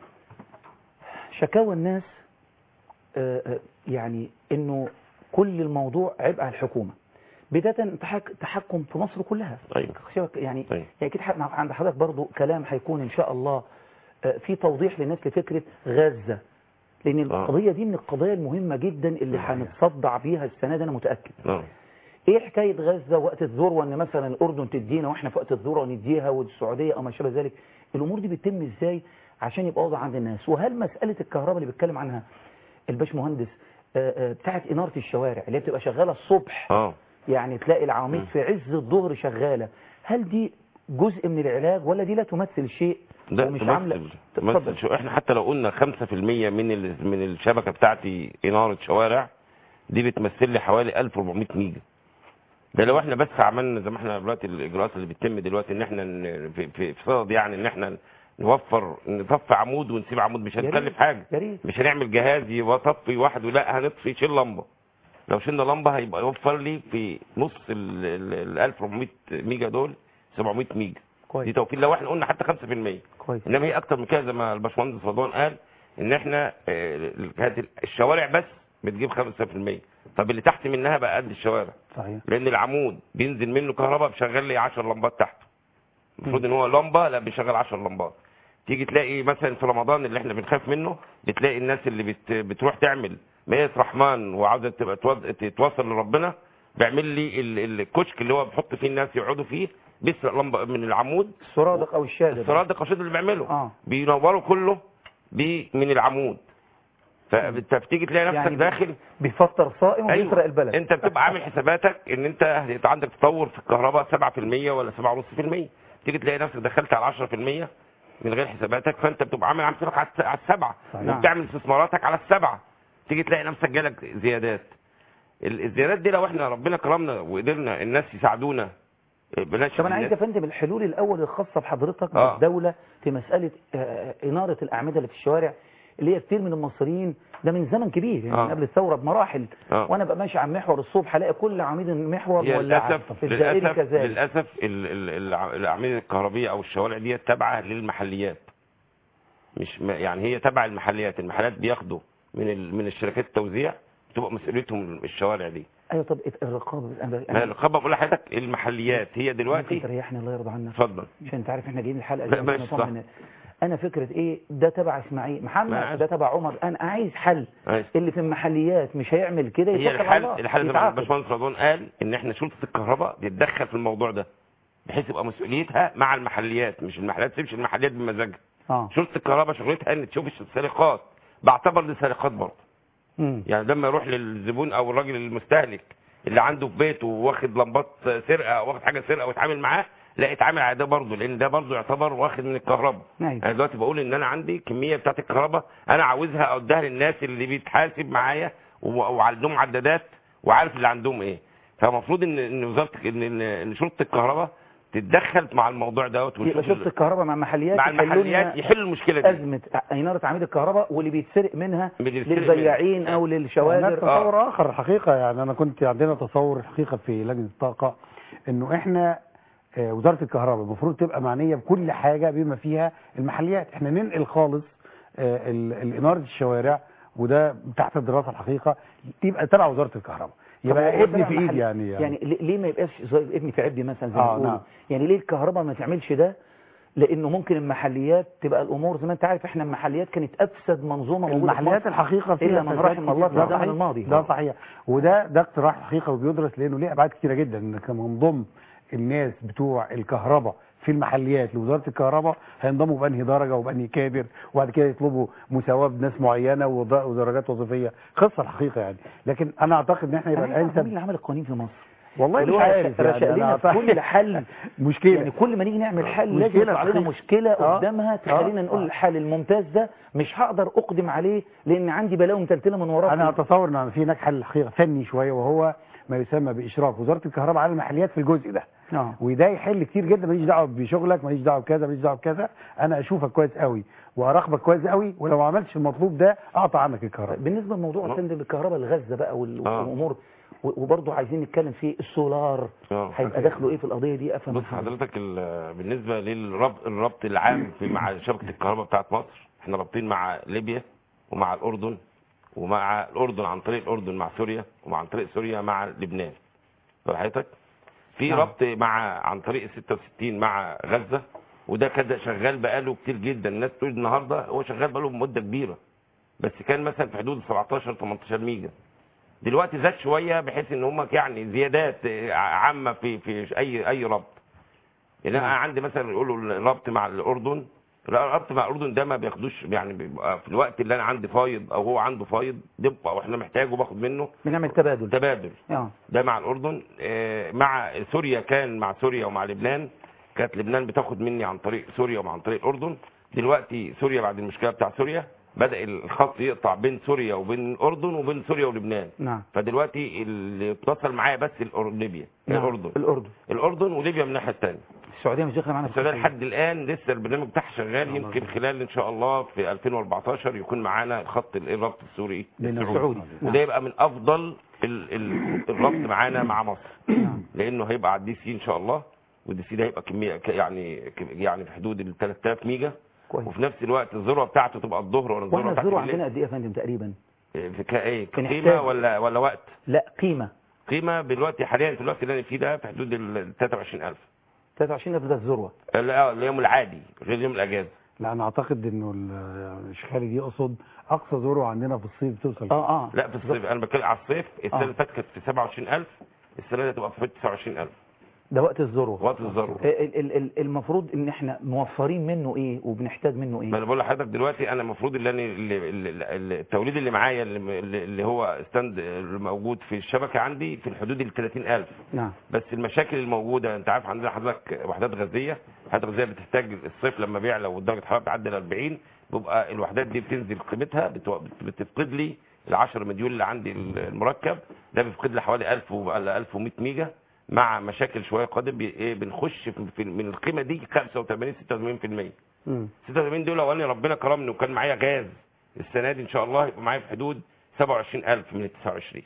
شكاوى الناس يعني انه كل الموضوع عبء على الحكومه، بدايه تحكم في مصر كلها. يعني اكيد عند حضرتك برضو كلام هيكون ان شاء الله في توضيح للناس لفكره غزه، لان القضيه دي من القضايا المهمه جدا اللي هنتصدع بيها السنه دي انا متاكد. ايه حكايه غزه وقت الذروه ان مثلا الاردن تدينا واحنا في وقت الذروه نديها والسعوديه او ما شابه ذلك؟ الامور دي بتتم ازاي عشان يبقى واضح عند الناس؟ وهل مساله الكهرباء اللي بيتكلم عنها الباشمهندس بتاعت اناره الشوارع اللي هي بتبقى شغاله الصبح يعني تلاقي العواميد في عز الظهر شغاله، هل دي جزء من العلاج ولا دي لا تمثل شيء؟ ده تمثل شو. احنا حتى لو قلنا 5% من الشبكه بتاعتي اناره شوارع، دي بتمثل لي حوالي 1400 ميجا. ده لو احنا بس عملنا زي ما احنا دلوقتي الاجراءات اللي بتتم دلوقتي ان احنا في صدد يعني ان احنا نطفي عمود ونسيب عمود، مش هنكلف حاجه، مش هنعمل جهاز يطفي واحد ولا هنطفي شيل لمبه. لو شلنا لمبه هيبقى يوفر لي في نص ال 1400 ميجا دول 700 ميجا. كويس. دي توفير لو احنا قلنا حتى 5%. كويس. انما هي اكتر من كده زي ما الباشمهندس رضوان قال ان احنا الشوارع بس بتجيب 5%. طب اللي تحت منها بقى قد الشوارع. صحيح. لان العمود بينزل منه كهرباء بيشغل لي 10 لمبات تحته. المفروض ان هو لمبه لا بيشغل 10 لمبات. تيجي تلاقي مثلا في رمضان اللي احنا بنخاف منه، بتلاقي الناس اللي بتروح تعمل مائة رحمن وعاوزه تبقى تتوصل لربنا، بيعمل لي الكشك اللي هو بيحط فيه الناس يقعدوا فيه، بيسرق لمبه من العمود، السرادق او الشادر، السرادق او الشادر اللي بيعمله بينوروا كله من العمود. فبتيجي تلاقي نفسك يعني داخل بيفطر صائم وبيسرق البلد. انت بتبقى عامل حساباتك ان انت هيبقى عندك تطور في الكهرباء 7% ولا 7.5%، تيجي تلاقي نفسك دخلت على 10% من غير حساباتك، فانت بتبقى عامل حسابك على السبعه وبتعمل استثماراتك على السبعه، تيجي تلاقي نفسك جالك زيادات. الزيادات دي لو احنا ربنا كرمنا وقدرنا الناس يساعدونا بلاش. طب انا عايز افهم الحلول الاول الخاصه بحضرتك بالدوله في مساله اناره الاعمده اللي في الشوارع اللي هي كتير من المصريين ده من زمن كبير يعني من قبل الثوره بمراحل وانا بقى ماشي على المحور الصبح الاقي كل عميد المحور مولعه. للاسف الاعمده الكهربيه او الشوارع دي تابعه للمحليات، مش يعني هي تابعه للمحليات. المحلات بياخدوا من الشركات التوزيع تبقى مسؤوليتهم الشوارع دي. ايوه. طب الرقابه ما الرقابه بقول لحضرتك المحليات هي دلوقتي ممكن تريحني الله يرضى عنك. اتفضل. عشان انت عارف احنا جايين الحلقه انا فكره ايه ده تبع اسماعيل محمد ده تبع عمر، انا عايز حل. اللي في المحليات مش هيعمل كده يتوكل على الله. الحل زي ما الباشمهندس رضوان قال ان احنا شرطه الكهرباء تتدخل في الموضوع ده بحيث يبقى مسؤوليتها مع المحليات، مش المحليات تسيبش المحليات بمزاجها. شرطه الكهرباء شغلتها ان تشوف السرقات، بعتبر دي سرقات برضه. يعني لما يروح للزبون او الراجل المستهلك اللي عنده في بيته واخد لمبات سرقه او واخد حاجه سرقه ويتعامل معاه، لا اتعامل على ده برضه، لان ده برضه يعتبر واخد من الكهرباء. انا دلوقتي بقول ان انا عندي كميه بتاعت الكهرباء انا عاوزها اوديها للناس اللي بيتحاسب معايا وعندهم عدادات وعارف اللي عندهم ايه. فالمفروض ان وزاره ان شرطه الكهرباء تتدخل مع الموضوع دوت، يبقى شرطه الكهرباء مع المحليات يحلوا المشكله دي، ازمه اناره عميد الكهرباء واللي بيتسرق منها للبياعين او للشوارع. هناك تصور اخر الحقيقه، يعني انا كنت عندنا تصور الحقيقه في لجنه الطاقه انه احنا وزاره الكهرباء المفروض تبقى معنيه بكل حاجه بما فيها المحليات. احنا ننقل خالص الاناره الشوارع وده تحت الدراسه الحقيقه تبقى تبع وزاره الكهرباء، يبقى ابني في ايدي يعني ليه ما يبقاش ابني في عبدي مثلا زي ما بيقولوا. يعني ليه الكهرباء ما تعملش ده؟ لانه ممكن المحليات تبقى الامور زي ما انت عارف احنا المحليات كانت افسد منظومه موجوده المحليات الحقيقه فيها الا من رحم الله في الزمن الماضي. ده صحيح، وده اقتراح حقيقه وبيدرس لانه ليه ابعاد كثيره جدا، انك منضم الناس بتوع الكهرباء في المحليات لوزاره الكهرباء هينضموا بانهي درجه وبانهي كادر، وبعد كده يطلبوا مساواه بناس معينه ودرجات وظيفيه، قصه الحقيقه يعني. لكن انا اعتقد ان احنا يبقى الانسب. مين اللي عمل القوانين في مصر؟ والله مش عارف يعني كل حل مشكله، يعني كل ما نيجي نعمل حل لازم يطلع علينا مشكله قدامها تخلينا نقول الحل الممتاز ده مش هقدر اقدم عليه لان عندي بلاوي متلتله من وراه. انا اتصور ان في هناك حل حقيقه فني شويه وهو ما يسمى باشراف وزاره الكهرباء على المحليات في الجزء ده. وده يحل كتير جدا. ماليش دعوه بشغلك، ماليش دعوه بكذا، ماليش دعوه بكذا، انا اشوفك كويس قوي واراقبك كويس قوي، ولو ما عملتش المطلوب ده اقطع عنك الكهرباء. بالنسبه لموضوع تندم الكهرباء الغزه بقى والامور وبرضه عايزين نتكلم في السولار هيبقى دخله ايه في القضيه دي؟ افهم. بص حضرتك بالنسبه الربط العام مع شبكه الكهرباء بتاعت مصر، احنا رابطين مع ليبيا ومع الاردن ومع الاردن عن طريق الاردن مع سوريا وعن طريق سوريا مع لبنان. حضرتك في ربط عن طريق 66 مع غزه، وده كده شغال بقاله كتير جدا. الناس تقول النهارده هو شغال بقاله مده كبيره، بس كان مثلا في حدود 17 18 ميجا. دلوقتي زاد شويه بحيث ان هم يعني زيادات عامه في اي ربط. يعني انا عندي مثلا يقولوا الربط مع الاردن الربط مع الاردن ده ما بياخدوش، يعني بيبقى في الوقت اللي انا عندي فايض او هو عنده فايض دبقه واحنا محتاجه باخد منه، بنعمل تبادل. ده مع الاردن. مع سوريا كان مع سوريا ومع لبنان، كانت لبنان بتاخد مني عن طريق سوريا وعن طريق الاردن. دلوقتي سوريا بعد المشكله بتاع سوريا بدأ الخط يقطع بين سوريا وبين الأردن وبين سوريا ولبنان. نعم. فدلوقتي اللي اتصل معايا بس ليبيا. نعم. الأردن وليبيا من الناحية الثانية. السعودية مش داخلة معانا. السعودية لحد الآن لسه البرنامج بتاعها شغال، يمكن خلال إن شاء الله في 2014 يكون معانا خط الربط السوري السعودي. وده يبقى من أفضل الربط معانا مع مصر. لأنه هيبقى على الدي سي إن شاء الله، والدي سي ده هيبقى كمية يعني في حدود ال 3000 ميجا. كويس. وفي نفس الوقت الذروه بتاعته تبقى الظهر ولا الذروه بتاعته الذروه عندنا قد ايه يا فندم تقريبا؟ في ايه قيمه ولا وقت؟ لا قيمه دلوقتي حاليا في الوقت اللي انا فيه ده في حدود ال 23000. 23000 ده الذروه؟ لا اليوم العادي غير يوم الاجازه. لا انا اعتقد انه الشيخ خالد يقصد اقصى ذروه عندنا في الصيف بتوصل. لا في الصيف انا بتكلم على الصيف. السنه اللي فاتت كانت في 27000، السنه دي هتبقى في 29000. ده وقت الذروه. وقت الذروه. المفروض ان احنا موفرين منه ايه وبنحتاج منه ايه؟ ما انا بقول لحضرتك دلوقتي انا المفروض التوليد اللي معايا اللي هو ستاند موجود في الشبكه عندي في الحدود ال 30000. نعم. بس المشاكل الموجوده انت عارف عندنا حضرتك وحدات غازيه بتحتاج الصيف لما بيعلى ودرجه الحراره بتعدي ال 40 بيبقى الوحدات دي بتنزل قيمتها، بتفقد لي ال 10 مديول اللي عندي المركب ده بيفقد لي حوالي 1000 ولا 1100 ميجا. مع مشاكل شويه قادم بنخش من القيمه دي 85 86%. 86 دول لو اني ربنا كرمني وكان معايا غاز السنه دي ان شاء الله يبقى معايا في حدود 27000 من ال 29.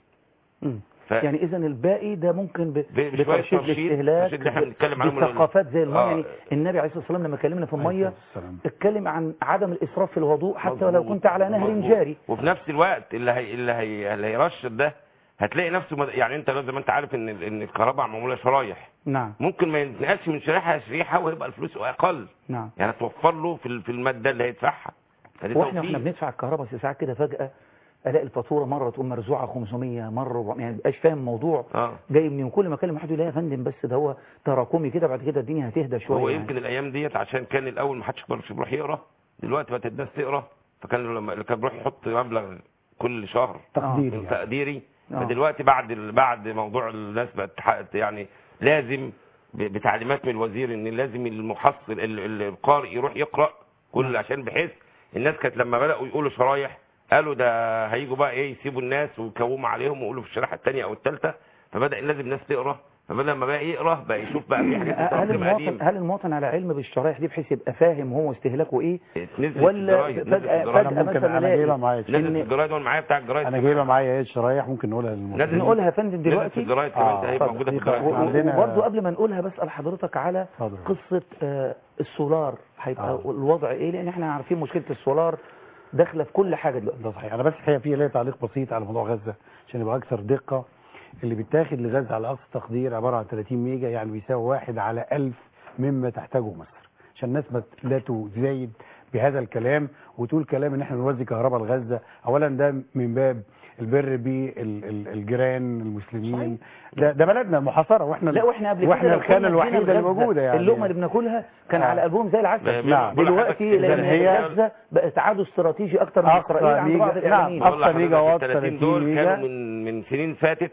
يعني اذا الباقي ده ممكن بترشيد الاستهلاك بثقافات زي الميه. يعني النبي عليه الصلاه والسلام لما كلمنا في الميه اتكلم عن عدم الاسراف في الوضوء حتى ولو كنت على نهر جاري. وفي نفس الوقت اللي هيرشد ده هتلاقي نفسه يعني انت لازم انت عارف ان الكهرباء معموله شرايح. نعم. ممكن ما ينتقلش من شريحه لشريحه ويبقى الفلوس اقل. نعم. يعني توفر له في الماده اللي هيدفعها. واحنا بندفع الكهرباء ساعات كده فجاه الاقي الفاتوره مره تقوم مرزوعه 500 مره 400، يعني مبقاش فاهم الموضوع جاي منين. كل ما اكلم واحد يقول لي يا فندم بس ده هو تراكمي كده، بعد كده الدنيا هتهدى شويه. هو يمكن الايام ديت عشان كان الاول ما حدش بيروح يقرا، دلوقتي بقت الناس تقرا، فكان لما كان بيروح يحط مبلغ كل شهر تقديري. فدلوقتي بعد موضوع الناس بقت يعني لازم بتعليمات من الوزير ان لازم المحصل القارئ يروح يقرا كل، عشان بحيث الناس كانت لما بداوا يقولوا شرايح قالوا ده هيجوا بقى يسيبوا الناس ويكوموا عليهم ويقولوا في الشريحه الثانيه او الثالثه، فبدا لازم الناس تقرا. فبدل ما بقى يقرا بقى يشوف بقى في حاجات. هل المواطن على علم بالشرايح دي بحيث يبقى فاهم هو استهلاكه ايه؟ ولا فجأة مثلا انا جايبها معايا الجرايد معايا بتاع الجرايد، انا جايبها معايا ايه الشرايح ممكن نقولها لازم نقولها يا فندم دلوقتي. الجرايد كمان هي موجوده في الجرايد. وبرضه قبل ما نقولها بسال حضرتك على قصه السولار هيبقى الوضع ايه؟ لان احنا عارفين مشكله السولار داخله في كل حاجه دلوقتي. ده صحيح. انا بس الحقيقه في ليا تعليق بسيط على موضوع غزه عشان يبقى اكثر دقه. اللي بيتاخد لغزه على اقصى تقدير عباره عن 30 ميجا، يعني بيساوي 1 على 1000 مما تحتاجه مصر، عشان الناس لا تزايد بهذا الكلام وتقول كلام ان احنا بنوزي كهرباء لغزه. اولا ده من باب البر بالجيران المسلمين، ده بلدنا المحاصره واحنا واحنا الخانه الوحيده اللي موجوده. يعني اللقمه اللي بناكلها كان على قلبهم زي العسل. دلوقتي لان غزه بقت عدو استراتيجي اكتر من اسرائيل عند بعض الاعلاميين. اقصى ميجا وات 30 دول كانوا من سنين فاتت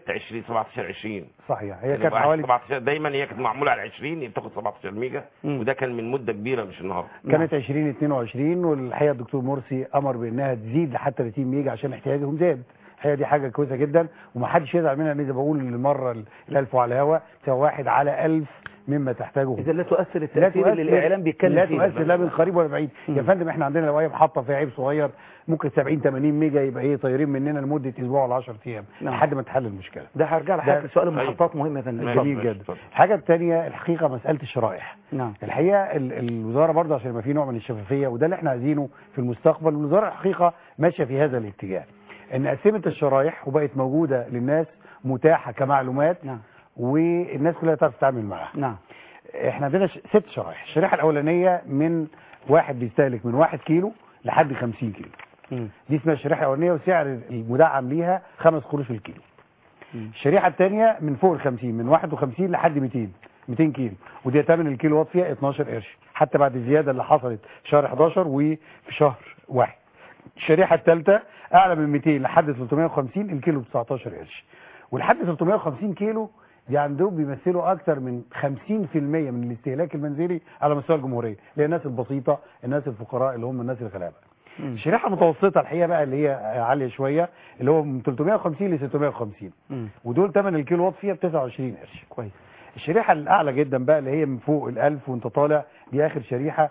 17 صحيح. هي كانت حوالي 17 دايما، هي كانت معموله على 20 بتاخد 17 ميجا وده كان من مده كبيره مش النهارده. كانت 2022 والحقيقه الدكتور مرسي امر بانها تزيد لحد 30 ميجا عشان احتياجهم زاد. الحقيقه دي حاجه كويسه جدا ومحدش يزعل منها. انا بقول المره ال1000 على الهواء تساوي 1 على 1000 مما تحتاجه. اذا لا تؤثر التاثير اللي الاعلام بيتكلم فيه، لا تؤثر لا من قريب ولا بعيد. يا فندم احنا عندنا لو محطه فيها عيب صغير ممكن 70 80 ميجا يبقى طايرين مننا لمده اسبوع ولا 10 ايام لحد ما تحل المشكله. ده هرجع لحضرتك سؤال المحطات مهم يا فندم. جميل جدا. الحاجه الثانيه الحقيقه مساله الشرائح. نعم. الحقيقه الوزاره برضه عشان يبقى في نوع من الشفافيه وده اللي احنا عايزينه في المستقبل، والوزاره الحقيقه ماشيه في هذا الاتجاه ان قسمت الشرايح وبقت موجوده للناس متاحه كمعلومات. نعم. والناس كلها تعرف تتعامل معاها. نعم. احنا عندنا 6 شرايح. الشريحه الاولانيه من واحد بيستهلك من 1 كيلو لحد 50 كيلو. دي اسمها الشريحه الاولانيه وسعر المدعم ليها 5 قروش في الكيلو. الشريحه الثانيه من فوق ال 50 من 51 لحد 200 200 كيلو، ودي ثمن الكيلو وات فيها 12 قرش حتى بعد الزياده اللي حصلت في شهر 11 وفي شهر 1. الشريحه الثالثه اعلى من 200 لحد 350 الكيلو ب 19 قرش، ولحد 350 كيلو دي عندهم بيمثلوا اكثر من 50% من الاستهلاك المنزلي على مستوى الجمهوريه، اللي هي الناس البسيطه، الناس الفقراء اللي هم الناس الغلابه. الشريحه المتوسطه الحقيقه بقى اللي هي عاليه شويه اللي هو من 350 ل 650 ودول ثمن الكيلو وات فيها ب 29 قرش. كويس. الشريحه الاعلى جدا بقى اللي هي من فوق ال1000 وانت طالع دي اخر شريحه،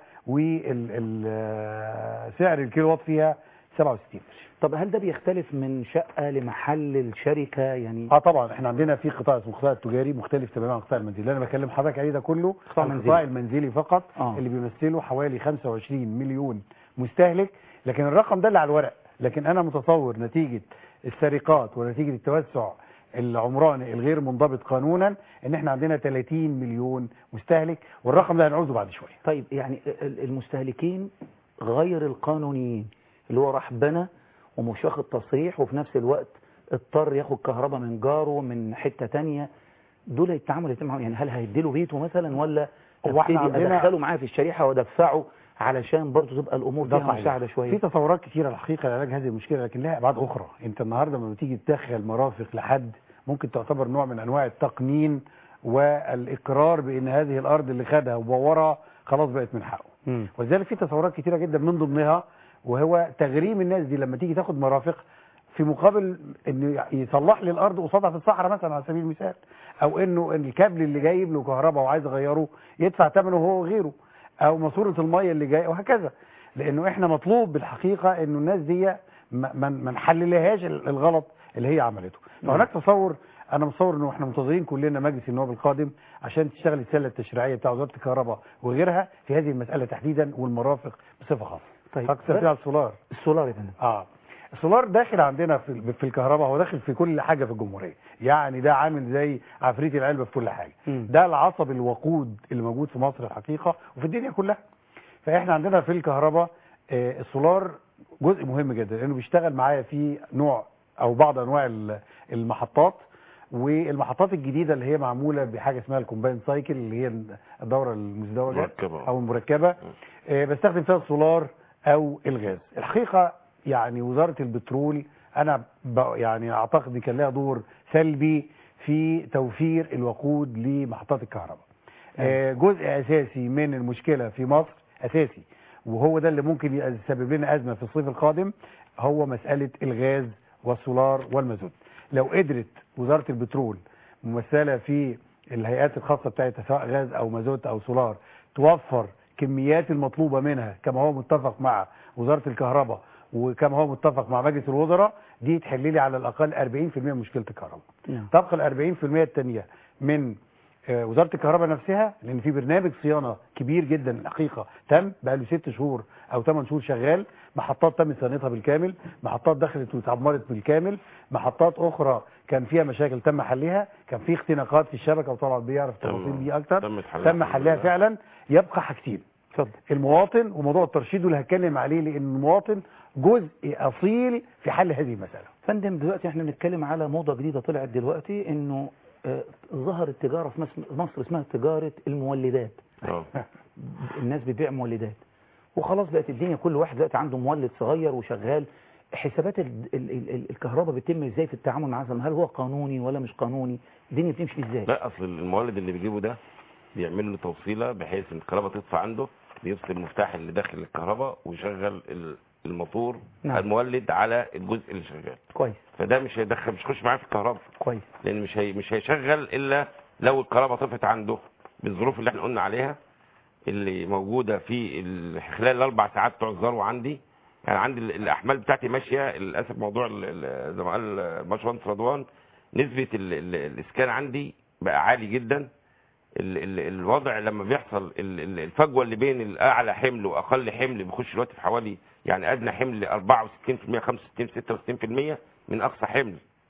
وسعر الكيلو وات فيها 67 قرش. طب هل ده بيختلف من شقه لمحل الشركه يعني؟ طبعا احنا عندنا في قطاع اسمه القطاع التجاري مختلف تماما عن القطاع المنزلي، اللي انا بكلم حضرتك عليه ده كله القطاع المنزلي فقط اللي بيمثله حوالي 25 مليون مستهلك، لكن الرقم ده اللي على الورق، لكن انا متصور نتيجه السرقات ونتيجه التوسع العمراني الغير منضبط قانونا ان احنا عندنا 30 مليون مستهلك، والرقم ده هنعوزه بعد شويه. طيب يعني المستهلكين غير القانونيين اللي هو راح بنى ومش واخد تصريح وفي نفس الوقت اضطر ياخد كهرباء من جاره من حته ثانيه، دول التعامل يتم معاهم يعني؟ هل هيديله بيته مثلا ولا ابتدي ادخله معاه في الشريحه وادفعه علشان برضه تبقى الامور فيها مساعده شويه؟ في تصورات كثيره الحقيقه لعلاج هذه المشكله، لكن لها ابعاد اخرى. انت النهارده لما بتيجي تدخل مرافق لحد ممكن تعتبر نوع من انواع التقنين والاقرار بان هذه الارض اللي خدها وبورها خلاص بقت من حقه. ولذلك في تصورات كثيره جدا من ضمنها وهو تغريم الناس دي لما تيجي تاخد مرافق في مقابل انه يصلح لي الارض قصادها في الصحراء مثلا على سبيل المثال، او انه الكابل اللي جايب له كهرباء وعايز يغيره يدفع ثمنه هو وغيره، او ماسوره الميه اللي جايه وهكذا. لانه احنا مطلوب بالحقيقه انه الناس دي ما نحللهاش الغلط اللي هي عملته. فهناك تصور، انا متصور انه احنا منتظرين كلنا مجلس النواب القادم عشان تشتغل السله التشريعيه بتاع وزاره الكهرباء وغيرها في هذه المساله تحديدا والمرافق بصفه خاصه. طيب على السولار. السولار يا فندم. السولار داخل عندنا في الكهرباء، هو داخل في كل حاجه في الجمهوريه، يعني ده عامل زي عفريت العلبه في كل حاجه. ده العصب الوقود اللي موجود في مصر الحقيقه وفي الدنيا كلها. فاحنا عندنا في الكهرباء السولار جزء مهم جدا لانه بيشتغل معايا في نوع او بعض انواع المحطات، والمحطات الجديده اللي هي معموله بحاجه اسمها الكومباين سايكل اللي هي الدوره المزدوجه او المركبه، بستخدم فيها السولار او الغاز. الحقيقه يعني وزاره البترول انا يعني اعتقد ان كان لها دور سلبي في توفير الوقود لمحطات الكهرباء. جزء اساسي من المشكله في مصر اساسي، وهو ده اللي ممكن يسبب لنا ازمه في الصيف القادم، هو مساله الغاز والسولار والمازوت. لو قدرت وزاره البترول ممثله في الهيئات الخاصه بتاعتها سواء غاز او مازوت او سولار توفر كميات المطلوبه منها كما هو متفق مع وزاره الكهرباء وكما هو متفق مع مجلس الوزراء، دي تحل لي على الاقل 40% من مشكله الكهرباء. تبقى ال 40% الثانيه من وزاره الكهرباء نفسها، لان في برنامج صيانه كبير جدا الحقيقه تم بقى له 6 شهور او 8 شهور شغال، محطات تم صيانتها بالكامل، محطات دخلت واتعمرت بالكامل، محطات اخرى كان فيها مشاكل تم حلها، كان في اختناقات في الشبكه وطبعا بيعرف التفاصيل دي اكتر، تم حلها فعلا. يبقى حاجتين، المواطن وموضوع الترشيد اللي هتكلم عليه، لان المواطن جزء اصيل في حل هذه المساله. فندم دلوقتي احنا بنتكلم على موضه جديده طلعت دلوقتي، انه ظهرت تجاره في مصر اسمها تجاره المولدات. الناس بتبيع مولدات وخلاص بقت الدنيا كل واحد دلوقتي عنده مولد صغير وشغال. حسابات الكهرباء بتتم ازاي في التعامل معها؟ هل هو قانوني ولا مش قانوني؟ الدنيا بتمشي ازاي؟ لا، اصل المولد اللي بيجيبه ده بيعمل له توصيله بحيث ان الكهرباء تطفى عنده، بيفصل المفتاح اللي داخل الكهرباء ويشغل الموتور المولد على الجزء اللي شغال. كويس. فده مش هيدخل، مش هيخش معاه في الكهرباء. كويس. لان مش هيشغل الا لو الكهرباء طفت عنده بالظروف اللي احنا قلنا عليها اللي موجوده في خلال ال4 ساعات بتوع الذروه. عندي يعني عندي الاحمال بتاعتي ماشيه للاسف. موضوع زي ما قال الباشمهندس رضوان، نسبه الاسكان عندي بقى عالي جدا. الوضع لما بيحصل الفجوه اللي بين الاعلى حمل واقل حمل بيخش دلوقتي في حوالي، يعني ادنى حمل 64%، 65 66% من اقصى حمل.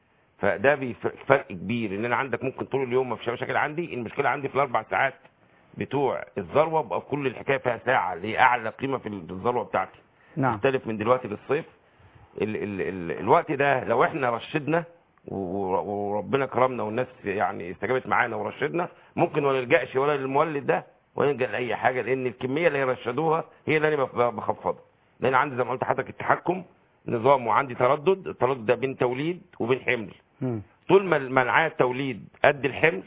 فده فرق كبير، ان انا عندك ممكن طول اليوم ما فيش مشاكل عندي، المشكله عندي في ال4 ساعات بتوع الذروه بقى كل الحكايه فيها ساعه اللي هي اعلى قيمه في الذروه بتاعتي. نعم. مختلف من دلوقتي للصيف. الوقت ده لو احنا رشدنا وربنا كرمنا والناس يعني استجابت معانا ورشدنا، ممكن ولا نلجاش ولا للمولد ده ولا نلجا لاي حاجه، لان الكميه اللي يرشدوها هي اللي انا بخفضها. لان عندي زي ما قلت لحضرتك التحكم نظام، وعندي تردد، التردد ده بين توليد وبين حمل. طول ما معايا التوليد قد الحمل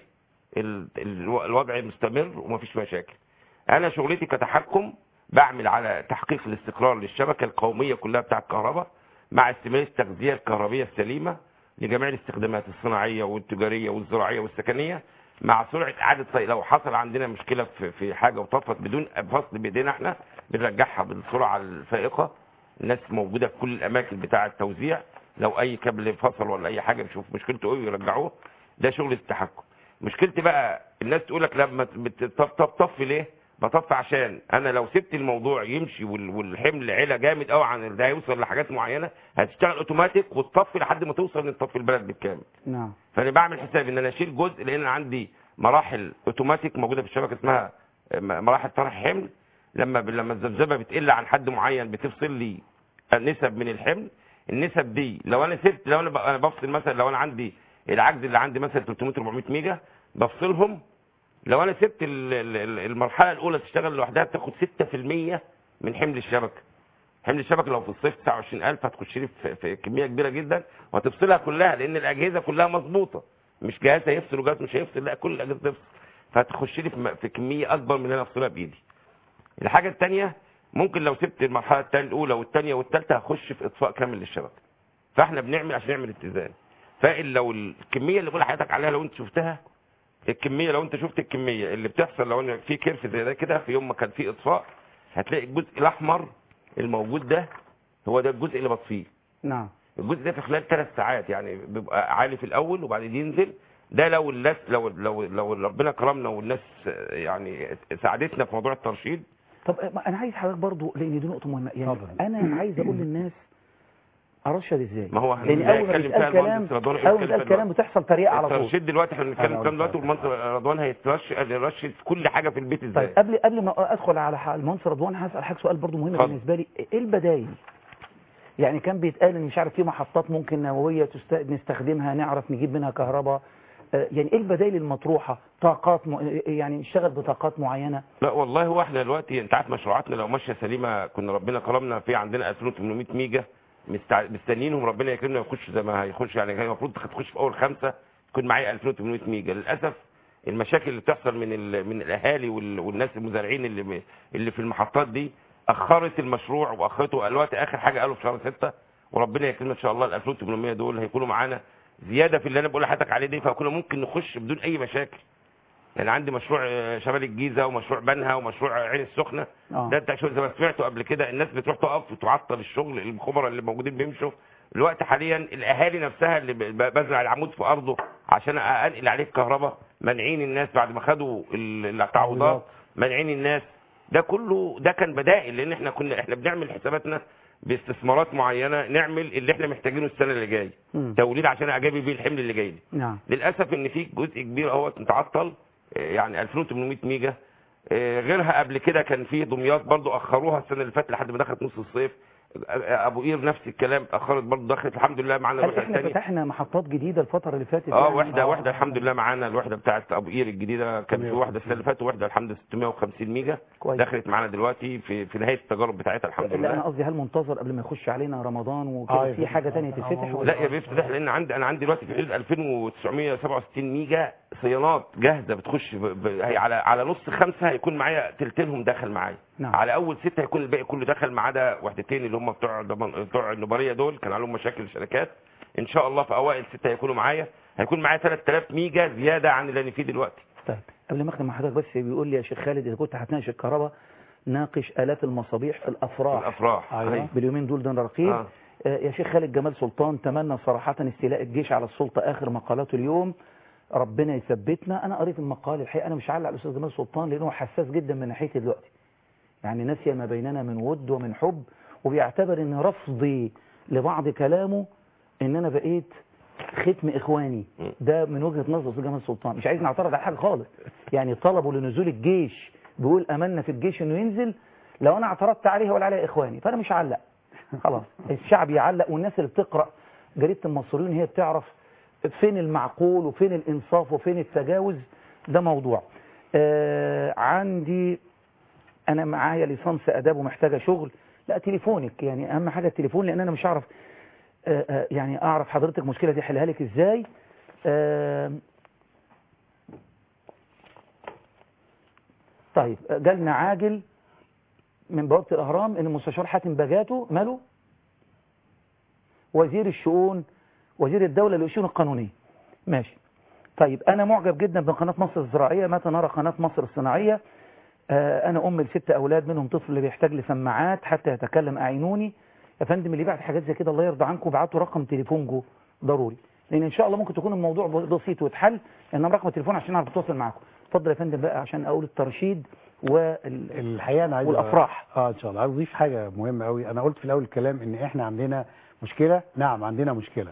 الوضع مستمر ومفيش مشاكل. انا شغلتي كتحكم بعمل على تحقيق الاستقرار للشبكه القوميه كلها بتاع الكهرباء، مع استمرار التغذيه الكهربيه السليمه لجميع الاستخدامات الصناعيه والتجاريه والزراعيه والسكنيه، مع سرعه اعاده لو حصل عندنا مشكله في حاجه وطفت بدون فصل بايدينا احنا بنرجعها بالسرعه الفائقه. الناس موجوده في كل الاماكن بتاعه التوزيع، لو اي كابل فصل ولا اي حاجه بنشوف مشكلته ايه ويرجعوه. ده شغل التحكم. مشكلتي بقى الناس تقول لك لما بتطفي ليه؟ بطفي عشان انا لو سبت الموضوع يمشي والحمل علا جامد قوي عن ده هيوصل لحاجات معينه، هتشتغل اوتوماتيك وتطفي لحد ما توصل ان تطفي البلد بالكامل. نعم. فانا بعمل حساب ان انا اشيل جزء، لان انا عندي مراحل اوتوماتيك موجوده في الشبكه اسمها مراحل طرح حمل. لما الذبذبه بتقل عن حد معين بتفصل لي نسب من الحمل. النسب دي لو انا سبت، لو انا بفصل مثلا، لو انا عندي العجز اللي عندي مثلا 300 400 ميجا بفصلهم، لو انا سبت المرحله الاولى تشتغل لوحدها بتاخد 6% من حمل الشبكه. حمل الشبكه لو في الصيف 29000 هتخش لي في كميه كبيره جدا، وهتفصلها كلها لان الاجهزه كلها مظبوطه، مش جهاز هيفصل وجهاز مش هيفصل، لا كل الاجهزه تفصل، فهتخش لي في كميه اكبر من اللي انا افصلها بايدي. الحاجه الثانيه ممكن لو سبت المرحله الاولى والثانيه والثالثه هخش في اطفاء كامل للشبكه. فاحنا بنعمل عشان نعمل اتزان. لو الكميه اللي بقول لحضرتك عليها لو انت شفتها، الكميه لو انت شفت الكميه اللي بتحصل لو انا في كيرف زي ده كده في يوم ما كان في اطفاء، هتلاقي الجزء الاحمر الموجود ده هو ده الجزء اللي بطفيه. نعم. الجزء ده في خلال 3 ساعات يعني بيبقى عالي في الاول وبعدين ينزل. ده لو الناس لو ربنا كرمنا والناس يعني ساعدتنا في موضوع الترشيد. طب انا عايز حضرتك برضو، لان دي نقطه مهمه، يعني انا عايز اقول للناس ارشد ازاي؟ ما هو لان اول ما بيتقال كلام بتحصل تريقه على طول. الترشيد دلوقتي احنا بنتكلم كام دلوقتي، والمهندس رضوان هيرشد في كل حاجه في البيت ازاي. طيب قبل ما ادخل على المهندس رضوان هسال حضرتك سؤال برضو مهم بالنسبه لي، ايه البدايل؟ يعني كان بيتقال ان مش عارف في محطات ممكن نوويه نستخدمها نعرف نجيب منها كهرباء، يعني ايه البدائل المطروحه؟ طاقات يعني نشتغل بطاقات معينه؟ لا والله هو احنا دلوقتي انت عارف مشروعاتنا لو ماشيه سليمه كنا ربنا كرمنا في عندنا 2800 ميجا مستنيينهم ربنا يكرمنا يخش زي ما هيخش، يعني المفروض تخش في اول 5 تكون معايا 2800 ميجا. للاسف المشاكل اللي بتحصل من الاهالي والناس المزارعين اللي في المحطات دي اخرت المشروع واخرته. الوقت اخر حاجه قالوا في شهر 6 وربنا يكرمنا ان شاء الله ال 2800 دول هيكونوا معانا زياده في اللي انا بقول لحضرتك عليه دي، فكنا ممكن نخش بدون اي مشاكل. يعني عندي مشروع شمال الجيزه ومشروع بنها ومشروع عين السخنه. ده انت زي ما سمعتوا قبل كده الناس بتروح تقف وتعطل الشغل، الخبراء اللي موجودين بيمشوا. الوقت حاليا الاهالي نفسها اللي بزرع العمود في ارضه عشان انقل عليه الكهرباء مانعين الناس بعد ما خدوا التعويضات، مانعين الناس. ده كله ده كان بدائل، لان احنا بنعمل حساباتنا باستثمارات معينه نعمل اللي احنا محتاجينه السنه اللي جايه، توليد عشان اجابي بيه الحمل اللي جاي لي. نعم. للاسف ان في جزء كبير اهو متعطل، يعني 2800 ميجا. غيرها قبل كده كان في دمياط برضو اخروها السنه اللي فاتت لحد ما دخلت نص الصيف. ابو قير نفس الكلام اخرت برضو، دخلت الحمد لله معانا الوحده الثانيه. احنا فتحنا محطات جديده الفتره اللي فاتت. وحده الحمد لله معانا الوحده بتاعه ابو قير الجديده. كان في واحده السنه اللي فاتت وواحده الحمد لله 650 ميجا كويس. دخلت معانا دلوقتي في نهايه التجارب بتاعتها الحمد لله. انا قصدي هل منتظر قبل ما يخش علينا رمضان وكده في حاجه ثانيه تتفتح؟ لا يا بيفتح، لان انا عندي دلوقتي في حدود 2967 ميجا صيانات جاهزه بتخش على نص 5 هيكون معايا تلتينهم دخل معايا. نعم. على اول 6 هيكون الباقي كله دخل ما عدا وحدتين اللي هم بتوع النوباريه دول كان عليهم مشاكل الشركات. ان شاء الله في اوائل 6 هيكونوا معايا، هيكون معايا 3000 ميجا زياده عن اللي انا فيه دلوقتي. طيب قبل ما اختم مع حضرتك بس بيقول لي يا شيخ خالد اذا كنت هتناقش الكهرباء ناقش آلات المصابيح في الافراح. أيوة. باليومين دول ده رقيب. يا شيخ خالد جمال سلطان تمنى صراحه استيلاء الجيش على السلطه اخر مقالاته اليوم، ربنا يثبتنا. انا قريت المقال الحقيقه انا مش هعلق على الاستاذ جمال سلطان لانه حساس جدا من ناحيتي دلوقتي، يعني نسي ما بيننا من ود ومن حب، وبيعتبر ان رفضي لبعض كلامه ان انا بقيت ختم اخواني. ده من وجهه نظر الاستاذ جمال سلطان، مش عايز نعترض على حاجه خالص، يعني طلبوا لنزول الجيش بيقول املنا في الجيش انه ينزل، لو انا اعترضت عليه ولا على اخواني فانا مش هعلق خلاص. الشعب يعلق، والناس اللي بتقرا جريده المصريين هي بتعرف فين المعقول وفين الإنصاف وفين التجاوز، ده موضوع. عندي أنا معايا ليسانس آداب ومحتاجة شغل. لا تليفونك، يعني أهم حاجة التليفون، لأن أنا مش هعرف يعني أعرف حضرتك مشكلة دي حلها لك إزاي. طيب جالنا عاجل من بوابة الأهرام إن المستشار حاتم بجاتو ماله وزير الدولة للشؤون القانونية. ماشي. طيب أنا معجب جدا بقناة مصر الزراعية، متى نرى قناة مصر الصناعية؟ أنا أم ل6 أولاد، منهم طفل اللي بيحتاج لسماعات حتى يتكلم، أعينوني. يا فندم اللي بعت حاجات زي كده الله يرضى عنكم ابعتوا رقم تليفونكم ضروري، لأن إن شاء الله ممكن تكون الموضوع بسيط ويتحل، إنما رقم التليفون عشان أعرف أتواصل معاكم. اتفضل يا فندم بقى عشان أقول الترشيد الحقيقة أنا عايز والأفراح. إن شاء الله عايز أضيف حاجة مهمة قوي. أنا قلت في الأول الكلام إن إحنا عندنا مشكلة. نعم عندنا مشكلة.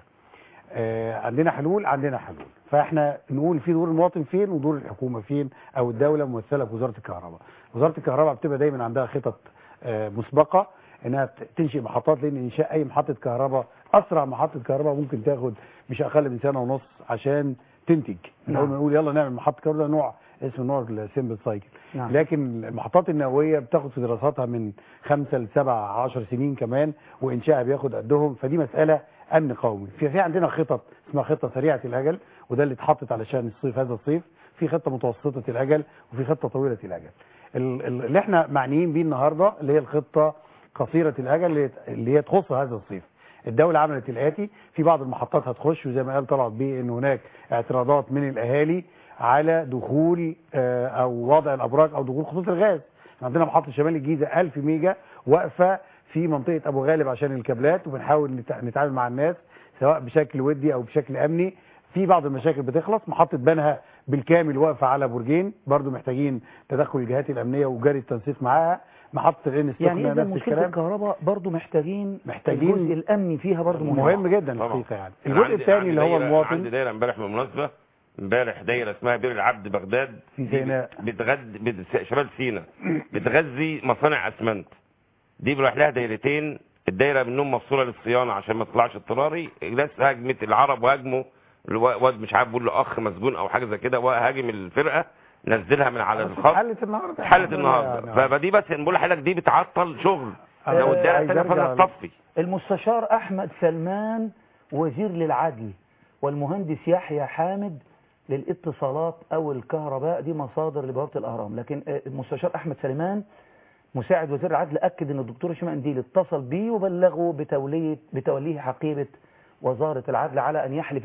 عندنا حلول، فاحنا نقول في دور المواطن فين ودور الحكومة فين، او الدولة ممثلة في وزارة الكهرباء. وزارة الكهرباء بتبقى دايما عندها خطط مسبقة انها تنشئ محطات، لان انشاء اي محطة كهرباء، اسرع محطة كهرباء ممكن تاخد مش اقل من 1.5 سنة عشان تنتج. اول ما نقول يلا نعمل محطة كهرباء نوع اسمه نوع السيمبل سايكل. لكن المحطات النووية بتاخد في دراساتها من 5 ل 7 10 سنين كمان، وانشائها بياخد قدهم، فدي مسألة امن قومي. في عندنا خطط اسمها خطه سريعه الاجل، وده اللي اتحطت علشان الصيف، هذا الصيف. في خطه متوسطه الاجل وفي خطه طويله الاجل. اللي احنا معنيين بيه النهارده اللي هي الخطه قصيره الاجل اللي هي تخص هذا الصيف. الدوله عملت الاتي، في بعض المحطات هتخش، وزي ما قال طلعت بيه ان هناك اعتراضات من الاهالي على دخول او وضع الابراج او دخول خطوط الغاز. عندنا محطه شمال الجيزه 1000 ميجا واقفه في منطقة أبو غالب عشان الكابلات، وبنحاول نتعامل مع الناس سواء بشكل ودي أو بشكل أمني. في بعض المشاكل بتخلص. محطة بنها بالكامل واقفة على برجين، برضو محتاجين تدخل الجهات الأمنية وجري التنسيق معاها. محطة العين السخنة يعني نفس مشكلة الكلام. الكهرباء برضو محتاجين الجزء الأمني فيها برضو مهم جدا الحقيقة. يعني الجزء الثاني اللي هو المواطن. عندي دايرة امبارح بالمناسبة، امبارح دايرة اسمها بير العبد بغداد في سيناء، شمال سيناء، بتغذي مصانع اسمنت. دي بيروح لها دايرتين، الدايره منهم مفصوله للصيانه عشان ما تطلعش اضطراري. ناس هاجمت العرب وهاجموا واد مش عارف بيقول له اخ مسجون او حاجه زي كده، وهاجم الفرقه نزلها من على الخط. حلت النهارده. فدي بس بقول لحضرتك دي بتعطل شغل لو الدايره الثانيه فضلت تطفي. المستشار احمد سلمان وزير للعدل والمهندس يحيى حامد للاتصالات او الكهرباء، دي مصادر لبوابه الاهرام. لكن المستشار احمد سلمان مساعد وزير العدل أكد أن الدكتور هشام قنديل اتصل بيه وبلغه بتوليه حقيبة وزارة العدل على أن يحلف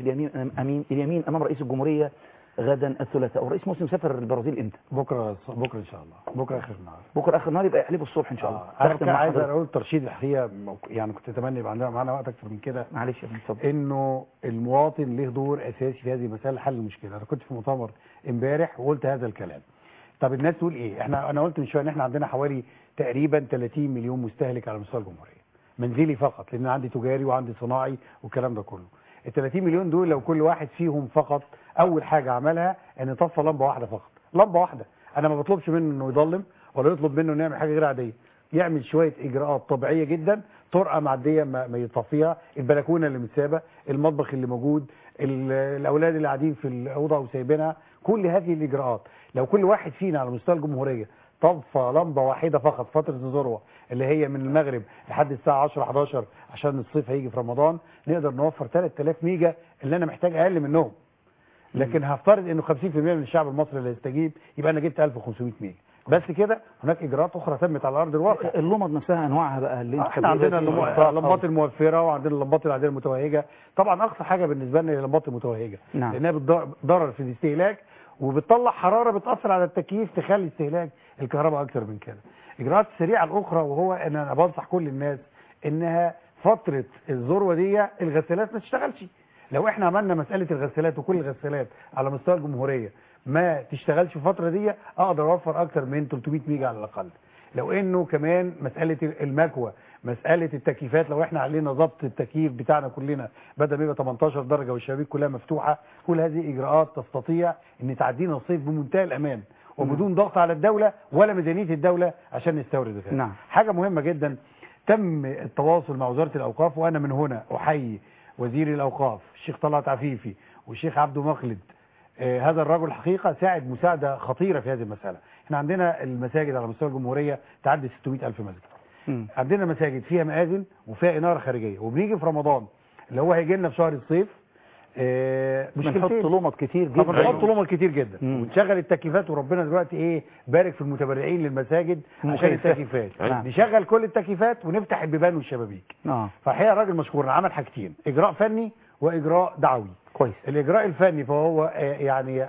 اليمين أمام رئيس الجمهورية غدا الثلاثاء. والرئيس مسلم سافر البرازيل إمتى؟ بكرة إن شاء الله، بكرة آخر النهار. بكرة آخر النهار، يبقى يحلفوا الصبح إن شاء الله. أنا عايز أقول ترشيد الحقيقة، يعني كنت أتمنى يبقى معانا وقت أكتر من كده. معلش يا فندم. إنه المواطن له دور أساسي في هذه المسألة، حل المشكلة. أنا كنت في مؤتمر امبارح وقلت هذا الكلام. طب الناس تقول ايه؟ انا قلت من شويه ان احنا عندنا حوالي تقريبا 30 مليون مستهلك على مستوى الجمهوريه. منزلي فقط، لان عندي تجاري وعندي صناعي والكلام ده كله. ال 30 مليون دول لو كل واحد فيهم فقط اول حاجه عملها ان طفى لمبه واحده فقط، لمبه واحده. انا ما بطلبش منه انه يضلم ولا يطلب منه انه يعمل حاجه غير عاديه. يعمل شويه اجراءات طبيعيه جدا، طرقه معديه ما يطفيها، البلكونه اللي متسابه، المطبخ اللي موجود، الاولاد اللي قاعدين في الاوضه وسايبينها، كل هذه الاجراءات لو كل واحد فينا على مستوى الجمهوريه طفى لمبه واحده فقط فتره الذروه اللي هي من المغرب لحد الساعه 10 11 عشان الصيف هيجي في رمضان، نقدر نوفر 3000 ميجا اللي انا محتاج اقل منهم. لكن هفترض انه 50% من الشعب المصري اللي هيستجيب، يبقى انا جبت 1500 ميجا بس كده. هناك اجراءات اخرى تمت على ارض الواقع. اللمض نفسها انواعها بقى اللي انت احنا عندنا اللمبات الموفره وعندنا اللمبات العاديه المتوهجه. طبعا اقصى حاجه بالنسبه لنا هي اللمبات المتوهجه، لانها بتضرر في الاستهلاك وبتطلع حراره بتاثر على التكييف تخلي استهلاك الكهرباء اكثر من كده. الاجراءات السريعه الاخرى، وهو ان انا بنصح كل الناس انها فتره الذروه دي الغسالات ما تشتغلش. لو احنا عملنا مساله الغسالات وكل الغسالات على مستوى الجمهوريه ما تشتغلش في الفتره دي، اقدر اوفر اكتر من 300 ميجا على الاقل. لو انه كمان مساله المكوى، مساله التكييفات، لو احنا علينا ضبط التكييف بتاعنا كلنا بدل ما يبقى 18 درجه والشبابيك كلها مفتوحه، كل هذه اجراءات تستطيع ان تعدينا الصيف بمنتهى الامان وبدون ضغط على الدوله ولا ميزانيه الدوله عشان نستورد غاز. حاجه مهمه جدا، تم التواصل مع وزاره الاوقاف، وانا من هنا احيي وزير الاوقاف الشيخ طلعت عفيفي والشيخ عبده مخلد هذا الرجل حقيقة ساعد مساعدة خطيرة في هذه المسألة. احنا عندنا المساجد على مستوى الجمهورية تعدي 600,000 مسجد. عندنا مساجد فيها مآذن وفيها إنارة خارجية، وبنيجي في رمضان اللي هو هيجي لنا في شهر الصيف بنحط لمط كتير جدا، بنحط لمط كتير جدا ونشغل التكييفات، وربنا دلوقتي ايه بارك في المتبرعين للمساجد عشان التكييفات. نشغل كل التكييفات ونفتح البيبان والشبابيك. فالحقيقه الراجل مشكور عمل حاجتين، اجراء فني واجراء دعوي. كويس. الاجراء الفني فهو يعني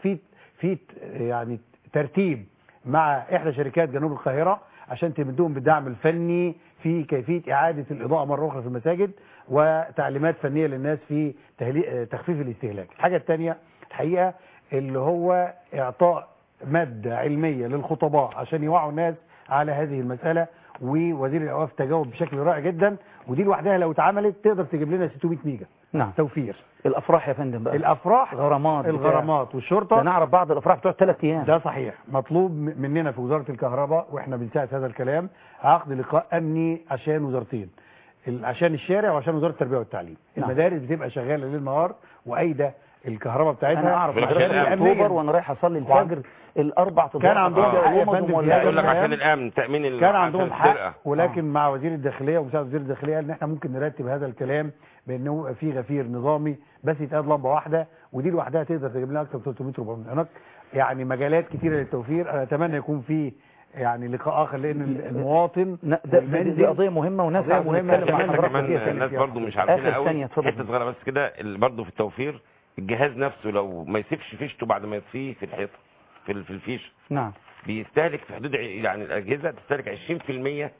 في يعني ترتيب مع احدى شركات جنوب القاهره عشان تمدهم بالدعم الفني في كيفيه اعاده الاضاءه مره اخرى في المساجد، وتعليمات فنيه للناس في تخفيف الاستهلاك. الحاجه الثانيه الحقيقه اللي هو اعطاء ماده علميه للخطباء عشان يوعوا الناس على هذه المساله، ووزير الاوقاف تجاوب بشكل رائع جدا، ودي لوحدها لو اتعملت تقدر تجيب لنا 600 ميجا. نعم. توفير. الافراح يا فندم بقى، الافراح الغرامات والشرطه، ده نعرف بعض الافراح بتوع 3 ايام. ده صحيح. مطلوب مننا في وزاره الكهرباء واحنا بنساعد هذا الكلام عقد لقاء امني عشان وزارتين، عشان الشارع وعشان وزاره التربيه والتعليم. نعم. المدارس بتبقى شغاله ليل نهار وايده الكهرباء بتاعتها. انا اعرف عشان اكتوبر وانا رايح اصلي الفجر الاربع كان عندهم حق يا فندم يقول لك عشان الامن تامين كان عندهم حق، ولكن مع وزير الداخليه ومساعد وزير الداخليه قال ان احنا ممكن نرتب هذا الكلام بانه يبقى في غفير نظامي بس يتقاد لمبه واحده، ودي لوحدها تقدر تجيب لنا اكثر من 300 400. هناك يعني مجالات كثيره للتوفير. انا اتمنى يكون في يعني لقاء اخر، لان المواطن دي قضيه مهمه ونسعى ونتكلم مع حضرتك كمان. الناس برضه مش عارفين قوي حته صغيره بس كده برضه في التوفير. الجهاز نفسه لو ما يسيبش فيشته بعد ما يطفيه في الحيطه في الفيش، نعم، بيستهلك في حدود يعني الاجهزه تستهلك 20%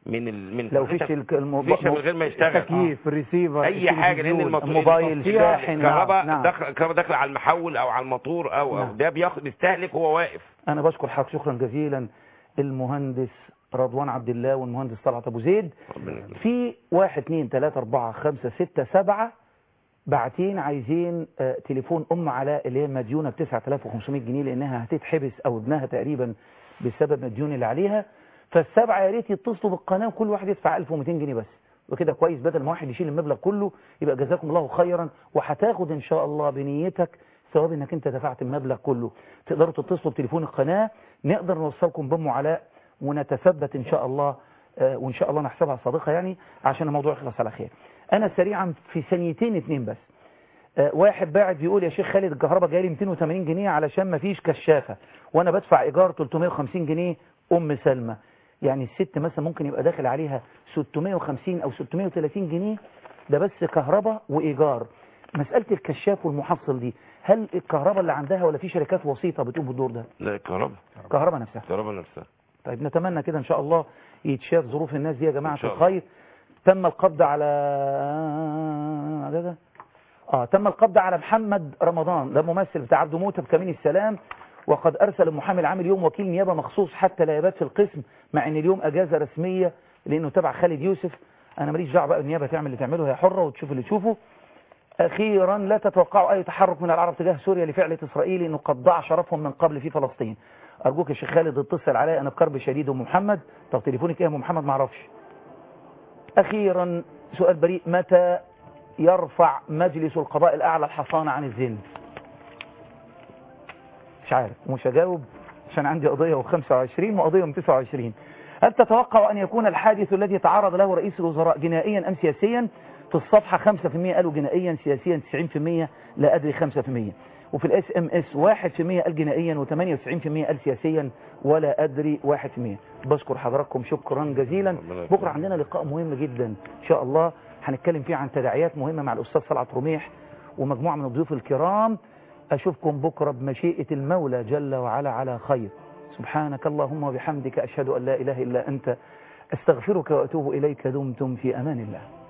من لو فيش فيشه من غير ما يشتغل، تكييف الريسيفر اي حاجه، لان الموبايل شاحن كهرباء داخله على المحول او على الموتور او ده بيستهلك وهو واقف. انا بشكر حضرتك شكرا جزيلا المهندس رضوان عبد الله والمهندس طلعت ابو زيد. في 1 2 3 4 5 6 7 باعتين عايزين تليفون علاء اللي هي مديونه ب 9500 جنيه لانها هتتحبس او ابنها تقريبا بسبب الديون اللي عليها. فالسبعه يا ريت يتصلوا بالقناه وكل واحد يدفع 1200 جنيه بس، وكده كويس بدل ما واحد يشيل المبلغ كله. يبقى جزاكم الله خيرا، وهتاخد ان شاء الله بنيتك ثواب انك انت دفعت المبلغ كله. تقدروا تتصلوا بتليفون القناه، نقدر نوصلكم بام علاء ونتثبت ان شاء الله، وان شاء الله نحسبها صادقه يعني عشان الموضوع يخلص على خير. انا سريعا في ثانيتين 2 بس. واحد باعت بيقول يا شيخ خالد الكهرباء جاي لي 280 جنيه علشان ما فيش كشافه وانا بدفع ايجار 350 جنيه. ام سلمى يعني الست مثلا ممكن يبقى داخل عليها 650 او 630 جنيه ده بس كهرباء وايجار. مساله الكشاف والمحصل دي هل الكهرباء اللي عندها ولا في شركات وسيطه بتقوم بالدور ده؟ لا كهرباء نفسها. طيب نتمنى كده ان شاء الله يتشاف ظروف الناس دي يا جماعه الخير. تم القبض على تم القبض على محمد رمضان، ده ممثل بتاع عبده موته بكمين السلام، وقد ارسل المحامي العام اليوم وكيل نيابه مخصوص حتى لا يبات في القسم، مع ان اليوم اجازه رسميه لانه تبع خالد يوسف. انا ماليش دعوه بقى النيابه تعمل اللي تعمله، هي حره وتشوف اللي تشوفه. اخيرا لا تتوقعوا اي تحرك من العرب تجاه سوريا لفعل اسرائيل انه قد ضاع شرفهم من قبل في فلسطين. ارجوك يا شيخ خالد اتصل عليا انا بكرب شديد. ام محمد، طب تليفونك ايه يا ام محمد؟ ما اعرفش. اخيرا سؤال بريء، متى يرفع مجلس القضاء الاعلى الحصانه عن الزنا؟ مش عارف ومش هجاوب عشان عندي قضيه و25 وقضيه من 29. هل تتوقع ان يكون الحادث الذي تعرض له رئيس الوزراء جنائيا ام سياسيا؟ في الصفحه 5% قالوا جنائيا، سياسيا 90% لا ادري 5%، وفي الاس ام اس 1% قال جنائيا و98% قال سياسيا ولا ادري 1%. بشكر حضراتكم شكرا جزيلا. بكره عندنا لقاء مهم جدا ان شاء الله هنتكلم فيه عن تداعيات مهمه مع الاستاذ طلعت رميح ومجموعه من الضيوف الكرام. اشوفكم بكره بمشيئه المولى جل وعلا على خير. سبحانك اللهم وبحمدك اشهد ان لا اله الا انت استغفرك واتوب اليك. دمتم في امان الله.